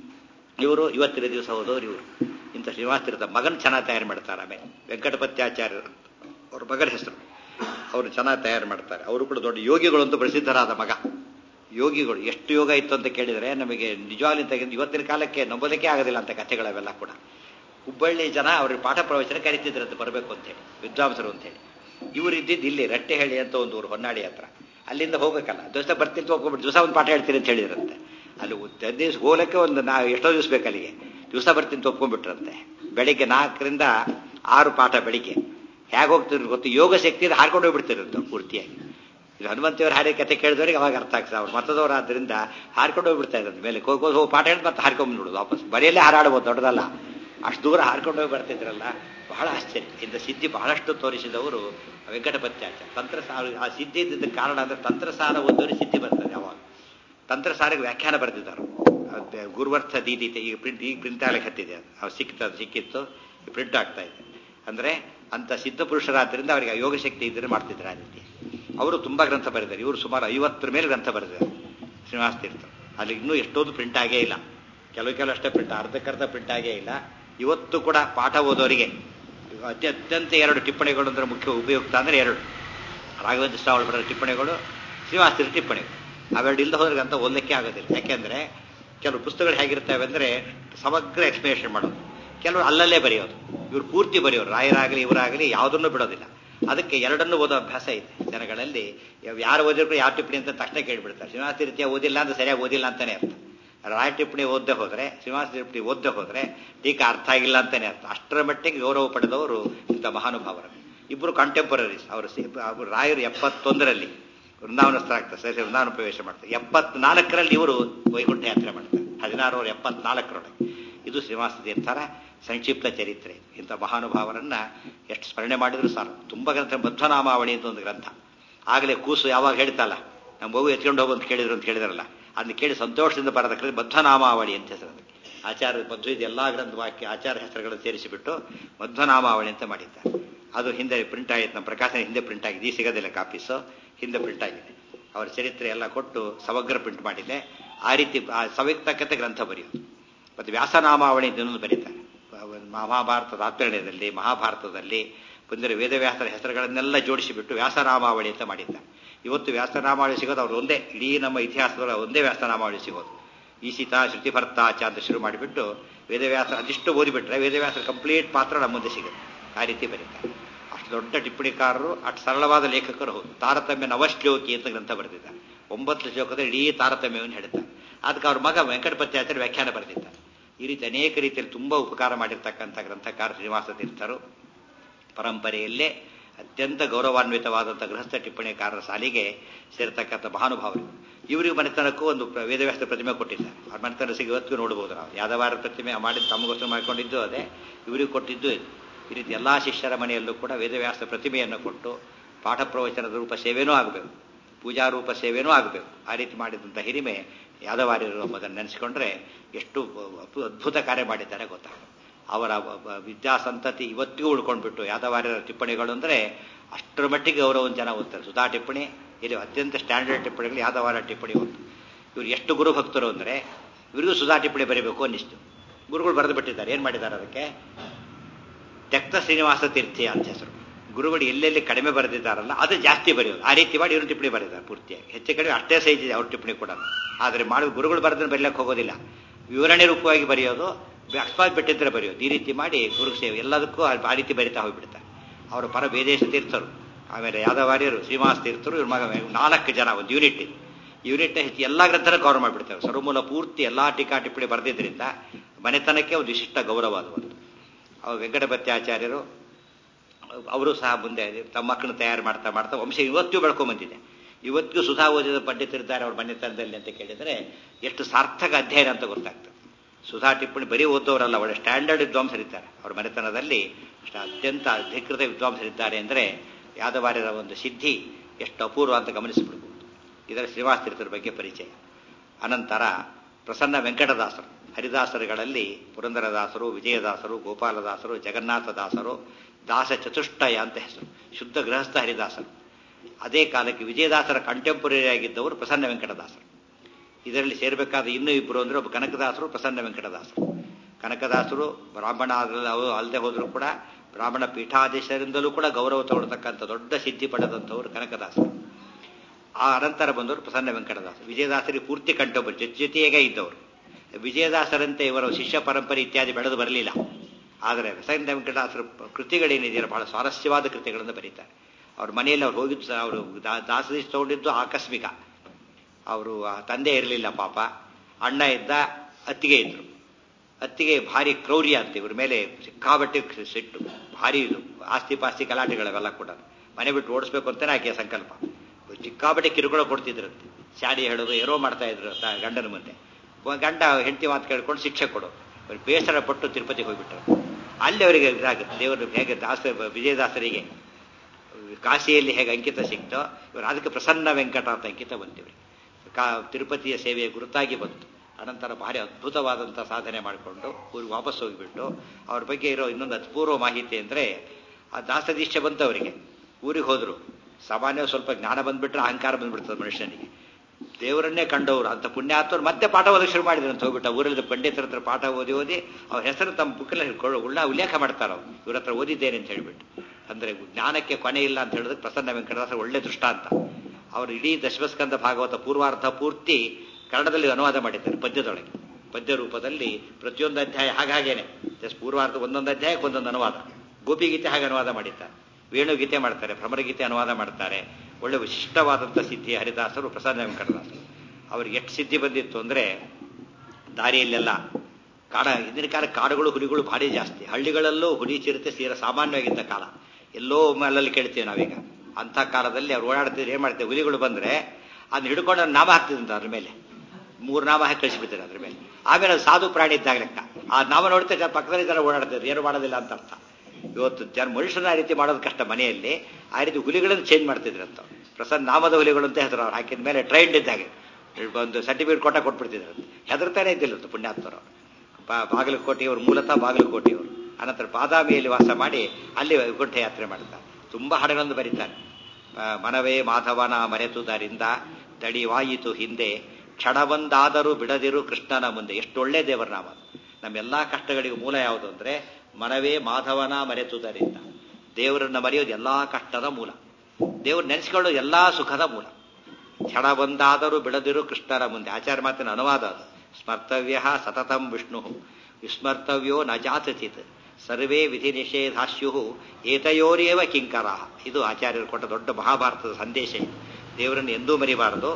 ಇವರು ಇವತ್ತಿನ ದಿವಸ ಹೋದವರು ಇವರು. ಇಂಥ ಶ್ರೀನಿವಾಸ ತೀರ್ಥ ಮಗನ ಚೆನ್ನಾಗಿ ತಯಾರು ಮಾಡ್ತಾರೆ. ಆಮೇಲೆ ವೆಂಕಟಪತ್ಯಾಚಾರ್ಯರು ಅವ್ರ ಮಗನ ಹೆಸರು, ಅವರು ಚೆನ್ನಾಗಿ ತಯಾರು ಮಾಡ್ತಾರೆ. ಅವರು ಕೂಡ ದೊಡ್ಡ ಯೋಗಿಗಳು ಅಂತ ಪ್ರಸಿದ್ಧರಾದ ಮಗ. ಯೋಗಿಗಳು ಎಷ್ಟು ಯೋಗ ಇತ್ತು ಅಂತ ಕೇಳಿದರೆ ನಮಗೆ ನಿಜವಾಗ್ಲೂ ತೆಗೆದು ಇವತ್ತಿನ ಕಾಲಕ್ಕೆ ನಂಬೋದಕ್ಕೆ ಆಗೋದಿಲ್ಲ ಅಂತ ಕಥೆಗಳವೆಲ್ಲ ಕೂಡ. ಹುಬ್ಬಳ್ಳಿ ಜನ ಅವ್ರಿಗೆ ಪಾಠ ಪ್ರವಚನ ಕರಿತಿದ್ರಂತೆ ಬರಬೇಕು ಅಂತೇಳಿ, ವಿದ್ವಾಂಸರು ಅಂತೇಳಿ. ಇವರು ಇದ್ದಿದ್ದು ಇಲ್ಲಿ ರಟ್ಟೆಹಳ್ಳಿ ಅಂತ ಒಂದು ಊರು, ಹೊನ್ನಾಳಿ ಹತ್ರ. ಅಲ್ಲಿಂದ ಹೋಗ್ಬೇಕಲ್ಲ, ದಿವಸ ಬರ್ತಿತ್ತು ಹೋಗ್ಬಿಟ್ಟು ದಿವಸ ಒಂದು ಪಾಠ ಹೇಳ್ತೀನಿ ಅಂತ ಹೇಳಿದ್ರಂತೆ. ಅಲ್ಲಿ ದಿವಸ ಹೋಗಲಿಕ್ಕೆ ಒಂದು ನಾ ಎಷ್ಟೋ ದಿವಸ ಬೇಕು ಅಲ್ಲಿಗೆ, ದಿವಸ ಬರ್ತೀನಿ ಒಪ್ಕೊಂಡ್ಬಿಟ್ರಂತೆ. ಬೆಳಿಗ್ಗೆ ನಾಲ್ಕರಿಂದ ಆರು ಪಾಠ ಬೆಳಿಗ್ಗೆ. ಹೇಗೆ ಹೋಗ್ತಿದ್ರು ಗೊತ್ತು, ಯೋಗ ಶಕ್ತಿ ಹಾರ್ಕೊಂಡು ಹೋಗ್ಬಿಡ್ತಿರಂತ ಪೂರ್ತಿಯಾಗಿ. ಇದು ಹನುಮಂತಿಯವ್ರು ಹಾಡಿ ಕತೆ ಕೇಳಿದವ್ರಿಗೆ ಅವಾಗ ಅರ್ಥ ಆಗ್ತದೆ. ಅವ್ರು ಮತದವ್ರು ಆದ್ದರಿಂದ ಹಾರ್ಕೊಂಡು ಹೋಗ್ಬಿಡ್ತಾ ಇದ್ರಂತೆ ಮೇಲೆ. ಹೋಗಿ ಹೋಗಿ ಪಾಠ ಹೇಳಿ ಮತ್ತೆ ಹಾರ್ಕೊಂಡ್ಬಿಡೋದು ವಾಪಸ್. ಬರೆಯಲ್ಲೇ ಹಾರಾಡ್ಬೋದು, ದೊಡ್ಡದಲ್ಲ. ಅಷ್ಟು ದೂರ ಹಾರ್ಕೊಂಡು ಹೋಗಿ ಬರ್ತಿದ್ರಲ್ಲ, ಬಹಳ ಆಶ್ಚರ್ಯ. ಇಂಥ ಸಿದ್ಧಿ ಬಹಳಷ್ಟು ತೋರಿಸಿದವರು ವೆಂಕಟಪತ್ಯಾಚಾರ್ಯ. ತಂತ್ರಸಾರ ಆ ಸಿದ್ಧಿ ಇದ್ದಿದ್ದ ಕಾರಣ ಅಂದರೆ ತಂತ್ರಸಾರ ಓದೋರು ಸಿದ್ಧಿ ಬರ್ತದೆ. ಯಾವಾಗ ತಂತ್ರಸಾರಿಗೆ ವ್ಯಾಖ್ಯಾನ ಬರೆದಿದ್ದಾರೆ. ಗುರುವರ್ಥ ದೀದಿತೆ ಈಗ ಪ್ರಿಂಟ್ ಈಗ ಪ್ರಿಂಟ್ ಆಗ್ಲಿಕ್ಕೆ ಹತ್ತಿದೆ. ಅದು ಸಿಕ್ತದೆ, ಸಿಕ್ಕಿತ್ತು, ಪ್ರಿಂಟ್ ಆಗ್ತಾ ಇದೆ. ಅಂದರೆ ಅಂಥ ಸಿದ್ಧ ಪುರುಷರಾದ್ರಿಂದ ಅವರಿಗೆ ಯೋಗ ಶಕ್ತಿ ಇದ್ದರೆ ಮಾಡ್ತಿದ್ರು ಆ ರೀತಿ. ಅವರು ತುಂಬ ಗ್ರಂಥ ಬರೆದಿದ್ದಾರೆ. ಇವರು ಸುಮಾರು ಐವತ್ತರ ಮೇಲೆ ಗ್ರಂಥ ಬರೆದಿದ್ದಾರೆ ಶ್ರೀನಿವಾಸ ತೀರ್ಥ. ಅಲ್ಲಿ ಇನ್ನೂ ಎಷ್ಟೊಂದು ಪ್ರಿಂಟ್ ಆಗೇ ಇಲ್ಲ, ಕೆಲವು ಕೆಲವು ಅಷ್ಟೇ ಪ್ರಿಂಟ್, ಅರ್ಧಕ್ಕರ್ಧ ಪ್ರಿಂಟ್ ಆಗೇ ಇಲ್ಲ. ಇವತ್ತು ಕೂಡ ಪಾಠ ಓದೋರಿಗೆ ಅತ್ಯ ಅತ್ಯಂತ ಎರಡು ಟಿಪ್ಪಣಿಗಳು ಅಂದರೆ ಮುಖ್ಯ ಉಪಯುಕ್ತ ಅಂದರೆ ಎರಡು, ರಾಘವೇಂದ್ರ ಶ್ರಾವಣ ಬರೆದ ಟಿಪ್ಪಣಿಗಳು, ಶ್ರೀನಿವಾಸ ತೀರ್ಥ ಟಿಪ್ಪಣಿಗಳು. ಅವೆರಡು ಇಲ್ಲದ ಹೋದ್ರಿಗೆ ಅಂತ ಓದಲಿಕ್ಕೆ ಆಗೋದಿಲ್ಲ. ಯಾಕೆಂದರೆ ಕೆಲವು ಪುಸ್ತಕಗಳು ಹೇಗಿರ್ತವೆ ಅಂದರೆ ಸಮಗ್ರ ಎಕ್ಸ್ಪ್ಲನೇಷನ್ ಮಾಡೋದು, ಕೆಲವರು ಅಲ್ಲಲ್ಲೇ ಬರೆಯೋದು. ಇವರು ಪೂರ್ತಿ ಬರೆಯೋರು, ರಾಯರಾಗಲಿ ಇವರಾಗಲಿ ಯಾವುದನ್ನು ಬಿಡೋದಿಲ್ಲ. ಅದಕ್ಕೆ ಎರಡನ್ನೂ ಓದೋ ಅಭ್ಯಾಸ ಇದೆ ಜನಗಳಲ್ಲಿ. ಯಾರು ಓದಿದ್ರು ಯಾವ ಟಿಪ್ಪಣಿ ಅಂತ ತಕ್ಷಣ ಕೇಳಿಬಿಡ್ತಾರೆ. ಶ್ರೀನಿವಾಸ ತೀರ್ಥ ಓದಿಲ್ಲ ಅಂದ್ರೆ ಸರಿಯಾಗಿ ಓದಿಲ್ಲ ಅಂತಾನೆ ಅರ್ಥ. ರಾಯ ಟಿಪ್ಪಣಿ ಓದ್ದೆ ಹೋದರೆ, ಶ್ರೀನಿವಾಸ ಟಿಪ್ಪಣಿ ಓದ್ದೆ ಹೋದರೆ ಟೀಕ ಅರ್ಥ ಆಗಿಲ್ಲ ಅಂತಾನೆ ಅರ್ಥ. ಅಷ್ಟರ ಮಟ್ಟಿಗೆ ಗೌರವ ಪಡೆದವರು ಇಂಥ ಮಹಾನುಭಾವರು. ಇಬ್ಬರು ಕಾಂಟೆಂಪರರೀಸ್. ಅವರು ರಾಯರು ಎಪ್ಪತ್ತೊಂದರಲ್ಲಿ ವೃಂದಾವನಸ್ಥರಾಗ್ತಾರೆ, ಸರಿ ವೃಂದಾವನ ಪ್ರವೇಶ ಮಾಡ್ತಾರೆ. ಎಪ್ಪತ್ನಾಲ್ಕರಲ್ಲಿ ಇವರು ವೈಕುಂಠ ಯಾತ್ರೆ ಮಾಡ್ತಾರೆ, ಹದಿನಾರೂರ ಎಪ್ಪತ್ನಾಲ್ಕರೊಳಗೆ. ಇದು ಶ್ರೀನಿವಾಸ ತೀರ್ಥರ ಸಂಕ್ಷಿಪ್ತ ಚರಿತ್ರೆ. ಇಂಥ ಮಹಾನುಭಾವರನ್ನ ಎಷ್ಟು ಸ್ಮರಣೆ ಮಾಡಿದ್ರು ಸಾರು. ತುಂಬ ಗ್ರಂಥ, ಬದ್ಧನಾಮಾವಳಿ ಅಂತ ಒಂದು ಗ್ರಂಥ. ಆಗಲೇ ಕೂಸು ಯಾವಾಗ ಹೇಳ್ತಲ್ಲ, ನಮ್ಮ ಮಗು ಎತ್ಕೊಂಡು ಹೋಗು ಅಂತ ಕೇಳಿದ್ರು ಅಂತ ಹೇಳಿದ್ರಲ್ಲ, ಅದನ್ನ ಕೇಳಿ ಸಂತೋಷದಿಂದ ಬರದ ಕಡೆ ಬದ್ಧನಾಮಾವಳಿ ಅಂತ ಹೆಸರು. ಅದಕ್ಕೆ ಆಚಾರ್ಯ ಮಧ್ವ ಇದು ಎಲ್ಲ ಗ್ರಂಥ ವಾಕ್ಯ ಆಚಾರ ಹೆಸರುಗಳನ್ನು ಸೇರಿಸಿಬಿಟ್ಟು ಮಧ್ವನಾಮಾವಳಿ ಅಂತ ಮಾಡಿದ್ದಾರೆ. ಅದು ಹಿಂದೆ ಪ್ರಿಂಟ್ ಆಗಿತ್ತು, ನಮ್ಮ ಪ್ರಕಾಶನ ಹಿಂದೆ ಪ್ರಿಂಟ್ ಆಗಿದೆ. ಈ ಸಿಗೋದಿಲ್ಲ ಕಾಪೀಸು, ಹಿಂದೆ ಪ್ರಿಂಟ್ ಆಗಿದೆ. ಅವರ ಚರಿತ್ರೆ ಎಲ್ಲ ಕೊಟ್ಟು ಸಮಗ್ರ ಪ್ರಿಂಟ್ ಮಾಡಿದೆ. ಆ ರೀತಿ ಆ ಸಂಯುಕ್ತಕತೆ ಗ್ರಂಥ ಬರೆಯೋದು. ಮತ್ತು ವ್ಯಾಸನಾಮಾವಳಿ ಅಂತ ಇನ್ನೊಂದು ಬರೀತಾರೆ. ಮಹಾಭಾರತದ ಆತ್ಮೀಯದಲ್ಲಿ, ಮಹಾಭಾರತದಲ್ಲಿ ಬಂದಿರೋ ವೇದವ್ಯಾಸರ ಹೆಸರುಗಳನ್ನೆಲ್ಲ ಜೋಡಿಸಿಬಿಟ್ಟು ವ್ಯಾಸನಾಮಾವಳಿ ಅಂತ ಮಾಡಿದ್ದಾರೆ. ಇವತ್ತು ವ್ಯಾಸನಾಮಾವಳಿ ಸಿಗೋದು ಅವ್ರು ಒಂದೇ, ಇಡೀ ನಮ್ಮ ಇತಿಹಾಸದಲ್ಲಿ ಒಂದೇ ವ್ಯಾಸನಾಮಾವಳಿ ಸಿಗೋದು. ಈಶಿತಾ ಶ್ರುತಿಭರ್ತಾಚ ಅಂತ ಶುರು ಮಾಡಿಬಿಟ್ಟು ವೇದವ್ಯಾಸ ಅದಿಷ್ಟು ಓದಿಬಿಟ್ರೆ ವೇದವ್ಯಾಸರ ಕಂಪ್ಲೀಟ್ ಪಾತ್ರ ನಮ್ಮ ಮುಂದೆ ಸಿಗುತ್ತೆ. ಆ ರೀತಿ ಬರೀತಾರೆ. ಅಷ್ಟು ದೊಡ್ಡ ಟಿಪ್ಪಣಿಕಾರರು, ಅಷ್ಟು ಸರಳವಾದ ಲೇಖಕರು. ಹೌದು. ತಾರತಮ್ಯ ನವಶ್ಲೋಕಿ ಅಂತ ಗ್ರಂಥ ಬರೆದಿದ್ದಾರೆ. ಒಂಬತ್ತು ಶ್ಲೋಕದಲ್ಲಿ ಇಡೀ ತಾರತಮ್ಯವನ್ನು ಹೇಳ್ತಾರೆ. ಅದಕ್ಕೆ ಅವ್ರ ಮಗ ವೆಂಕಟಪತ್ಯಾಚಾರ್ಯ ವ್ಯಾಖ್ಯಾನ ಬರೆದಿದ್ದಾರೆ. ಈ ರೀತಿ ಅನೇಕ ರೀತಿಯಲ್ಲಿ ತುಂಬ ಉಪಕಾರ ಮಾಡಿರ್ತಕ್ಕಂಥ ಗ್ರಂಥಕಾರ ಶ್ರೀನಿವಾಸ ತೀರ್ಥರು. ಪರಂಪರೆಯಲ್ಲೇ ಅತ್ಯಂತ ಗೌರವಾನ್ವಿತವಾದಂಥ ಗೃಹಸ್ಥ ಟಿಪ್ಪಣಿಕಾರರ ಸಾಲಿಗೆ ಸೇರ್ತಕ್ಕಂಥ ಮಹಾನುಭಾವರು. ಇವರಿಗೆ ಮನೆತನಕ್ಕೂ ಒಂದು ವೇದವ್ಯಾಸ ಪ್ರತಿಮೆ ಕೊಟ್ಟಿದ್ದಾರೆ. ಅವ್ರ ಮನೆತನ ಸಿಗ ಇವತ್ತಿಗೂ ನೋಡ್ಬೋದು ನಾವು. ಯಾದವಾರ ಪ್ರತಿಮೆ ಮಾಡಿದ ತಮಗೋಸ್ಕರ ಮಾಡಿಕೊಂಡಿದ್ದು ಅದೇ, ಇವರಿಗೆ ಕೊಟ್ಟಿದ್ದು ಇದು. ಈ ರೀತಿ ಎಲ್ಲ ಶಿಷ್ಯರ ಮನೆಯಲ್ಲೂ ಕೂಡ ವೇದವ್ಯಾಸ ಪ್ರತಿಮೆಯನ್ನು ಕೊಟ್ಟು ಪಾಠ ಪ್ರವಚನದ ರೂಪ ಸೇವೆನೂ ಆಗಬೇಕು, ಪೂಜಾ ರೂಪ ಸೇವೆನೂ ಆಗಬೇಕು. ಆ ರೀತಿ ಮಾಡಿದಂಥ ಹಿರಿಮೆ ಯಾದವಾರ್ಯರು ಎಂಬುದನ್ನು ನೆನೆಸಿಕೊಂಡ್ರೆ ಎಷ್ಟು ಅದ್ಭುತ ಕಾರ್ಯ ಮಾಡಿದ್ದಾರೆ ಗೊತ್ತಾಗುತ್ತೆ. ಅವರ ವಿದ್ಯಾಸಂತತಿ ಇವತ್ತಿಗೂ ಉಳ್ಕೊಂಡ್ಬಿಟ್ಟು ಯಾದವಾರ್ಯರ ಟಿಪ್ಪಣಿಗಳು ಅಂದರೆ ಅಷ್ಟರ ಮಟ್ಟಿಗೆ ಗೌರವವನ್ನು ಜನ ಓದ್ತಾರೆ. ಸುಧಾ ಟಿಪ್ಪಣಿ ಇಲ್ಲಿ ಅತ್ಯಂತ ಸ್ಟ್ಯಾಂಡರ್ಡ್ ಟಿಪ್ಪಣಿಗಳು ಯಾದವಾರ ಟಿಪ್ಪಣಿ ಓದ್ತು. ಇವರು ಎಷ್ಟು ಗುರು ಭಕ್ತರು ಅಂದರೆ ಇವರಿಗೂ ಸುಧಾ ಟಿಪ್ಪಣಿ ಬರೀಬೇಕು ಅನ್ನಿಸ್ತು. ಗುರುಗಳು ಬರೆದು ಬಿಟ್ಟಿದ್ದಾರೆ. ಏನು ಮಾಡಿದ್ದಾರೆ ಅದಕ್ಕೆ? ತೆಕ್ತ ಶ್ರೀನಿವಾಸ ತೀರ್ಥಿ ಅಂತ ಹೆಸರು. ಗುರುಗಳು ಎಲ್ಲೆಲ್ಲಿ ಕಡಿಮೆ ಬರೆದಿದ್ದಾರಲ್ಲ ಅದು ಜಾಸ್ತಿ ಬರೆಯೋದು. ಆ ರೀತಿ ಮಾಡಿ ಇವರು ಟಿಪ್ಪಣಿ ಬರೆದಿದ್ದಾರೆ ಪೂರ್ತಿಯಾಗಿ. ಹೆಚ್ಚು ಕಡಿಮೆ ಅಷ್ಟೇ ಸೈಜ್ ಇದೆ ಅವ್ರ ಟಿಪ್ಪಣಿ ಕೂಡ. ಆದರೆ ಮಾಡಿ ಗುರುಗಳು ಬರೆದ್ರೆ ಬರೀಲಕ್ಕೆ ಹೋಗೋದಿಲ್ಲ, ವಿವರಣೆ ರೂಪವಾಗಿ ಬರೆಯೋದು, ಅಕಸ್ಮಾತ್ ಬಿಟ್ಟಿದ್ರೆ ಬರೆಯೋದು. ಈ ರೀತಿ ಮಾಡಿ ಗುರು ಸೇವೆ ಎಲ್ಲದಕ್ಕೂ ಆ ರೀತಿ ಬರಿತಾ ಹೋಗ್ಬಿಡ್ತಾರೆ. ಅವರು ಪರ ವೇದೇಶ ತೀರ್ಥರು, ಆಮೇಲೆ ಯಾದವಾರ್ಯರು, ಶ್ರೀನಿವಾಸ ತೀರ್ಥರು, ಇವ್ರ ಮಗ ನಾಲ್ಕು ಜನ ಒಂದು ಯೂನಿಟ್ ಇದೆ. ಯೂನಿಟ್ ಹೆಚ್ಚು ಎಲ್ಲ ಗ್ರಂಥನ ಕವರ್ ಮಾಡಿಬಿಡ್ತಾರೆ. ಸರ್ವಮೂಲ ಪೂರ್ತಿ ಎಲ್ಲ ಟೀಕಾ ಟಿಪ್ಪಣಿ ಬರೆದಿದ್ದರಿಂದ ಮನೆತನಕ್ಕೆ ಒಂದು ವಿಶಿಷ್ಟ ಗೌರವ ಅದು ಒಂದು. ಅವರು ವೆಂಕಟಪತ್ಯಾಚಾರ್ಯರು ಅವರು ಸಹ ಮುಂದೆ ತಮ್ಮ ಮಕ್ಕಳನ್ನ ತಯಾರು ಮಾಡ್ತಾ ಮಾಡ್ತಾ ವಂಶ ಇವತ್ತಿಗೂ ಬೆಳ್ಕೊಂಬಂದಿದೆ. ಇವತ್ತಿಗೂ ಸುಧಾ ಓದಿದ ಪಂಡಿತರಿದ್ದಾರೆ ಅವ್ರ ಮನೆತನದಲ್ಲಿ ಅಂತ ಕೇಳಿದರೆ ಎಷ್ಟು ಸಾರ್ಥಕ ಅಧ್ಯಯನ ಅಂತ ಗೊತ್ತಾಗ್ತದೆ. ಸುಧಾ ಟಿಪ್ಪಣಿ ಬರೀ ಓದೋರಲ್ಲ, ಒಳ್ಳೆ ಸ್ಟ್ಯಾಂಡರ್ಡ್ ವಿದ್ವಾಂಸರಿದ್ದಾರೆ ಅವ್ರ ಮನೆತನದಲ್ಲಿ. ಅಷ್ಟು ಅತ್ಯಂತ ಅಧಿಕೃತ ವಿದ್ವಾಂಸರಿದ್ದಾರೆ ಅಂದರೆ ಯಾದವಾರ್ಯರ ಒಂದು ಸಿದ್ಧಿ ಎಷ್ಟು ಅಪೂರ್ವ ಅಂತ ಗಮನಿಸಿಬಿಡ್ಬೋದು. ಇದರ ಶ್ರೀನಿವಾಸ ತೀರ್ಥರ ಬಗ್ಗೆ ಪರಿಚಯ. ಅನಂತರ ಪ್ರಸನ್ನ ವೆಂಕಟದಾಸರು, ಹರಿದಾಸರುಗಳಲ್ಲಿ ಪುರಂದರದಾಸರು, ವಿಜಯದಾಸರು, ಗೋಪಾಲದಾಸರು, ಜಗನ್ನಾಥದಾಸರು, ದಾಸ ಚತುಷ್ಟಯ ಅಂತ ಹೆಸರು, ಶುದ್ಧ ಗೃಹಸ್ಥ ಹರಿದಾಸರು. ಅದೇ ಕಾಲಕ್ಕೆ ವಿಜಯದಾಸರ ಕಂಟೆಂಪರರಿ ಆಗಿದ್ದವರು ಪ್ರಸನ್ನ ವೆಂಕಟದಾಸರು. ಇದರಲ್ಲಿ ಸೇರಬೇಕಾದ ಇನ್ನೂ ಇಬ್ಬರು ಅಂದರೆ ಒಬ್ಬ ಕನಕದಾಸರು, ಪ್ರಸನ್ನ ವೆಂಕಟದಾಸರು. ಕನಕದಾಸರು ಬ್ರಾಹ್ಮಣ ಅಲ್ಲದೆ ಹೋದರೂ ಕೂಡ ಬ್ರಾಹ್ಮಣ ಪೀಠಾಧೀಶರಿಂದಲೂ ಕೂಡ ಗೌರವ ತಗೊಳ್ತಕ್ಕಂಥ ದೊಡ್ಡ ಸಿದ್ಧಿ ಪಡೆದಂಥವರು ಕನಕದಾಸರು. ಆ ಅನಂತರ ಬಂದವರು ಪ್ರಸನ್ನ ವೆಂಕಟದಾಸರು. ವಿಜಯದಾಸರಿಗೆ ಪೂರ್ತಿ ಕಂಟೆಂಪರರಿ, ಜೊತೆ ಜೊತೆಯಾಗೇ ಇದ್ದವರು. ವಿಜಯದಾಸರಂತೆ ಇವರ ಶಿಷ್ಯ ಪರಂಪರೆ ಇತ್ಯಾದಿ ಬೆಳೆದು ಬರಲಿಲ್ಲ. ಆದರೆ ಪ್ರಸನ್ನ ವೆಂಕಟದಾಸರ ಕೃತಿಗಳೇನಿದೆಯಲ್ಲ ಬಹಳ ಸ್ವಾರಸ್ಯವಾದ ಕೃತಿಗಳನ್ನು ಬರೀತಾರೆ. ಅವ್ರ ಮನೆಯಲ್ಲಿ ಅವ್ರು ಹೋಗಿದ್ದು ಅವರು ದಾಸದೀಶ ತಗೊಂಡಿದ್ದು ಆಕಸ್ಮಿಕ. ಅವರು ತಂದೆ ಇರಲಿಲ್ಲ ಪಾಪ, ಅಣ್ಣ ಇದ್ದ, ಅತ್ತಿಗೆ ಇದ್ರು. ಅತ್ತಿಗೆ ಭಾರಿ ಕ್ರೌರ್ಯ ಅಂತ, ಇವ್ರ ಮೇಲೆ ಸಿಕ್ಕಾಬಟ್ಟೆ ಸಿಟ್ಟು, ಭಾರಿ ಇದು ಆಸ್ತಿ ಪಾಸ್ತಿ ಗಲಾಟೆಗಳವೆಲ್ಲ ಕೂಡ. ಮನೆ ಬಿಟ್ಟು ಓಡಿಸ್ಬೇಕು ಅಂತಾನೆ ಆಕೆಯ ಸಂಕಲ್ಪ. ಸಿಕ್ಕಾಬಟ್ಟೆ ಕಿರುಕುಳ ಕೊಡ್ತಿದ್ರಂತೆ, ಶಾಡಿ ಹೇಳೋದು ಏನೋ ಮಾಡ್ತಾ ಇದ್ರು ಗಂಡನ ಮುಂದೆ. ಗಂಡ ಹೆಂಡತಿ ಮಾತು ಕೇಳ್ಕೊಂಡು ಶಿಕ್ಷೆ ಕೊಡು. ಅವ್ರು ಬೇಸರ ಪಟ್ಟು ತಿರುಪತಿಗೆ ಹೋಗ್ಬಿಟ್ರು. ಅಲ್ಲಿ ಅವರಿಗೆ ಇದಾಗುತ್ತೆ, ದೇವರು ಹೇಗೆ ದಾಸ ವಿಜಯದಾಸರಿಗೆ ಕಾಶಿಯಲ್ಲಿ ಹೇಗೆ ಅಂಕಿತ ಸಿಕ್ತೋ ಇವರು ಅದಕ್ಕೆ ಪ್ರಸನ್ನ ವೆಂಕಟ ಅಂತ ಅಂಕಿತ ಬಂದಿವ್ರಿ. ಕಾ ತಿರುಪತಿಯ ಸೇವೆಯ ಗುರುತಾಗಿ ಬಂತು. ಅನಂತರ ಭಾರಿ ಅದ್ಭುತವಾದಂಥ ಸಾಧನೆ ಮಾಡಿಕೊಂಡು ಊರಿಗೆ ವಾಪಸ್ ಹೋಗಿಬಿಟ್ಟು ಅವ್ರ ಬಗ್ಗೆ ಇರೋ ಇನ್ನೊಂದು ಅತ್ಪೂರ್ವ ಮಾಹಿತಿ ಅಂದರೆ, ಆ ದಾಸದೀಕ್ಷೆ ಬಂತು ಅವರಿಗೆ. ಊರಿಗೆ ಹೋದರು. ಸಾಮಾನ್ಯ ಸ್ವಲ್ಪ ಜ್ಞಾನ ಬಂದ್ಬಿಟ್ರೆ ಅಹಂಕಾರ ಬಂದ್ಬಿಡ್ತದೆ ಮನುಷ್ಯನಿಗೆ. ದೇವರನ್ನೇ ಕಂಡವರು ಅಂತ ಪುಣ್ಯಾತ್ಮರು ಮತ್ತೆ ಪಾಠ ಓದಕ್ಕೆ ಶುರು ಮಾಡಿದ್ರು ಅಂತ ಹೋಗ್ಬಿಟ್ಟು ಊರಲ್ಲಿ ಪಂಡಿತರ ಹತ್ರ ಪಾಠ ಓದಿ ಓದಿ ಅವ್ರ ಹೆಸರು ತಮ್ಮ ಬುಕ್ಕಲ್ಲಿ ಉಳ್ಳ ಉಲ್ಲೇಖ ಮಾಡ್ತಾರೆ. ಅವ್ರು ಇವ್ರ ಹತ್ರ ಓದಿದ್ದೇನೆ ಅಂತ ಹೇಳಿಬಿಟ್ಟು. ಅಂದರೆ ಜ್ಞಾನಕ್ಕೆ ಕೊನೆ ಇಲ್ಲ ಅಂತ ಹೇಳಿದ್ರೆ ಪ್ರಸನ್ನ ವೆಂಕಟದಾಸರು ಒಳ್ಳೆ ದೃಷ್ಟಾಂತ. ಅವರು ಇಡೀ ದಶಮಸ್ಕಂದ ಭಾಗವತ ಪೂರ್ವಾರ್ಧ ಪೂರ್ತಿ ಕನ್ನಡದಲ್ಲಿ ಅನುವಾದ ಮಾಡಿದ್ದಾರೆ, ಪದ್ಯದೊಳಗೆ ಪದ್ಯ ರೂಪದಲ್ಲಿ ಪ್ರತಿಯೊಂದು ಅಧ್ಯಾಯ ಹಾಗೇನೆ ಜಸ್ಟ್ ಪೂರ್ವಾರ್ಧ ಒಂದೊಂದು ಅಧ್ಯಾಯಕ್ಕೆ ಒಂದೊಂದು ಅನುವಾದ. ಗೋಪಿಗೀತೆ ಹಾಗೆ ಅನುವಾದ ಮಾಡಿದ್ದಾರೆ, ವೇಣುಗೀತೆ ಮಾಡ್ತಾರೆ, ಭ್ರಮರಗೀತೆ ಅನುವಾದ ಮಾಡ್ತಾರೆ. ಒಳ್ಳೆ ವಿಶಿಷ್ಟವಾದಂಥ ಸಿದ್ಧಿ ಹರಿದಾಸರು ಪ್ರಸನ್ನ ವೆಂಕಟದಾಸರು. ಅವ್ರಿಗೆ ಎಷ್ಟು ಸಿದ್ಧಿ ಬಂದಿತ್ತು ಅಂದರೆ, ದಾರಿಯಲ್ಲೆಲ್ಲ ಕಾಡ, ಹಿಂದಿನ ಕಾಲ ಕಾಡುಗಳು ಹುಲಿಗಳು ಭಾರಿ ಜಾಸ್ತಿ, ಹಳ್ಳಿಗಳಲ್ಲೂ ಹುಲಿ ಚಿರತೆ ಸೇರ ಸಾಮಾನ್ಯವಾಗಿದ್ದ ಕಾಲ. ಎಲ್ಲೋ ಅಲ್ಲಲ್ಲಿ ಕೇಳ್ತೀವಿ ನಾವೀಗ. ಅಂಥ ಕಾಲದಲ್ಲಿ ಅವ್ರು ಓಡಾಡ್ತಿದ್ರು. ಏನು ಮಾಡ್ತೇವೆ, ಹುಲಿಗಳು ಬಂದರೆ ಅದನ್ನ ಹಿಡ್ಕೊಂಡು ನಾಮ ಹಾಕ್ತಿದ್ದಂತ ಅದ್ರ ಮೇಲೆ, ಮೂರು ನಾಮ ಹಾಕಿ ಕಳಿಸಿಬಿಡ್ತಾರೆ ಅದ್ರ ಮೇಲೆ. ಆಮೇಲೆ ಅದು ಸಾಧು ಪ್ರಾಣಿ ಇದ್ದಾಗ ಲೆಕ್ಕ. ಆ ನಾಮ ನೋಡ್ತೇವೆ ಪಕ್ಕದಲ್ಲಿ ಜನ ಓಡಾಡ್ತಿದ್ರು, ಏನು ಮಾಡೋದಿಲ್ಲ ಅಂತ ಅರ್ಥ. ಇವತ್ತು ಜನ ಮನುಷ್ಯನ ಆ ರೀತಿ ಮಾಡೋದು ಕಷ್ಟ ಮನೆಯಲ್ಲಿ. ಆ ರೀತಿ ಹುಲಿಗಳನ್ನು ಚೇಂಜ್ ಮಾಡ್ತಿದ್ರಂತ. ಪ್ರಸನ್ನ ನಾಮದ ಹುಲಿಗಳು ಅಂತ ಹೆಸರು ಅವ್ರು ಹಾಕಿದ ಮೇಲೆ ಟ್ರೈಂಡ್ ಇದ್ದಾಗೆ ಒಂದು ಸರ್ಟಿಫಿಕೇಟ್ ಕೊಟ್ಟ ಕೊಟ್ಬಿಡ್ತಿದ್ರಂತೆ. ಹೆದರ್ತಾನೆ ಇದ್ದಿಲ್ಲ ಪುಣ್ಯಾತ್ಮರು. ಬಾಗಲಕೋಟೆಯವರು, ಮೂಲತಃ ಬಾಗಲಕೋಟೆಯವರು. ಅನಂತರ ಬಾದಾಮಿಯಲ್ಲಿ ವಾಸ ಮಾಡಿ ಅಲ್ಲಿ ವೈಕುಂಠ ಯಾತ್ರೆ ಮಾಡ್ತಾರೆ. ತುಂಬ ಹಾಡುಗಳನ್ನು ಬರೀತಾರೆ. ಮನವೇ ಮಾಧವನ ಮರೆತುದರಿಂದ ದಡಿವಾಯಿತು ಹಿಂದೆ, ಕ್ಷಣವೊಂದಾದರೂ ಬಿಡದಿರು ಕೃಷ್ಣನ ಮುಂದೆ. ಎಷ್ಟು ಒಳ್ಳೆ ದೇವರ ನಾಮ. ನಮ್ಮೆಲ್ಲ ಕಷ್ಟಗಳಿಗೂ ಮೂಲ ಯಾವುದು ಅಂದರೆ ಮನವೇ ಮಾಧವನ ಮರೆತುದರಿಂದ. ದೇವರನ್ನ ಮರೆಯೋದು ಎಲ್ಲಾ ಕಷ್ಟದ ಮೂಲ. ದೇವ್ರು ನೆನೆಸ್ಕೊಳ್ಳೋದು ಎಲ್ಲಾ ಸುಖದ ಮೂಲ. ಕ್ಷಣವೊಂದಾದರೂ ಬಿಡದಿರು ಕೃಷ್ಣನ ಮುಂದೆ. ಆಚಾರ್ಯ ಮಾತಿನ ಅನುವಾದ ಅದು. ಸ್ಮರ್ತವ್ಯ ಸತತಂ ವಿಷ್ಣು ವಿಸ್ಮರ್ತವ್ಯೋ ನ ಜಾತಚಿತ್ ಸರ್ವೇ ವಿಧಿ ನಿಷೇಧಾಸ್ಯು ಏತಯೋರೇವ ಕಿಂಕರ. ಇದು ಆಚಾರ್ಯರು ಕೊಟ್ಟ ದೊಡ್ಡ ಮಹಾಭಾರತದ ಸಂದೇಶ. ದೇವರನ್ನು ಎಂದೂ ಮರಿಬಾರದು,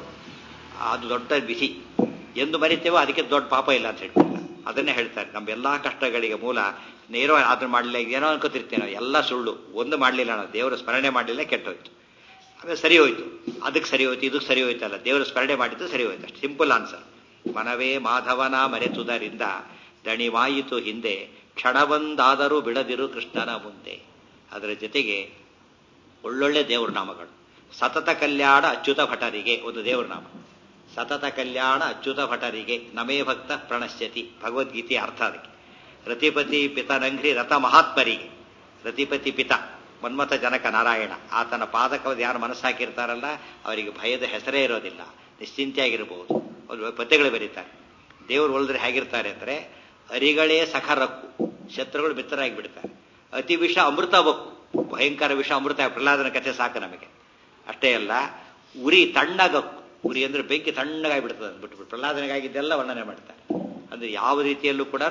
ಅದು ದೊಡ್ಡ ವಿಧಿ. ಎಂದು ಮರಿತೇವೋ ಅದಕ್ಕೆ ದೊಡ್ಡ ಪಾಪ ಇಲ್ಲ ಅಂತ ಹೇಳ್ತಿಲ್ಲ. ಅದನ್ನೇ ಹೇಳ್ತಾರೆ. ನಮ್ಮೆಲ್ಲಾ ಕಷ್ಟಗಳಿಗೆ ಮೂಲ ನೇರ ಅದನ್ನು ಮಾಡಲಿಲ್ಲ, ಏನೋ ಅನ್ಕೋತಿರ್ತೇವೆ ನಾವು, ಎಲ್ಲ ಸುಳ್ಳು. ಒಂದು ಮಾಡಲಿಲ್ಲ ನಾವು, ದೇವರ ಸ್ಮರಣೆ ಮಾಡಲಿಲ್ಲ, ಕೆಟ್ಟೋಯ್ತು. ಆಮೇಲೆ ಸರಿ ಹೋಯ್ತು, ಅದಕ್ಕೆ ಸರಿ ಹೋಯ್ತು, ಇದಕ್ಕೆ ಸರಿ ಹೋಯ್ತಲ್ಲ, ದೇವರ ಸ್ಮರಣೆ ಮಾಡಿದ್ದು ಸರಿ ಹೋಯ್ತು. ಅಷ್ಟು ಸಿಂಪಲ್ ಆನ್ಸರ್. ಮನವೇ ಮಾಧವನ ಮರೆತುದರಿಂದ ದಣಿವಾಯಿತು ಹಿಂದೆ, ಕ್ಷಣವೊಂದಾದರೂ ಬಿಡದಿರು ಕೃಷ್ಣನ ಮುಂದೆ. ಅದರ ಜೊತೆಗೆ ಒಳ್ಳೊಳ್ಳೆ ದೇವ್ರ ನಾಮಗಳು. ಸತತ ಕಲ್ಯಾಣ ಅಚ್ಯುತ ಭಟರಿಗೆ ಒಂದು ದೇವ್ರ ನಾಮ. ಸತತ ಕಲ್ಯಾಣ ಅಚ್ಯುತ ಭಟರಿಗೆ ನಮೇ ಭಕ್ತ ಪ್ರಣಶ್ಯತಿ, ಭಗವದ್ಗೀತೆಯ ಅರ್ಥ ಅದಕ್ಕೆ. ರತಿಪತಿ ಪಿತನಂಘ್ರಿ ರಥ ಮಹಾತ್ಮರಿಗೆ. ರತಿಪತಿ ಪಿತ ಮನ್ಮಥ ಜನಕ ನಾರಾಯಣ, ಆತನ ಪಾದಕ ಯಾರು ಮನಸ್ಸಾಕಿರ್ತಾರಲ್ಲ ಅವರಿಗೆ ಭಯದ ಹೆಸರೇ ಇರೋದಿಲ್ಲ, ನಿಶ್ಚಿಂತೆಯಾಗಿರಬಹುದು. ಅವರು ಪದ್ಯಗಳು ಬರೀತಾರೆ. ದೇವರು ಒಲಿದ್ರೆ ಹೇಗಿರ್ತಾರೆ ಅಂದರೆ, ಅರಿಗಳೇ ಸಖರಕ್ಕು, ಶತ್ರುಗಳು ಮಿತ್ರರಾಗಿ ಬಿಡ್ತಾರೆ. ಅತಿ ವಿಷ ಅಮೃತ ಬಕ್ಕು, ಭಯಂಕರ ವಿಷ ಅಮೃತ. ಪ್ರಹ್ಲಾದನ ಕಥೆ ಸಾಕು ನಮಗೆ. ಅಷ್ಟೇ ಅಲ್ಲ, ಉರಿ ತಣ್ಣಗಕ್ಕು, ಉರಿ ಅಂದ್ರೆ ಬೆಂಕಿ ತಣ್ಣಗಾಗಿ ಬಿಡ್ತದೆ ಅಂದ್ಬಿಟ್ಟು ಪ್ರಹ್ಲಾದನಿಗಾಗಿದ್ದೆಲ್ಲ ವರ್ಣನೆ ಮಾಡ್ತಾರೆ. ಅಂದ್ರೆ ಯಾವ ರೀತಿಯಲ್ಲೂ ಕೂಡ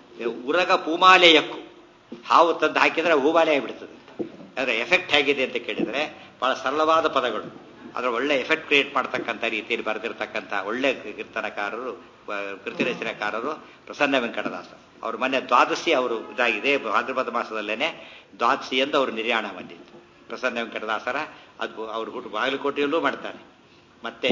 ಉರಗ ಪೂಮಾಲೆಯಕ್ಕೂ, ಹಾವು ತಂದು ಹಾಕಿದ್ರೆ ಹೂಮಾಲೆ ಆಗಿಬಿಡ್ತದೆ. ಅದರ ಎಫೆಕ್ಟ್ ಹೇಗಿದೆ ಅಂತ ಕೇಳಿದರೆ ಬಹಳ ಸರಳವಾದ ಪದಗಳು, ಅದರ ಒಳ್ಳೆ ಎಫೆಕ್ಟ್ ಕ್ರಿಯೇಟ್ ಮಾಡ್ತಕ್ಕಂಥ ರೀತಿಯಲ್ಲಿ ಬರೆದಿರ್ತಕ್ಕಂಥ ಒಳ್ಳೆ ಕೀರ್ತನಕಾರರು, ಕೃತಿ ರಚನೆಕಾರರು ಪ್ರಸನ್ನ ವೆಂಕಟದಾಸ. ಅವ್ರ ಮನೆ ದ್ವಾದಶಿ ಅವರು ಇದಾಗಿದೆ, ಭಾದ್ರಪದ ಮಾಸದಲ್ಲೇನೆ ದ್ವಾದಶಿ ಎಂದು ಅವರು ನಿರ್ಯಾಣ ಬಂದಿತ್ತು. ಪ್ರಸನ್ನ ವೆಂಕಟದಾಸರ ಅದು ಅವರು ಹುಟ್ಟು ಬಾಗಲಕೋಟೆಯಲ್ಲೂ ಮಾಡ್ತಾರೆ, ಮತ್ತೆ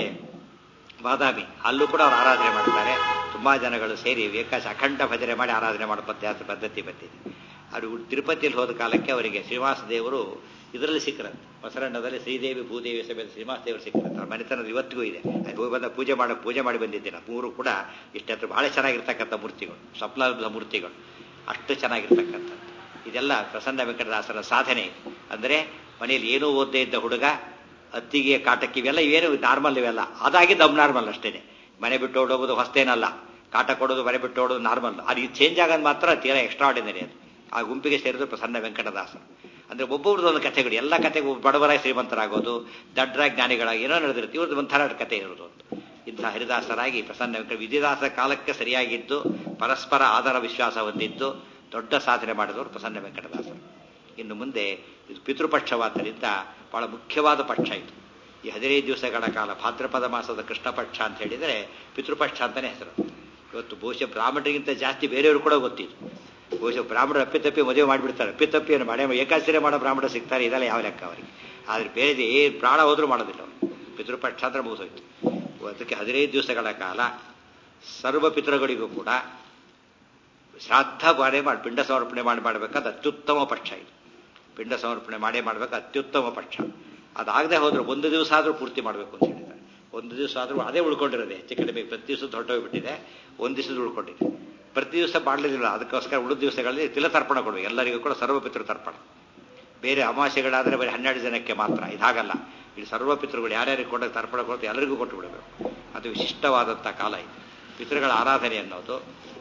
ಬಾದಾಮಿ ಅಲ್ಲೂ ಕೂಡ ಅವರು ಆರಾಧನೆ ಮಾಡ್ತಾರೆ. ತುಂಬಾ ಜನಗಳು ಸೇರಿ ಏಕಾಶ ಅಖಂಡ ಭಜನೆ ಮಾಡಿ ಆರಾಧನೆ ಮಾಡೋ ಪದ್ಯಾಸ ಪದ್ಧತಿ ಬಂದಿದೆ. ಅವರು ತಿರುಪತಿಯಲ್ಲಿ ಹೋದ ಕಾಲಕ್ಕೆ ಅವರಿಗೆ ಶ್ರೀನಿವಾಸ ದೇವರು ಇದರಲ್ಲಿ ಸಿಕ್ಕರಂತೆ, ಬಸರಣ್ಣದಲ್ಲಿ ಶ್ರೀದೇವಿ ಭೂದೇವಿ ಸಭೆಯಲ್ಲಿ ಶ್ರೀನಿವಾಸ ದೇವರು ಸಿಕ್ಕರಂತೆ. ಅವ್ರ ಮನೆತನದ ಇವತ್ತಿಗೂ ಇದೆ. ಅಲ್ಲಿ ಹೋಗಿ ಬಂದ ಪೂಜೆ ಮಾಡಿ ಪೂಜೆ ಮಾಡಿ ಬಂದಿದ್ದೇನೆ. ಮೂರು ಕೂಡ ಇಷ್ಟತ್ರ ಬಹಳ ಚೆನ್ನಾಗಿರ್ತಕ್ಕಂಥ ಮೂರ್ತಿಗಳು, ಸ್ವಪ್ನದ ಮೂರ್ತಿಗಳು, ಅಷ್ಟು ಚೆನ್ನಾಗಿರ್ತಕ್ಕಂಥದ್ದು. ಇದೆಲ್ಲ ಪ್ರಸನ್ನ ವೆಂಕಟದಾಸರ ಸಾಧನೆ. ಅಂದರೆ ಮನೆಯಲ್ಲಿ ಏನೂ ಓದದೇ ಇದ್ದ ಹುಡುಗ ಅತ್ತಿಗೆ ಕಾಟಕ್ಕೆ ಇವೆಲ್ಲ ಏನು ನಾರ್ಮಲ್, ಇವೆಲ್ಲ ಅದಾಗಿದ್ದು ಅಬ್ ನಾರ್ಮಲ್ ಅಷ್ಟೇನೆ. ಮನೆ ಬಿಟ್ಟು ಓಡೋಗೋದು ಹೊಸ್ತೇನಲ್ಲ, ಕಾಟ ಕೊಡೋದು ಮನೆ ಬಿಟ್ಟು ಓಡೋದು ನಾರ್ಮಲ್. ಅದು ಇದು ಚೇಂಜ್ ಆಗೋದು ಮಾತ್ರ ತೀರಾ ಎಕ್ಸ್ಟ್ರಾರ್ಡಿನರಿ. ಅದು ಆ ಗುಂಪಿಗೆ ಸೇರಿದ್ರು ಪ್ರಸನ್ನ ವೆಂಕಟದಾಸರು. ಅಂದರೆ ಒಬ್ಬೊಬ್ರದ್ದು ಒಂದು ಕಥೆಗಳು, ಎಲ್ಲ ಕಥೆಗೂ ಬಡವರಾಗಿ ಶ್ರೀಮಂತರಾಗೋದು, ದಡ್ಡರಾಗಿ ಜ್ಞಾನಿಗಳಾಗಿ ಏನೋ ನಡೆದಿರುತ್ತೆ. ಇವ್ರದ್ದು ಒಂಥರ ಕಥೆ ಇರೋದು. ಇಂಥ ಹರಿದಾಸರಾಗಿ ಪ್ರಸನ್ನ ವೆಂಕಟ ವಿದ್ಯಾದಾಸ ಕಾಲಕ್ಕೆ ಸರಿಯಾಗಿದ್ದು, ಪರಸ್ಪರ ಆಧಾರ ವಿಶ್ವಾಸ ಹೊಂದಿದ್ದು, ದೊಡ್ಡ ಸಾಧನೆ ಮಾಡಿದವರು ಪ್ರಸನ್ನ ವೆಂಕಟದಾಸರು. ಇನ್ನು ಮುಂದೆ ಇದು ಪಿತೃಪಕ್ಷವಾದ್ದರಿಂದ ಬಹಳ ಮುಖ್ಯವಾದ ಪಕ್ಷ ಇದು. ಈ ಹದಿನೈದು ದಿವಸಗಳ ಕಾಲ ಭಾದ್ರಪದ ಮಾಸದ ಕೃಷ್ಣ ಪಕ್ಷ ಅಂತ ಹೇಳಿದರೆ ಪಿತೃಪಕ್ಷ ಅಂತಲೇ ಹೆಸರು. ಇವತ್ತು ಬಹುಶಃ ಬ್ರಾಹ್ಮಣರಿಗಿಂತ ಜಾಸ್ತಿ ಬೇರೆಯವರು ಕೂಡ ಗೊತ್ತಿತ್ತು. ಬಹುಶಃ ಬ್ರಾಹ್ಮಣರು ಅಪ್ಪಿತಪ್ಪಿ ಮದುವೆ ಮಾಡಿಬಿಡ್ತಾರೆ. ಅಪ್ಪಿತಪ್ಪಿಯನ್ನು ಮಾಡೇ ಏಕಾಶ್ರಯ ಮಾಡೋ ಬ್ರಾಹ್ಮಣ ಸಿಗ್ತಾರೆ, ಇದೆಲ್ಲ ಯಾವ ಲೆಕ್ಕ ಅವರಿಗೆ. ಆದರೆ ಬೇರೆ ಏ ಪ್ರಾಣ ಹೋದ್ರೂ ಮಾಡೋದಿಲ್ಲ ಅವರು. ಪಿತೃಪಕ್ಷ ಅಂದ್ರೆ ಮುಗಿಸೋಯ್ತು. ಅದಕ್ಕೆ ಹದಿನೈದು ದಿವಸಗಳ ಕಾಲ ಸರ್ವ ಪಿತೃಗಳಿಗೂ ಕೂಡ ಶ್ರಾದ್ದ ಬಾರೆ ಮಾಡಿ ಪಿಂಡ ಸಮರ್ಪಣೆ ಮಾಡಿ ಮಾಡಬೇಕಾದ ಅತ್ಯುತ್ತಮ ಪಕ್ಷ ಇದು. ಪಿಂಡ ಸಮರ್ಪಣೆ ಮಾಡೇ ಮಾಡಬೇಕು, ಅತ್ಯುತ್ತಮ ಪಕ್ಷ. ಅದಾಗದೆ ಹೋದ್ರೆ ಒಂದು ದಿವಸ ಆದರೂ ಪೂರ್ತಿ ಮಾಡಬೇಕು ಅಂತ ಹೇಳಿದ್ದಾರೆ. ಒಂದು ದಿವಸ ಆದರೂ ಅದೇ ಉಳ್ಕೊಂಡಿರೋದೆ ಹೆಚ್ಚು ಕಡಿಮೆ. ಪ್ರತಿ ದಿವಸ ಹೊರಟೋಗ್ಬಿಟ್ಟಿದೆ, ಒಂದು ದಿವಸದ ಉಳ್ಕೊಂಡಿದೆ. ಪ್ರತಿ ದಿವಸ ಮಾಡಲಿಲ್ಲ. ಅದಕ್ಕೋಸ್ಕರ ಉಳಿದ ದಿವಸಗಳಲ್ಲಿ ತಿಲತರ್ಪಣ ಕೊಡಬೇಕು. ಎಲ್ಲರಿಗೂ ಕೂಡ ಸರ್ವಪಿತೃ ತರ್ಪಣ. ಬೇರೆ ಅಮಾವಾಸ್ಯೆಗಳಾದರೆ ಬರೀ ಹನ್ನೆರಡು ಜನಕ್ಕೆ ಮಾತ್ರ, ಇದಾಗಲ್ಲ. ಇಲ್ಲಿ ಸರ್ವಪಿತೃಗಳು ಯಾರ್ಯಾರಿಗೆ ಕೊಡೋಕೆ ತರ್ಪಣ ಕೊಡ್ತು ಎಲ್ಲರಿಗೂ ಕೊಟ್ಟು ಬಿಡಬೇಕು. ಅದು ವಿಶಿಷ್ಟವಾದಂಥ ಕಾಲ ಇದು. ಪಿತೃಗಳ ಆರಾಧನೆ ಅನ್ನೋದು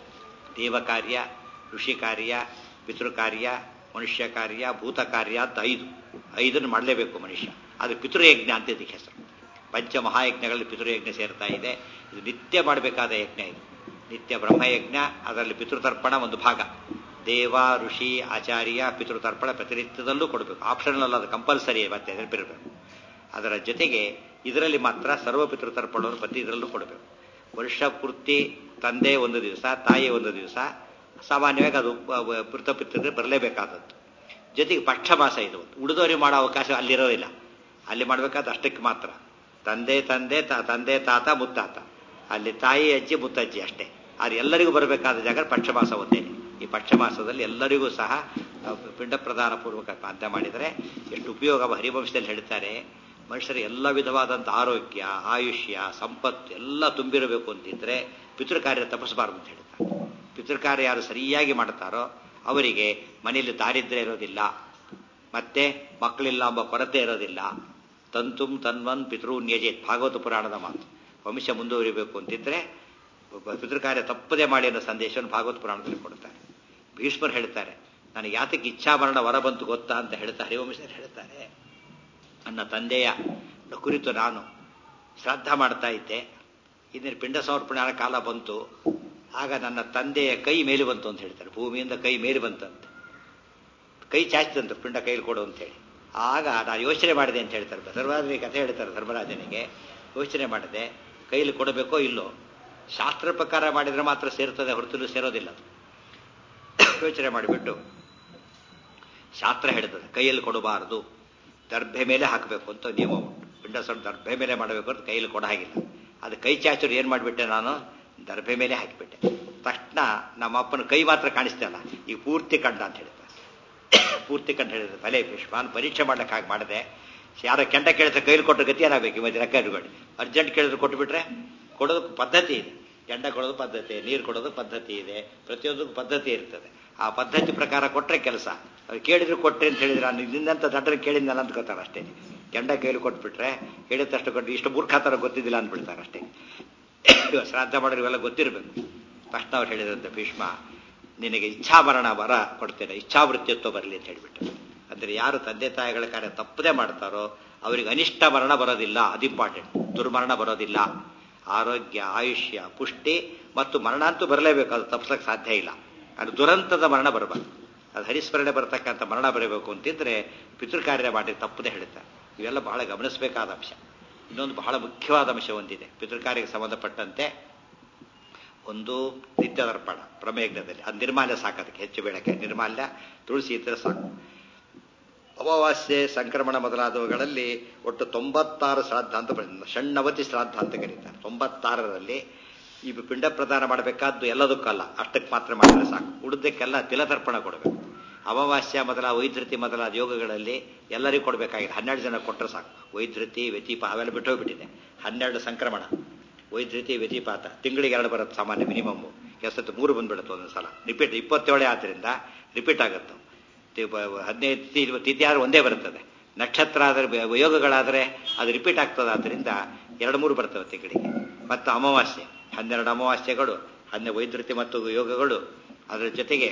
ದೇವ ಕಾರ್ಯ, ಋಷಿ ಕಾರ್ಯ, ಪಿತೃ ಕಾರ್ಯ, ಮನುಷ್ಯ ಕಾರ್ಯ, ಭೂತ ಕಾರ್ಯ ಅಂತ ಐದು ಐದನ್ನು ಮಾಡಲೇಬೇಕು ಮನುಷ್ಯ. ಅದು ಪಿತೃಯಜ್ಞ ಅಂತ ಇದಕ್ಕೆ ಹೆಸರು. ಪಂಚ ಮಹಾಯಜ್ಞಗಳಲ್ಲಿ ಪಿತೃಯಜ್ಞ ಸೇರ್ತಾ ಇದೆ. ಇದು ನಿತ್ಯ ಮಾಡಬೇಕಾದ ಯಜ್ಞ. ಇದು ನಿತ್ಯ ಬ್ರಹ್ಮಯಜ್ಞ, ಅದರಲ್ಲಿ ಪಿತೃತರ್ಪಣ ಒಂದು ಭಾಗ. ದೇವ, ಋಷಿ, ಆಚಾರ್ಯ, ಪಿತೃತರ್ಪಣ ಪ್ರತಿನಿತ್ಯದಲ್ಲೂ ಕೊಡಬೇಕು. ಆಪ್ಷನಲ್, ಅದು ಕಂಪಲ್ಸರಿ. ಮತ್ತೆ ನೆನಪಿರಬೇಕು. ಅದರ ಜೊತೆಗೆ ಇದರಲ್ಲಿ ಮಾತ್ರ ಸರ್ವ ಪಿತೃತರ್ಪಣವನ್ನು ಪ್ರತಿ ಇದರಲ್ಲೂ ಕೊಡಬೇಕು. ವರ್ಷ ಪೂರ್ತಿ ತಂದೆ ಒಂದು ದಿವಸ, ತಾಯಿ ಒಂದು ದಿವಸ, ಸಾಮಾನ್ಯವಾಗಿ ಅದು ಪೃತಪಿತೃಗೆ ಬರಲೇಬೇಕಾದದ್ದು. ಜೊತೆಗೆ ಪಕ್ಷ ಮಾಸ ಇದು. ಉಳಿದವರಿಗೆ ಮಾಡೋ ಅವಕಾಶ ಅಲ್ಲಿರೋದಿಲ್ಲ. ಅಲ್ಲಿ ಮಾಡಬೇಕಾದ ಅಷ್ಟಕ್ಕೆ ಮಾತ್ರ. ತಂದೆ ತಂದೆ ತಾ ತಂದೆ ತಾತ ಮುತ್ತಾತ, ಅಲ್ಲಿ ತಾಯಿ ಅಜ್ಜಿ ಮುತ್ತಜ್ಜಿ ಅಷ್ಟೇ. ಅದು ಎಲ್ಲರಿಗೂ ಬರಬೇಕಾದ ಜಾಗ ಪಕ್ಷಮಾಸ ಒಂದೇ. ಈ ಪಕ್ಷಮಾಸದಲ್ಲಿ ಎಲ್ಲರಿಗೂ ಸಹ ಪಿಂಡ ಪ್ರದಾನ ಪೂರ್ವಕ ಪಾದ್ಯ ಮಾಡಿದರೆ ಎಷ್ಟು ಉಪಯೋಗ. ಹರಿವಂಶದಲ್ಲಿ ಹೇಳ್ತಾರೆ, ಮನುಷ್ಯರು ಎಲ್ಲ ವಿಧವಾದಂಥ ಆರೋಗ್ಯ, ಆಯುಷ್ಯ, ಸಂಪತ್ತು ಎಲ್ಲ ತುಂಬಿರಬೇಕು ಅಂತಿದ್ರೆ ಪಿತೃಕಾರ್ಯ ತಪ್ಪಿಸಬಾರ್ದು ಅಂತ ಹೇಳ್ತಾರೆ. ಪಿತೃಕಾರ್ಯ ಯಾರು ಸರಿಯಾಗಿ ಮಾಡ್ತಾರೋ ಅವರಿಗೆ ಮನೆಯಲ್ಲಿ ದಾರಿದ್ರ್ಯ ಇರೋದಿಲ್ಲ, ಮತ್ತೆ ಮಕ್ಕಳಿಲ್ಲ ಎಂಬ ಕೊರತೆ ಇರೋದಿಲ್ಲ. ತಂತುಂ ತನ್ವನ್ ಪಿತೃ ನ್ಯಜೇತ್, ಭಾಗವತ ಪುರಾಣದ ಮಾತು. ವಂಶ ಮುಂದುವರಿಬೇಕು ಅಂತಿದ್ರೆ ಪಿತೃಕಾರ್ಯ ತಪ್ಪದೇ ಮಾಡಿ ಅನ್ನೋ ಸಂದೇಶವನ್ನು ಭಾಗವತ ಪುರಾಣದಲ್ಲಿ ಕೊಡ್ತಾರೆ. ಭೀಷ್ಮರು ಹೇಳ್ತಾರೆ, ನನಗೆ ಯಾತಕ್ಕೆ ಇಚ್ಛಾಮರಣ ವರ ಬಂತು ಗೊತ್ತಾ ಅಂತ ಹೇಳ್ತಾರೆ. ಹರಿವಂಶರು ಹೇಳ್ತಾರೆ, ನನ್ನ ತಂದೆಯ ಕುರಿತು ನಾನು ಶ್ರಾದ್ದ ಮಾಡ್ತಾ ಇದ್ದೆ. ಇದನ್ನ ಪಿಂಡ ಸಮರ್ಪಣೆ ಆದ ಕಾಲ ಬಂತು. ಆಗ ನನ್ನ ತಂದೆಯ ಕೈ ಮೇಲೆ ಬಂತು ಅಂತ ಹೇಳ್ತಾರೆ. ಭೂಮಿಯಿಂದ ಕೈ ಮೇಲೆ ಬಂತಂತೆ. ಕೈ ಚಾಚಿದಂತೆ ಪಿಂಡ ಕೈಲಿ ಕೊಡು ಅಂತೇಳಿ. ಆಗ ನಾನು ಯೋಚನೆ ಮಾಡಿದೆ ಅಂತ ಹೇಳ್ತಾರೆ. ಧರ್ಮರಾಜನಿಗೆ ಕಥೆ ಹೇಳ್ತಾರೆ. ಧರ್ಮರಾಜನಿಗೆ ಯೋಚನೆ ಮಾಡಿದೆ, ಕೈಲಿ ಕೊಡಬೇಕೋ ಇಲ್ಲೋ. ಶಾಸ್ತ್ರ ಪ್ರಕಾರ ಮಾಡಿದರೆ ಮಾತ್ರ ಸೇರ್ತದೆ, ಹೊರತು ಸೇರೋದಿಲ್ಲ. ಯೋಚನೆ ಮಾಡಿಬಿಟ್ಟು ಶಾಸ್ತ್ರ ಹೇಳ್ತದೆ ಕೈಯಲ್ಲಿ ಕೊಡಬಾರದು, ದರ್ಭೆ ಮೇಲೆ ಹಾಕಬೇಕು ಅಂತ ನಿಯಮ ಉಂಟು. ಪಿಂಡ ಸಣ್ಣ ದರ್ಭೆ ಮೇಲೆ ಮಾಡಬೇಕು ಅಂತ ಕೈಯಲ್ಲಿ ಕೊಡ ಹಾಗಿಲ್ಲ. ಅದು ಕೈ ಚಾಚರು ಏನು ಮಾಡಿಬಿಟ್ಟೆ, ನಾನು ದರ್ಭೆ ಮೇಲೆ ಹಾಕಿಬಿಟ್ಟೆ. ತಕ್ಷಣ ನಮ್ಮ ಅಪ್ಪನ ಕೈ ಮಾತ್ರ ಕಾಣಿಸ್ತಾ ಇಲ್ಲ, ಈಗ ಪೂರ್ತಿ ಕಂಡ ಅಂತ ಹೇಳಿದ. ಪೂರ್ತಿ ಕಂಡು ಹೇಳಿದ್ರೆ ಭಲೆ ಭೀಷ್ಮಾನ್ ಪರೀಕ್ಷೆ ಮಾಡ್ಲಿಕ್ಕೆ ಹಾಗೆ ಮಾಡಿದೆ. ಯಾರೋ ಕೆಂಡ ಕೇಳಿದ್ರೆ ಕೈಲಿ ಕೊಟ್ಟರೆ ಗತಿ ಏನಾಗಬೇಕು? ಈ ಮಧ್ಯೆ ರೆಕ್ಕಾಡುಗಡಿ ಅರ್ಜೆಂಟ್ ಕೇಳಿದ್ರೆ ಕೊಟ್ಟು ಬಿಟ್ರೆ ಕೊಡೋದಕ್ಕೆ ಪದ್ಧತಿ ಇದೆ. ಕೆಂಡ ಕೊಡೋದು ಪದ್ಧತಿ, ನೀರು ಕೊಡೋದು ಪದ್ಧತಿ ಇದೆ. ಪ್ರತಿಯೊಂದಕ್ಕೂ ಪದ್ಧತಿ ಇರ್ತದೆ. ಆ ಪದ್ಧತಿ ಪ್ರಕಾರ ಕೊಟ್ಟರೆ ಕೆಲಸ. ಅವ್ರು ಕೇಳಿದ್ರು ಕೊಟ್ಟರೆ ಅಂತ ಹೇಳಿದ್ರೆ ನಾನು ನಿನ್ನಂತ ದಡ್ಡರ ಕೇಳಿದ್ನಲ್ಲ ಅಂದ್ಕೋತಾರೆ ಅಷ್ಟೇ. ಕೆಂಡ ಕೈಲಿ ಕೊಟ್ಬಿಟ್ರೆ ಹೇಳಿದಷ್ಟು ಕೊಟ್ಟು ಇಷ್ಟು ಮೂರ್ಖಾತರ ಗೊತ್ತಿದ್ದಿಲ್ಲ ಅಂದ್ಬಿಡ್ತಾರೆ ಅಷ್ಟೇ. ಶ್ರಾದ್ದ ಮಾಡೋರು ಇವೆಲ್ಲ ಗೊತ್ತಿರಬೇಕು. ತಕ್ಷಣ ಅವ್ರು ಹೇಳಿದಂತೆ, ಭೀಷ್ಮ ನಿನಗೆ ಇಚ್ಛಾಮರಣ ವರ ಕೊಡ್ತೇನೆ, ಇಚ್ಛಾವೃತ್ತಿತ್ವ ಬರಲಿ ಅಂತ ಹೇಳಿಬಿಟ್ಟು. ಅಂದರೆ ಯಾರು ತಂದೆ ತಾಯಿಗಳ ಕಾರ್ಯ ತಪ್ಪದೇ ಮಾಡ್ತಾರೋ ಅವರಿಗೆ ಅನಿಷ್ಟ ಮರಣ ಬರೋದಿಲ್ಲ. ಅದು ಇಂಪಾರ್ಟೆಂಟ್. ದುರ್ಮರಣ ಬರೋದಿಲ್ಲ. ಆರೋಗ್ಯ, ಆಯುಷ್ಯ, ಪುಷ್ಟಿ ಮತ್ತು ಮರಣ ಅಂತೂ ಬರಲೇಬೇಕು. ಅದು ತಪ್ಪಿಸಕ್ಕೆ ಸಾಧ್ಯ ಇಲ್ಲ. ಅದು ದುರಂತದ ಮರಣ ಬರಬಾರ್ದು. ಅದು ಹರಿಸ್ಮರಣೆ ಬರತಕ್ಕಂಥ ಮರಣ ಬರಬೇಕು ಅಂತಿದ್ರೆ ಪಿತೃಕಾರ್ಯ ಮಾಡಿ ತಪ್ಪದೆ ಹೇಳ್ತಾರೆ. ಇವೆಲ್ಲ ಬಹಳ ಗಮನಿಸಬೇಕಾದ ಅಂಶ. ಇನ್ನೊಂದು ಬಹಳ ಮುಖ್ಯವಾದ ಅಂಶ ಒಂದಿದೆ ಪಿತೃಕಾರ್ಯಕ್ಕೆ ಸಂಬಂಧಪಟ್ಟಂತೆ. ಒಂದು ನಿತ್ಯದರ್ಪಣ ಪ್ರಮೇಯಜ್ಞದಲ್ಲಿ ಅದು ನಿರ್ಮಾಲ್ಯ ಸಾಕೋದಕ್ಕೆ ಹೆಚ್ಚು ಬೇಡಕ್ಕೆ. ನಿರ್ಮಾಲ್ಯ, ತುಳಸಿ ಇತರ ಸಾಕು. ಅಮಾವಾಸ್ಯೆ, ಸಂಕ್ರಮಣ ಮೊದಲಾದವುಗಳಲ್ಲಿ ಒಟ್ಟು ತೊಂಬತ್ತಾರು ಶ್ರಾದ್ದ ಅಂತ ಬಂದ, ಷಣ್ಣವತಿ ಶ್ರಾದ್ದ ಅಂತ ಕರೀತಾರೆ. ತೊಂಬತ್ತಾರರಲ್ಲಿ ಈ ಪಿಂಡ ಪ್ರದಾನ ಮಾಡಬೇಕಾದ್ದು ಎಲ್ಲದಕ್ಕಲ್ಲ, ಅಷ್ಟಕ್ಕೆ ಮಾತ್ರ ಮಾಡಿದ್ರೆ ಸಾಕು. ಉಳಿದಕ್ಕೆಲ್ಲ ತಿಲತರ್ಪಣ ಕೊಡಬೇಕು. ಅಮಾವಾಸ್ಯ ಮೊದಲ ವೈದ್ಯತಿ ಮೊದಲಾದ ಯೋಗಗಳಲ್ಲಿ ಎಲ್ಲರಿಗೂ ಕೊಡಬೇಕಾಗಿದೆ. ಹನ್ನೆರಡು ಜನ ಕೊಟ್ಟರೆ ಸಾಕು. ವೈದ್ಯತಿ ವ್ಯತಿಪಾತ ಅವೆಲ್ಲ ಬಿಟ್ಟೋಗ್ಬಿಟ್ಟಿದೆ. ಹನ್ನೆರಡು ಸಂಕ್ರಮಣ, ವೈದ್ಯತಿ ವ್ಯತಿಪಾತ ತಿಂಗಳಿಗೆ ಎರಡು ಬರುತ್ತೆ ಸಾಮಾನ್ಯ ಮಿನಿಮಮ್ಮು. ಕೆಲಸತ್ತು ಮೂರು ಬಂದ್ಬಿಡುತ್ತೆ ಒಂದೊಂದು ಸಲ. ರಿಪೀಟ್ ಇಪ್ಪತ್ತೇಳೇ ಆದ್ದರಿಂದ ರಿಪೀಟ್ ಆಗುತ್ತೆ. ಹದಿನೈದು ತಿಥಿ ತಿಥಿ ಆದ್ರೆ ಒಂದೇ ಬರುತ್ತದೆ. ನಕ್ಷತ್ರ ಆದರೆ ಯೋಗಗಳಾದರೆ ಅದು ರಿಪೀಟ್ ಆಗ್ತದೆ. ಆದ್ದರಿಂದ ಎರಡು ಮೂರು ಬರ್ತವೆ ತಿಂಗಳಿಗೆ. ಮತ್ತು ಅಮಾವಾಸ್ಯೆ, ಹನ್ನೆರಡು ಅಮಾವಾಸ್ಯೆಗಳು, ಹನ್ನೆ ವೈದ್ಯತಿ ಮತ್ತು ಯೋಗಗಳು, ಅದರ ಜೊತೆಗೆ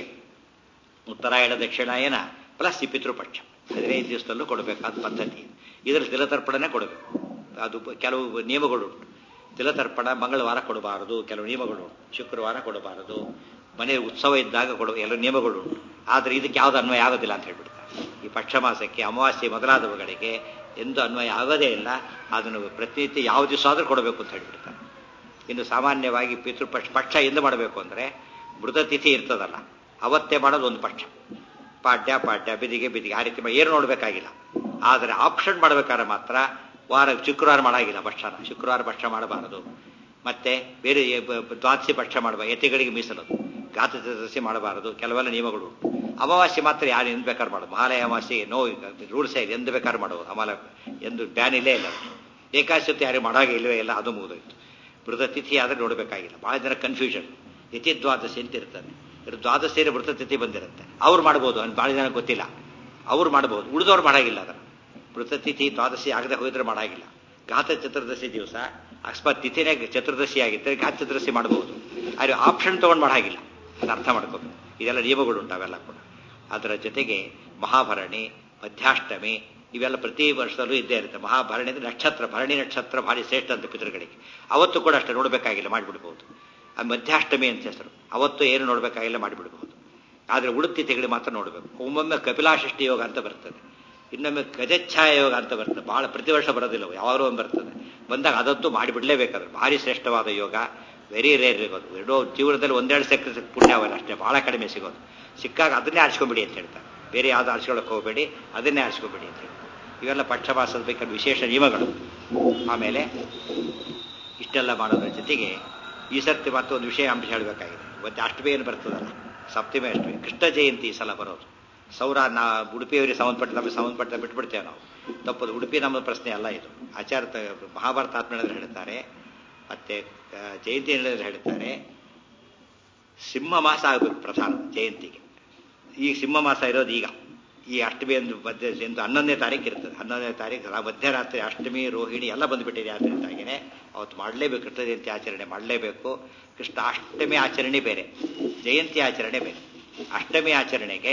ಉತ್ತರಾಯಣ ದಕ್ಷಿಣಾಯನ ಪ್ಲಸ್ ಈ ಪಿತೃಪಕ್ಷ ಹದಿನೈದು ದಿವಸದಲ್ಲೂ ಕೊಡಬೇಕಾದ ಪದ್ಧತಿ. ಇದರಲ್ಲಿ ತಿಲತರ್ಪಣನೇ ಕೊಡಬೇಕು. ಅದು ಕೆಲವು ನಿಯಮಗಳು. ತಿಲತರ್ಪಣ ಮಂಗಳವಾರ ಕೊಡಬಾರದು, ಕೆಲವು ನಿಯಮಗಳು. ಶುಕ್ರವಾರ ಕೊಡಬಾರದು, ಮನೆ ಉತ್ಸವ ಇದ್ದಾಗ ಕೊಡ ಕೆಲವು ನಿಯಮಗಳು. ಆದರೆ ಇದಕ್ಕೆ ಯಾವುದು ಅನ್ವಯ ಆಗೋದಿಲ್ಲ ಅಂತ ಹೇಳ್ಬಿಡ್ತಾರೆ. ಈ ಪಕ್ಷ ಮಾಸಕ್ಕೆ ಅಮಾವಾಸ್ಯೆ ಮೊದಲಾದವುಗಳಿಗೆ ಎಂದು ಅನ್ವಯ ಆಗೋದೇ ಇಲ್ಲ. ಅದನ್ನು ಪ್ರತಿನಿತ್ಯ ಯಾವ ದಿವಸ ಆದರೂ ಕೊಡಬೇಕು ಅಂತ ಹೇಳ್ಬಿಡ್ತಾರೆ. ಇನ್ನು ಸಾಮಾನ್ಯವಾಗಿ ಪಿತೃಪಕ್ಷ ಪಕ್ಷ ಎಂದು ಮಾಡಬೇಕು ಅಂದರೆ ಮೃತತಿಥಿ ಇರ್ತದಲ್ಲ ಅವತ್ತೇ ಮಾಡೋದು ಒಂದು ಪಕ್ಷ. ಪಾಡ್ಯ ಪಾಡ್ಯ ಬಿದಿಗೆ ಬಿದಿಗೆ ಆ ರೀತಿ ಏನು ನೋಡಬೇಕಾಗಿಲ್ಲ. ಆದರೆ ಆಪ್ಷನ್ ಮಾಡಬೇಕಾದ್ರೆ ಮಾತ್ರ ವಾರ ಶುಕ್ರವಾರ ಮಾಡಾಗಿಲ್ಲ ಭಕ್ಷಣ, ಶುಕ್ರವಾರ ಭಕ್ಷ ಮಾಡಬಾರದು. ಮತ್ತೆ ಬೇರೆ ದ್ವಾದಶಿ ಭಕ್ಷ ಮಾಡಬಾರದು, ಯತಿಗಳಿಗೆ ಮೀಸಲದು. ಘಾತ ಚತುರ್ದಶಿ ಮಾಡಬಾರದು, ಕೆಲವೆಲ್ಲ ನಿಯಮಗಳು. ಅಮಾವಾಸ್ಯೆ ಮಾತ್ರ ಯಾರು ಎಂದು ಬೇಕಾದ್ರೆ ಮಾಡೋದು. ಮಹಾಲಯ ಅಮಾವಾಸ್ಯೆ ನೋ ರೂಲ್ಸೇ ಇದೆ, ಎಂದು ಬೇಕಾದ್ರೆ ಮಾಡೋದು. ಅಮಾಲ ಎಂದು ಬ್ಯಾನ್ ಇಲ್ಲೇ ಇಲ್ಲ. ಏಕಾದಶಿ ಯಾರು ಮಾಡಾಗೆ ಇಲ್ಲವೇ ಇಲ್ಲ, ಅದು ಮುಗಿದೋಯ್ತು. ಮೃತ ತಿಥಿ ಆದರೆ ನೋಡಬೇಕಾಗಿಲ್ಲ. ಭಾಳ ಜನ ಕನ್ಫ್ಯೂಷನ್. ಯತಿ ದ್ವಾದಶಿ ಅಂತ ಇರ್ತಾರೆ, ದ್ವಾದಶಿಯಲ್ಲಿ ಮೃತ ತಿಥಿ ಬಂದಿರುತ್ತೆ. ಅವ್ರು ಮಾಡ್ಬೋದು, ಅಂತ ಭಾಳ ಜನ ಗೊತ್ತಿಲ್ಲ. ಅವ್ರು ಮಾಡ್ಬೋದು, ಉಳಿದವ್ರು ಮಾಡಾಗಿಲ್ಲ. ಅದನ್ನು ಮೃತತಿಥಿ ದ್ವಾದಶಿ ಆಗದೆ ಹೋಗಿದ್ರೆ ಮಾಡಾಗಿಲ್ಲ. ಘಾತ ಚತುರ್ದಶಿ ದಿವಸ ಅಕಸ್ಮಾತ್ ತಿಥಿನೇ ಚತುರ್ದಶಿ ಆಗಿದ್ದರೆ ಘಾತ ಚತುರ್ದಶಿ ಮಾಡಬಹುದು. ಆದರೆ ಆಪ್ಷನ್ ತೊಗೊಂಡು ಮಾಡಾಗಿಲ್ಲ. ಅದು ಅರ್ಥ ಮಾಡ್ಕೋಬೇಕು. ಇದೆಲ್ಲ ನಿಯಮಗಳು ಉಂಟು, ಅವೆಲ್ಲ ಕೂಡ. ಅದರ ಜೊತೆಗೆ ಮಹಾಭರಣಿ, ಮಧ್ಯಾಷ್ಟಮಿ ಇವೆಲ್ಲ ಪ್ರತಿ ವರ್ಷದಲ್ಲೂ ಇದ್ದೇ ಇರುತ್ತೆ. ಮಹಾಭರಣಿ ಅಂದರೆ ನಕ್ಷತ್ರ, ಭರಣಿ ನಕ್ಷತ್ರ ಭಾರಿ ಶ್ರೇಷ್ಠ ಅಂತ ಪಿತೃಗಳಿಗೆ. ಅವತ್ತು ಕೂಡ ಅಷ್ಟೇ ನೋಡಬೇಕಾಗಿಲ್ಲ, ಮಾಡಿಬಿಡ್ಬೋದು. ಆ ಮಧ್ಯಾಷ್ಟಮಿ ಅಂತ ಹೆಸರು. ಅವತ್ತು ಏನು ನೋಡಬೇಕಾಗಿಲ್ಲ, ಮಾಡಿಬಿಡ್ಬೋದು. ಆದರೆ ಉಡುತ್ತಿಥಿಗಳಿಗೆ ಮಾತ್ರ ನೋಡಬೇಕು. ಒಮ್ಮೊಮ್ಮೆ ಕಪಿಲಾಷಷ್ಠಿ ಯೋಗ ಅಂತ ಬರ್ತದೆ, ಇನ್ನೊಮ್ಮೆ ಗಜಚ್ಛಾಯ ಯೋಗ ಅಂತ ಬರ್ತದೆ. ಭಾಳ ಪ್ರತಿ ವರ್ಷ ಬರೋದಿಲ್ಲ, ಯಾವಾಗಲೂ ಒಂದು ಬರ್ತದೆ. ಬಂದಾಗ ಅದಂತೂ ಮಾಡಿಬಿಡಲೇಬೇಕಾದ್ರೆ ಭಾರಿ ಶ್ರೇಷ್ಠವಾದ ಯೋಗ. ವೆರಿ ರೇರ್ ಸಿಗೋದು. ಎರಡೋ ಜೀವನದಲ್ಲಿ ಒಂದೆರಡು ಸೆಕ್ರೆ ಪುಣ್ಯ ಅವಲ್ಲ ಅಷ್ಟೇ, ಭಾಳ ಕಡಿಮೆ ಸಿಗೋದು. ಸಿಕ್ಕಾಗ ಅದನ್ನೇ ಆರಿಸ್ಕೊಂಬಿಡಿ ಅಂತ ಹೇಳ್ತಾರೆ. ಬೇರೆ ಯಾವುದು ಆರಿಸ್ಕೊಳ್ಳೋಕೆ ಹೋಗಬೇಡಿ, ಅದನ್ನೇ ಆರಿಸ್ಕೊಂಬಿಡಿ ಅಂತ ಹೇಳಿ. ಇವೆಲ್ಲ ಪಕ್ಷಪಾಸದ ಬೇಕಾದ ವಿಶೇಷ ನಿಯಮಗಳು. ಆಮೇಲೆ ಇಷ್ಟೆಲ್ಲ ಮಾಡೋದ್ರ ಜೊತೆಗೆ ಈ ಸರ್ತಿ ಮತ್ತೊಂದು ವಿಷಯ ಅಂಶ ಹೇಳಬೇಕಾಗಿದೆ. ಇವತ್ತು ಅಷ್ಟಮಿ ಏನು ಬರ್ತದಲ್ಲ, ಸಪ್ತಮಿ ಅಷ್ಟಮಿ, ಕೃಷ್ಣ ಜಯಂತಿ ಈ ಸಲ ಬರೋದು. ಸೌರ ನಾ ಉಡುಪಿಯವರಿಗೆ ಸಂಬಂಧಪಟ್ಟ ನಮಗೆ ಸಂಬಂಧಪಟ್ಟ ಬಿಟ್ಬಿಡ್ತೇವೆ ನಾವು. ತಪ್ಪದು. ಉಡುಪಿ ನಮ್ಮ ಪ್ರಶ್ನೆ ಅಲ್ಲ ಇದು. ಆಚಾರ ಮಹಾಭಾರತ ಆತ್ಮೇಳದಲ್ಲಿ ಹೇಳ್ತಾರೆ, ಮತ್ತೆ ಜಯಂತಿ ಹೇಳಿದ್ರೆ ಹೇಳ್ತಾರೆ, ಸಿಂಹ ಮಾಸ ಆಗಬೇಕು ಪ್ರಧಾನ ಜಯಂತಿಗೆ. ಈಗ ಸಿಂಹ ಮಾಸ ಇರೋದು ಈಗ ಈ ಅಷ್ಟಮಿ ಎಂದು ಮಧ್ಯ ಎಂದು ಹನ್ನೊಂದನೇ ತಾರೀಕು ಇರ್ತದೆ. ಹನ್ನೊಂದನೇ ತಾರೀಕು ಮಧ್ಯರಾತ್ರಿ ಅಷ್ಟಮಿ ರೋಹಿಣಿ ಎಲ್ಲ ಬಂದುಬಿಟ್ಟಿದೆ. ಆದ್ದರಿಂದಾಗಿಯೇ ಅವತ್ತು ಮಾಡಲೇಬೇಕು, ಕೃಷ್ಣ ಜಯಂತಿ ಆಚರಣೆ ಮಾಡಲೇಬೇಕು. ಕೃಷ್ಣ ಅಷ್ಟಮಿ ಆಚರಣೆ ಬೇರೆ, ಜಯಂತಿ ಆಚರಣೆ ಬೇರೆ. ಅಷ್ಟಮಿ ಆಚರಣೆಗೆ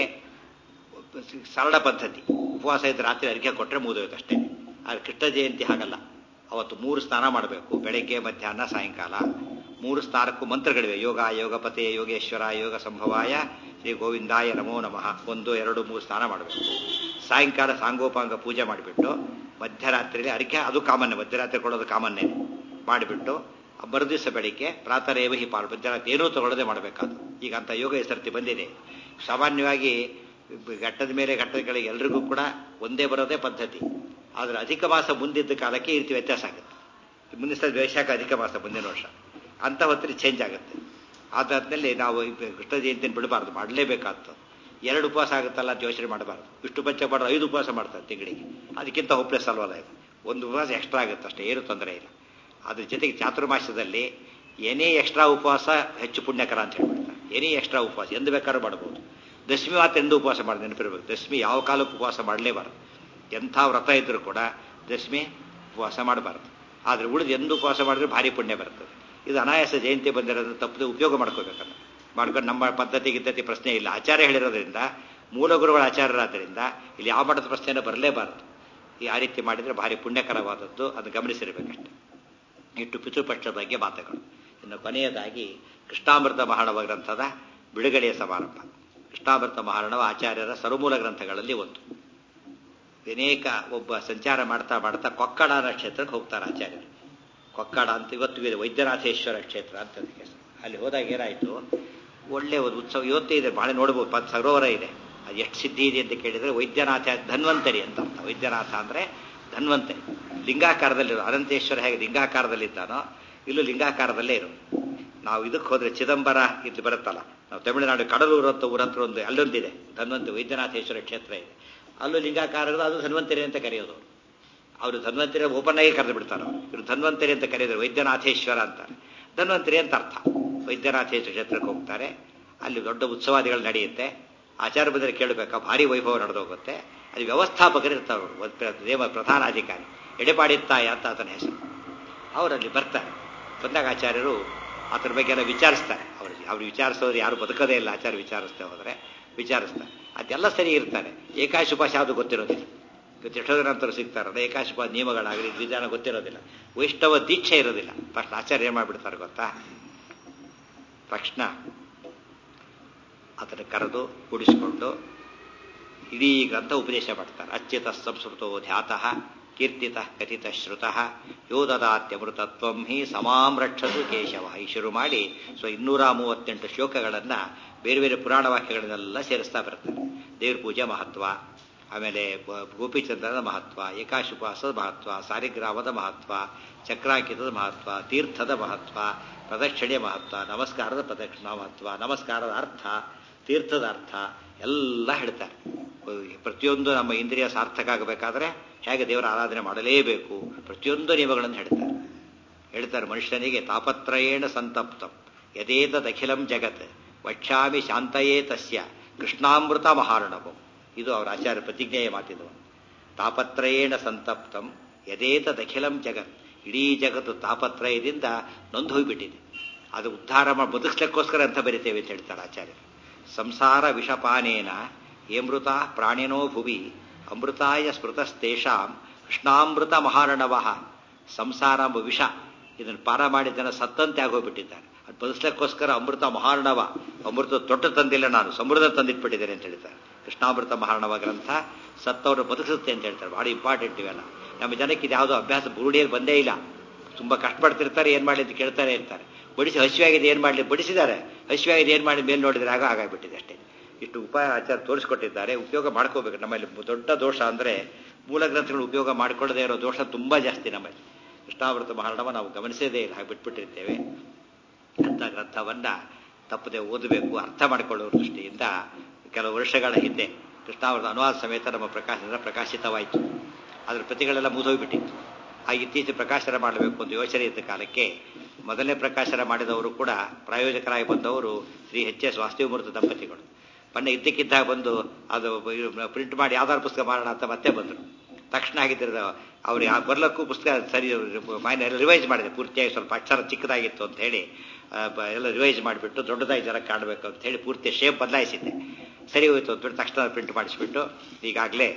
ಸರಳ ಪದ್ಧತಿ, ಉಪವಾಸ ಇದ್ದ ರಾತ್ರಿ ಅರ್ಘ್ಯ ಕೊಟ್ಟರೆ ಮುಗಿದೋಯ್ತು ಅಷ್ಟೇ. ಆದರೆ ಕೃಷ್ಣ ಜಯಂತಿ ಹಾಗಲ್ಲ. ಅವತ್ತು ಮೂರು ಸ್ನಾನ ಮಾಡಬೇಕು, ಬೆಳಗ್ಗೆ ಮಧ್ಯಾಹ್ನ ಸಾಯಂಕಾಲ. ಮೂರು ಸ್ನಾನಕ್ಕೂ ಮಂತ್ರಗಳಿವೆ. ಯೋಗ ಯೋಗಪತೆ ಯೋಗೇಶ್ವರ ಯೋಗ ಸಂಭವಾಯ ಶ್ರೀ ಗೋವಿಂದಾಯ ನಮೋ ನಮಃ. ಒಂದು ಎರಡು ಮೂರು ಸ್ನಾನ ಮಾಡಬೇಕು. ಸಾಯಂಕಾಲ ಸಾಂಗೋಪಾಂಗ ಪೂಜೆ ಮಾಡಿಬಿಟ್ಟು ಮಧ್ಯರಾತ್ರಿಯಲ್ಲಿ ಅರ್ಘ್ಯ, ಅದು ಕಾಮನ್ನೇ, ಮಧ್ಯರಾತ್ರಿ ಕೊಡೋದು ಕಾಮನ್ನೇ ಮಾಡಿಬಿಟ್ಟು ಮರುದಿವಸ ಬೆಳಿಗ್ಗೆ ಪ್ರಾತರೇವ ಹಿ ಪಾಲ್, ಮಧ್ಯರಾತ್ರಿ ಏನೂ ತಗೊಳ್ಳೋದೇ ಮಾಡಬೇಕಾದ್ರು. ಈಗ ಅಂತ ಯೋಗ ಹೆಸರ್ತಿ ಬಂದಿದೆ. ಸಾಮಾನ್ಯವಾಗಿ ಘಟ್ಟದ ಮೇಲೆ ಘಟ್ಟದ ಕೆಳಗೆ ಎಲ್ರಿಗೂ ಕೂಡ ಒಂದೇ ಬರೋದೇ ಪದ್ಧತಿ. ಆದರೆ ಅಧಿಕ ಮಾಸ ಮುಂದಿದ್ದ ಕಾಲಕ್ಕೆ ಈ ರೀತಿ ವ್ಯತ್ಯಾಸ ಆಗುತ್ತೆ. ಮುಂದಿನ ಸಲ ವೈಶಾಖ ಅಧಿಕ ಮಾಸ ಮುಂದಿನ ವರ್ಷ ಅಂತ ಹೊತ್ತಿಗೆ ಚೇಂಜ್ ಆಗುತ್ತೆ. ಆದ್ಮೇಲೆ ನಾವು ಕೃಷ್ಣ ಜಯಂತಿಯನ್ನು ಬಿಡಬಾರ್ದು, ಮಾಡಲೇಬೇಕಾಗ್ತದೆ. ಎರಡು ಉಪವಾಸ ಆಗುತ್ತಲ್ಲ ಅಂತ ಯೋಚನೆ ಮಾಡಬಾರ್ದು. ಇಷ್ಟು ಪಂಚ ಮಾಡೋದು ಐದು ಉಪವಾಸ ಮಾಡ್ತಾರೆ ತಿಂಗಳಿಗೆ, ಅದಕ್ಕಿಂತ ಹೋಪ್ಲೆಸ್ ಅಲ್ವಲ್ಲ ಇದು. ಒಂದು ಉಪವಾಸ ಎಕ್ಸ್ಟ್ರಾ ಆಗುತ್ತೆ ಅಷ್ಟೇ, ಏನು ತೊಂದರೆ ಇಲ್ಲ. ಅದ್ರ ಜೊತೆಗೆ ಚಾತುರ್ಮಾಸ್ಯದಲ್ಲಿ ಏನೇ ಎಕ್ಸ್ಟ್ರಾ ಉಪವಾಸ ಹೆಚ್ಚು ಪುಣ್ಯಕರ ಅಂತ ಹೇಳ್ಬಿಡ್ತಾರೆ. ಏನೇ ಎಕ್ಸ್ಟ್ರಾ ಉಪವಾಸ ಎಂದು ಬೇಕಾದ್ರೂ ಮಾಡ್ಬೋದು. ದಶಮಿ ಮಾತ್ರ ಎಂದು ಉಪವಾಸ ಮಾಡಿ ನೆನಪಿರ್ಬೇಕು. ದಶಮಿ ಯಾವ ಕಾಲಕ್ಕೂ ಉಪವಾಸ ಮಾಡಲೇಬಾರ್ದು. ಎಂಥ ವ್ರತ ಇದ್ರೂ ಕೂಡ ದಶಮಿ ಉಪವಾಸ ಮಾಡಬಾರ್ದು. ಆದರೆ ಉಳಿದು ಎಂದು ಉಪವಾಸ ಮಾಡಿದ್ರೆ ಭಾರಿ ಪುಣ್ಯ ಬರ್ತದೆ. ಇದು ಅನಾಯಾಸ ಜಯಂತಿ ಬಂದಿರೋದ್ರೆ ತಪ್ಪದೆ ಉಪಯೋಗ ಮಾಡ್ಕೋಬೇಕಲ್ಲ. ಮಾಡ್ಕೊಂಡು ನಮ್ಮ ಪದ್ಧತಿ ಗಿದ್ದತಿ ಪ್ರಶ್ನೆ ಇಲ್ಲ. ಆಚಾರ್ಯ ಹೇಳಿರೋದ್ರಿಂದ, ಮೂಲ ಗುರುಗಳ ಆಚಾರ್ಯರಾದ್ದರಿಂದ ಇಲ್ಲಿ ಯಾವ ಮಠದ ಪ್ರಶ್ನೆಯನ್ನು ಬರಲೇಬಾರದು. ಈ ಆ ರೀತಿ ಮಾಡಿದರೆ ಭಾರಿ ಪುಣ್ಯಕರವಾದದ್ದು, ಅದನ್ನು ಗಮನಿಸಿರಬೇಕಷ್ಟೆ. ಇಟ್ಟು ಪಿತೃಪಕ್ಷದ ಬಗ್ಗೆ ಮಾತುಗಳು. ಇನ್ನು ಕೊನೆಯದಾಗಿ ಕೃಷ್ಣಾಮೃತ ಮಹಾಣವ ಗ್ರಂಥದ ಬಿಡುಗಡೆಯ ಸಮಾರಂಭ. ಕೃಷ್ಣಾಮೃತ ಮಹಾರಣವ ಆಚಾರ್ಯರ ಸರ್ವಮೂಲ ಗ್ರಂಥಗಳಲ್ಲಿ ಒಂದು. ಅನೇಕ ಒಬ್ಬ ಸಂಚಾರ ಮಾಡ್ತಾ ಮಾಡ್ತಾ ಕೊಕ್ಕಡ ಅನ್ನೋ ಕ್ಷೇತ್ರಕ್ಕೆ ಹೋಗ್ತಾರೆ ಆಚಾರ್ಯರು. ಕೊಕ್ಕಡ ಅಂತ ಇವತ್ತಿಗೂ ಇದೆ, ವೈದ್ಯನಾಥೇಶ್ವರ ಕ್ಷೇತ್ರ ಅಂತ ಹೆಸರು. ಅಲ್ಲಿ ಹೋದಾಗ ಏನಾಯಿತು, ಒಳ್ಳೆ ಒಂದು ಉತ್ಸವ ಇವತ್ತೇ ಇದೆ, ಭಾಳ ನೋಡ್ಬೋದು. ಪತ್ ಸರೋವರ ಇದೆ. ಅದು ಎಷ್ಟು ಸಿದ್ಧಿ ಇದೆ ಅಂತ ಕೇಳಿದರೆ ವೈದ್ಯನಾಥ ಧನ್ವಂತರಿ ಅಂತ ಅರ್ಥ. ವೈದ್ಯನಾಥ ಅಂದರೆ ಧನ್ವಂತರಿ. ಲಿಂಗಾಕಾರದಲ್ಲಿರೋ ಅನಂತೇಶ್ವರ ಹೇಗೆ ಲಿಂಗಾಕಾರದಲ್ಲಿದ್ದಾನೋ ಇಲ್ಲೂ ಲಿಂಗಾಕಾರದಲ್ಲೇ ಇರೋ. ನಾವು ಇದಕ್ಕೆ ಹೋದ್ರೆ ಚಿದಂಬರ ಇಲ್ಲಿ ಬರುತ್ತಲ್ಲ, ನಾವು ತಮಿಳುನಾಡು ಕಡಲೂರು ಅಂತ ಊರ ಹತ್ರ ಒಂದು ಅಲ್ಲೊಂದಿದೆ ಧನ್ವಂತರಿ ವೈದ್ಯನಾಥೇಶ್ವರ ಕ್ಷೇತ್ರ ಇದೆ. ಅಲ್ಲೂ ಲಿಂಗಾಕಾರರು ಅದು ಧನ್ವಂತರಿ ಅಂತ ಕರೆಯೋದು. ಅವರು ಧನ್ವಂತರಿ ಓಪನ್ ಆಗಿ ಕರೆದು ಬಿಡ್ತಾರೆ. ಅವರು ಇವರು ಧನ್ವಂತರಿ ಅಂತ ಕರೆಯೋದು, ವೈದ್ಯನಾಥೇಶ್ವರ ಅಂತಾರೆ. ಧನ್ವಂತರಿ ಅಂತ ಅರ್ಥ. ವೈದ್ಯನಾಥೇಶ್ವರ ಕ್ಷೇತ್ರಕ್ಕೆ ಹೋಗ್ತಾರೆ. ಅಲ್ಲಿ ದೊಡ್ಡ ಉತ್ಸವಾದಿಗಳು ನಡೆಯುತ್ತೆ. ಆಚಾರ ಬಂದರೆ ಕೇಳಬೇಕಾ, ಭಾರಿ ವೈಭವ ನಡೆದೋಗುತ್ತೆ. ಅಲ್ಲಿ ವ್ಯವಸ್ಥಾಪಕರು ಇರ್ತಾರೆ, ದೇವ ಪ್ರಧಾನಾಧಿಕಾರಿ ಎಡೆಪಾಡಿತ್ತಾಯ ಅಂತ ಆತನ ಹೆಸರು. ಅವರಲ್ಲಿ ಬರ್ತಾರೆ. ಬಂದಾಗ ಆಚಾರ್ಯರು ಆತನ ಬಗ್ಗೆ ಎಲ್ಲ ವಿಚಾರಿಸ್ತಾರೆ. ಅವ್ರು ಅವ್ರು ವಿಚಾರಿಸೋರು ಯಾರು ಬದುಕೋದೇ ಇಲ್ಲ. ಆಚಾರ್ಯ ವಿಚಾರಿಸ್ತಾ ಹೋದರೆ ವಿಚಾರಿಸ್ತಾರೆ. ಅದೆಲ್ಲ ಸರಿ ಇರ್ತಾರೆ. ಏಕಾಶುಪಾಶ ಯಾವುದು ಗೊತ್ತಿರೋದಿಲ್ಲ. ಇವತ್ತು ಎಷ್ಟೋ ಜನ ಅಂತವ್ರು ಸಿಗ್ತಾರಲ್ಲ, ಏಕಾಶುಪಾಶ ನಿಯಮಗಳಾಗಲಿ ವಿಧಾನ ಗೊತ್ತಿರೋದಿಲ್ಲ. ವೈಷ್ಣವ ದೀಕ್ಷೆ ಇರೋದಿಲ್ಲ. ಫಸ್ಟ್ ಆಚಾರ್ಯ ಏನು ಮಾಡಿಬಿಡ್ತಾರೆ ಗೊತ್ತಾ, ತಕ್ಷಣ ಅದನ್ನು ಕರೆದು ಕೂಡಿಸಿಕೊಂಡು ಇಡೀ ಗ್ರಂಥ ಉಪದೇಶ ಮಾಡ್ತಾರೆ. ಅಚ್ಯುತ ಸಂಸ್ಕೃತೋ ಧ್ಯಾತಃ ಕೀರ್ತಿತ ಕಥಿತ ಶ್ರುತಃ ಯೋ ದದಾತ್ಯಮೃತತ್ವಂ ಹಿ ಸಮಾಂ ರಕ್ಷತು ಕೇಶವ. ಈ ಶುರು ಮಾಡಿ ಸೊ ಇನ್ನೂರ ಮೂವತ್ತೆಂಟು ಶ್ಲೋಕಗಳನ್ನು ಬೇರೆ ಬೇರೆ ಪುರಾಣ ವಾಕ್ಯಗಳನ್ನೆಲ್ಲ ಸೇರಿಸ್ತಾ ಬರ್ತಾರೆ. ದೇವ್ರ ಪೂಜೆ ಮಹತ್ವ, ಆಮೇಲೆ ಗೋಪಿಚಂದ್ರನ ಮಹತ್ವ, ಏಕಾಶುಪಾಸದ ಮಹತ್ವ, ಸಾರಿಗ್ರಾಮದ ಮಹತ್ವ, ಚಕ್ರಾಂಕಿತದ ಮಹತ್ವ, ತೀರ್ಥದ ಮಹತ್ವ, ಪ್ರದಕ್ಷಿಣೆಯ ಮಹತ್ವ, ನಮಸ್ಕಾರದ ಪ್ರದಕ್ಷಿಣಾ ಮಹತ್ವ, ನಮಸ್ಕಾರದ ಅರ್ಥ, ತೀರ್ಥದ ಅರ್ಥ ಎಲ್ಲ ಹೇಳ್ತಾರೆ. ಪ್ರತಿಯೊಂದು ನಮ್ಮ ಇಂದ್ರಿಯ ಸಾರ್ಥಕ ಆಗಬೇಕಾದ್ರೆ ಹೇಗೆ ದೇವರ ಆರಾಧನೆ ಮಾಡಲೇಬೇಕು, ಪ್ರತಿಯೊಂದು ನಿಯಮಗಳನ್ನು ಹೇಳ್ತಾರೆ. ಹೇಳ್ತಾರೆ ಮನುಷ್ಯನಿಗೆ ತಾಪತ್ರಯೇಣ ಸಂತಪ್ತಂ ಯದೇತದಖಿಲಂ ಜಗತ್ ವಕ್ಷ್ಯಾಮಿ ಶಾಂತಯೇ ತಸ್ಯ ಕೃಷ್ಣಾಮೃತ ಮಹಾರ್ಣವಂ. ಇದು ಅವರ ಆಚಾರ್ಯ ಪ್ರತಿಜ್ಞೆಯ ಮಾತಿದು. ತಾಪತ್ರಯೇಣ ಸಂತಪ್ತಂ ಯದೇತದಖಿಲಂ ಜಗತ್. ಇಡೀ ಜಗತ್ತು ತಾಪತ್ರಯದಿಂದ ನೊಂದು ಹೋಗಿಬಿಟ್ಟಿದೆ. ಅದು ಉದ್ಧಾರ ಮಾಡಿ ಬದುಕಿಸ್ಲಿಕ್ಕೋಸ್ಕರ ಅಂತ ಬರಿತೇವೆ ಅಂತ ಹೇಳ್ತಾರೆ ಆಚಾರ್ಯರು. ಸಂಸಾರ ವಿಷಪಾನೇನ ಏಮೃತ ಪ್ರಾಣಿನೋ ಭುವಿ ಅಮೃತಾಯ ಸ್ಮೃತಸ್ತೇಷಾಂ ಕೃಷ್ಣಾಮೃತ ಮಹಾರ್ಣವ. ಸಂಸಾರ ಎಂಬ ವಿಷ, ಇದನ್ನು ಪಾರ ಮಾಡಿದ್ದನ್ನು ಸತ್ತಂತೆ ಆಗೋಗ್ಬಿಟ್ಟಿದ್ದಾರೆ. ಅದು ಬದುಸ್ಲಿಕ್ಕೋಸ್ಕರ ಅಮೃತ ಮಹಾರ್ಣವ, ಅಮೃತ ತೊಟ್ಟು ತಂದಿಲ್ಲ ನಾನು, ಸಮೃದ್ಧ ತಂದಿಟ್ಬಿಟ್ಟಿದ್ದೇನೆ ಅಂತ ಹೇಳ್ತಾರೆ. ಕೃಷ್ಣಾಮೃತ ಮಹಾರ್ಣವ ಗ್ರಂಥ ಸತ್ತವರು ಬದುಕಿಸುತ್ತೆ ಅಂತ ಹೇಳ್ತಾರೆ. ಭಾಳ ಇಂಪಾರ್ಟೆಂಟ್ ಇವೆಲ್ಲ. ನಮ್ಮ ಜನಕ್ಕೆ ಇದು ಯಾವುದೋ ಅಭ್ಯಾಸ ಬುರುಡಿಯಲ್ಲಿ ಬಂದೇ ಇಲ್ಲ. ತುಂಬ ಕಷ್ಟಪಡ್ತಿರ್ತಾರೆ, ಏನು ಮಾಡಲಿ ಅಂತ ಕೇಳ್ತಾನೆ ಇರ್ತಾರೆ. ಬಡಿಸಿ ಹಸಿವಾಗಿದೆ ಏನು ಮಾಡಲಿ, ಬಡಿಸಿದ್ದಾರೆ, ಹಸಿವಾಗಿದೆ ಏನು ಮಾಡಿ ಮೇಲೆ ನೋಡಿದ್ರೆ ಆಗ ಆಗಾಗ್ಬಿಟ್ಟಿದೆ ಅಷ್ಟೇ. ಇಷ್ಟು ಉಪಾಯ ಆಚಾರ ತೋರಿಸ್ಕೊಟ್ಟಿದ್ದಾರೆ. ಉಪಯೋಗ ಮಾಡ್ಕೋಬೇಕು. ನಮ್ಮಲ್ಲಿ ದೊಡ್ಡ ದೋಷ ಅಂದರೆ ಮೂಲ ಗ್ರಂಥಗಳು ಉಪಯೋಗ ಮಾಡಿಕೊಳ್ಳದೇ ಇರೋ ದೋಷ ತುಂಬ ಜಾಸ್ತಿ ನಮ್ಮಲ್ಲಿ. ಕೃಷ್ಣಾಮೃತ ಮಹಾರ್ಣವ ನಾವು ಗಮನಿಸದೇ ಇಲ್ಲ, ಹಾಗೆ ಬಿಟ್ಬಿಟ್ಟಿರ್ತೇವೆ. ಅಂಥ ಗ್ರಂಥವನ್ನು ತಪ್ಪದೆ ಓದಬೇಕು, ಅರ್ಥ ಮಾಡಿಕೊಳ್ಳುವ ದೃಷ್ಟಿಯಿಂದ ಕೆಲವು ವರ್ಷಗಳ ಹಿಂದೆ ಕೃಷ್ಣಾಮೃತ ಅನುವಾದ ಸಮೇತ ನಮ್ಮ ಪ್ರಕಾಶನ ಪ್ರಕಾಶಿತವಾಯಿತು. ಅದರ ಪ್ರತಿಗಳೆಲ್ಲ ಮುಗಿದೋಗ್ಬಿಟ್ಟಿತ್ತು. ಹಾಗೆ ಇತ್ತೀಚೆಗೆ ಪ್ರಕಾಶನ ಮಾಡಬೇಕು ಅಂತ ಯೋಚನೆ ಇದ್ದ ಕಾಲಕ್ಕೆ ಮೊದಲನೇ ಪ್ರಕಾಶನ ಮಾಡಿದವರು ಕೂಡ ಪ್ರಾಯೋಜಕರಾಗಿ ಬಂದವರು ಶ್ರೀ ಎಚ್ ಎಸ್ ವಾಸ್ತುಮೂರ್ತಿ ದಂಪತಿಗಳು. ಮೊನ್ನೆ ಇದ್ದಕ್ಕಿದ್ದಾಗ ಬಂದು ಅದು ಪ್ರಿಂಟ್ ಮಾಡಿ ಯಾವ್ದಾದ್ರು ಪುಸ್ತಕ ಮಾಡೋಣ ಅಂತ ಮತ್ತೆ ಬಂದರು. ತಕ್ಷಣ ಆಗಿದ್ದ ಅವ್ರು ಯಾವ ಬರ್ಲಕ್ಕೂ ಪುಸ್ತಕ ಸರಿ ಮೈನ ರಿವೈಸ್ ಮಾಡಿದೆ ಪೂರ್ತಿಯಾಗಿ. ಸ್ವಲ್ಪ ಅಕ್ಷರ ಚಿಕ್ಕದಾಗಿತ್ತು ಅಂತ ಹೇಳಿ ಎಲ್ಲ ರಿವೈಸ್ ಮಾಡಿಬಿಟ್ಟು ದೊಡ್ಡದಾಗಿ ಜನ ಕಾಣಬೇಕು ಅಂತ ಹೇಳಿ ಪೂರ್ತಿ ಶೇಪ್ ಬದಲಾಯಿಸಿದ್ದೆ. ಸರಿ ಹೋಯ್ತು ಅಂದ್ಬಿಟ್ಟು ತಕ್ಷಣ ಪ್ರಿಂಟ್ ಮಾಡಿಸ್ಬಿಟ್ಟು ಈಗಾಗಲೇ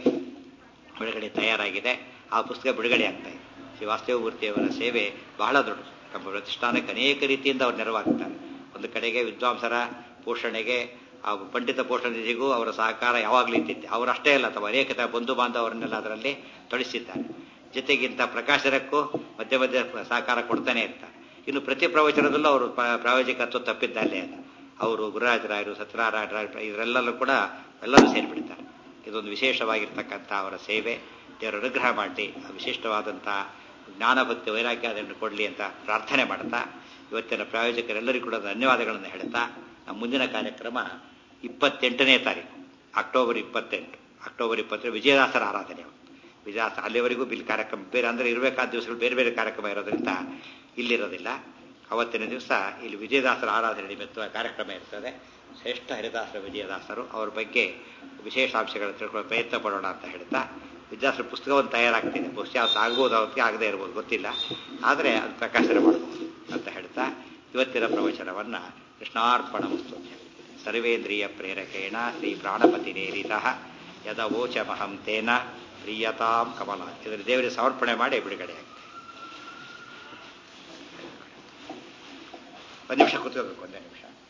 ಬಿಡುಗಡೆ ತಯಾರಾಗಿದೆ. ಆ ಪುಸ್ತಕ ಬಿಡುಗಡೆ ಆಗ್ತಾ ಇದೆ. ಶ್ರೀ ವಾಸ್ತವಮೂರ್ತಿಯವರ ಸೇವೆ ಬಹಳ ದೊಡ್ಡ. ನಮ್ಮ ಪ್ರತಿಷ್ಠಾನಕ್ಕೆ ಅನೇಕ ರೀತಿಯಿಂದ ಅವರು ನೆರವಾಗ್ತಾರೆ. ಒಂದು ಕಡೆಗೆ ವಿದ್ವಾಂಸರ ಪೋಷಣೆಗೆ, ಆ ಪಂಡಿತ ಪೋಷಣೆಗೂ ಅವರ ಸಹಕಾರ ಯಾವಾಗಲೂ ಇದ್ದಿದ್ದೆ. ಅವರಷ್ಟೇ ಅಲ್ಲ, ಅಥವಾ ಅನೇಕ ಬಂಧು ಬಾಂಧವರನ್ನೆಲ್ಲ ಅದರಲ್ಲಿ ತೊಡಗಿಸಿದ್ದಾರೆ. ಜೊತೆಗಿಂತ ಪ್ರಕಾಶನಕ್ಕೂ ಮಧ್ಯ ಮಧ್ಯ ಸಹಕಾರ ಕೊಡ್ತಾನೆ ಇರ್ತಾರೆ. ಇನ್ನು ಪ್ರತಿ ಪ್ರವಚನದಲ್ಲೂ ಅವರು ಪ್ರಾಯೋಜಕತ್ವ ತಪ್ಪಿದ್ದಲ್ಲೇ ಅಲ್ಲ. ಅವರು ಗುರುರಾಜರಾಯರು, ಸತ್ಯನಾರಾಯಣರಾಯರು ಇವರೆಲ್ಲರೂ ಕೂಡ ಎಲ್ಲರೂ ಸೇರಿಬಿಡ್ತಾರೆ. ಇದೊಂದು ವಿಶೇಷವಾಗಿರ್ತಕ್ಕಂಥ ಅವರ ಸೇವೆ. ದೇವರ ಅನುಗ್ರಹ ಮಾಡಿ ವಿಶಿಷ್ಟವಾದಂಥ ಜ್ಞಾನಭಕ್ತಿ ವೈರಾಗ್ಯವನ್ನು ಕೊಡಲಿ ಅಂತ ಪ್ರಾರ್ಥನೆ ಮಾಡ್ತಾ ಇವತ್ತಿನ ಪ್ರಾಯೋಜಕರೆಲ್ಲರಿಗೂ ಕೂಡ ಧನ್ಯವಾದಗಳನ್ನು ಹೇಳ್ತಾ ನಮ್ಮ ಮುಂದಿನ ಕಾರ್ಯಕ್ರಮ ಇಪ್ಪತ್ತೆಂಟನೇ ತಾರೀಕು ಅಕ್ಟೋಬರ್ ಇಪ್ಪತ್ತೆಂಟು ಅಕ್ಟೋಬರ್ ಇಪ್ಪತ್ತೆಂಟು ವಿಜಯದಾಸರ ಆರಾಧನೆ. ವಿಜಯದಾಸ ಅಲ್ಲಿವರೆಗೂ ಬಿಲ್ ಕಾರ್ಯಕ್ರಮ ಬೇರೆ ಅಂದರೆ ಇರಬೇಕಾದ ದಿವಸಗಳು ಬೇರೆ ಬೇರೆ ಕಾರ್ಯಕ್ರಮ ಇರೋದ್ರಿಂದ ಇಲ್ಲಿರೋದಿಲ್ಲ. ಅವತ್ತಿನ ದಿವಸ ಇಲ್ಲಿ ವಿಜಯದಾಸರ ಆರಾಧನೆ ನಿಮಿತ್ತ ಕಾರ್ಯಕ್ರಮ ಇರ್ತದೆ. ಶ್ರೇಷ್ಠ ಹರಿದಾಸರ ವಿಜಯದಾಸರು, ಅವ್ರ ಬಗ್ಗೆ ವಿಶೇಷಾಂಶಗಳನ್ನು ತಿಳ್ಕೊಳ್ಳೋ ಪ್ರಯತ್ನ ಪಡೋಣ ಅಂತ ಹೇಳ್ತಾ ವಿದ್ಯಾಸರ ಪುಸ್ತಕವನ್ನು ತಯಾರಾಗ್ತಿದೆ. ಬಹುಶಃ ಅದು ಆಗ್ಬೋದು, ಅವತ್ತಿಗೆ ಆಗದೆ ಇರ್ಬೋದು, ಗೊತ್ತಿಲ್ಲ. ಆದರೆ ಅದು ಪ್ರಕಾಶನ ಮಾಡಬಹುದು ಅಂತ ಹೇಳ್ತಾ ಇವತ್ತಿನ ಪ್ರವಚನವನ್ನು ಕೃಷ್ಣಾರ್ಪಣ ವಸ್ತು ಸರ್ವೇಂದ್ರಿಯ ಪ್ರೇರಕೇಣ ಶ್ರೀ ಪ್ರಾಣಪತಿ ನೇರಿತಃ ಯದವೋಚಮಹಂ ತೇನ ಪ್ರಿಯತಾಂ ಕಮಲ. ಇದರ ದೇವರಿಗೆ ಸಮರ್ಪಣೆ ಮಾಡಿ ಬಿಡುಗಡೆ ಆಗ್ತದೆ. ಒಂದು ನಿಮಿಷ ಕೂತ್ಕೋಬೇಕು, ಒಂದೇ ನಿಮಿಷ.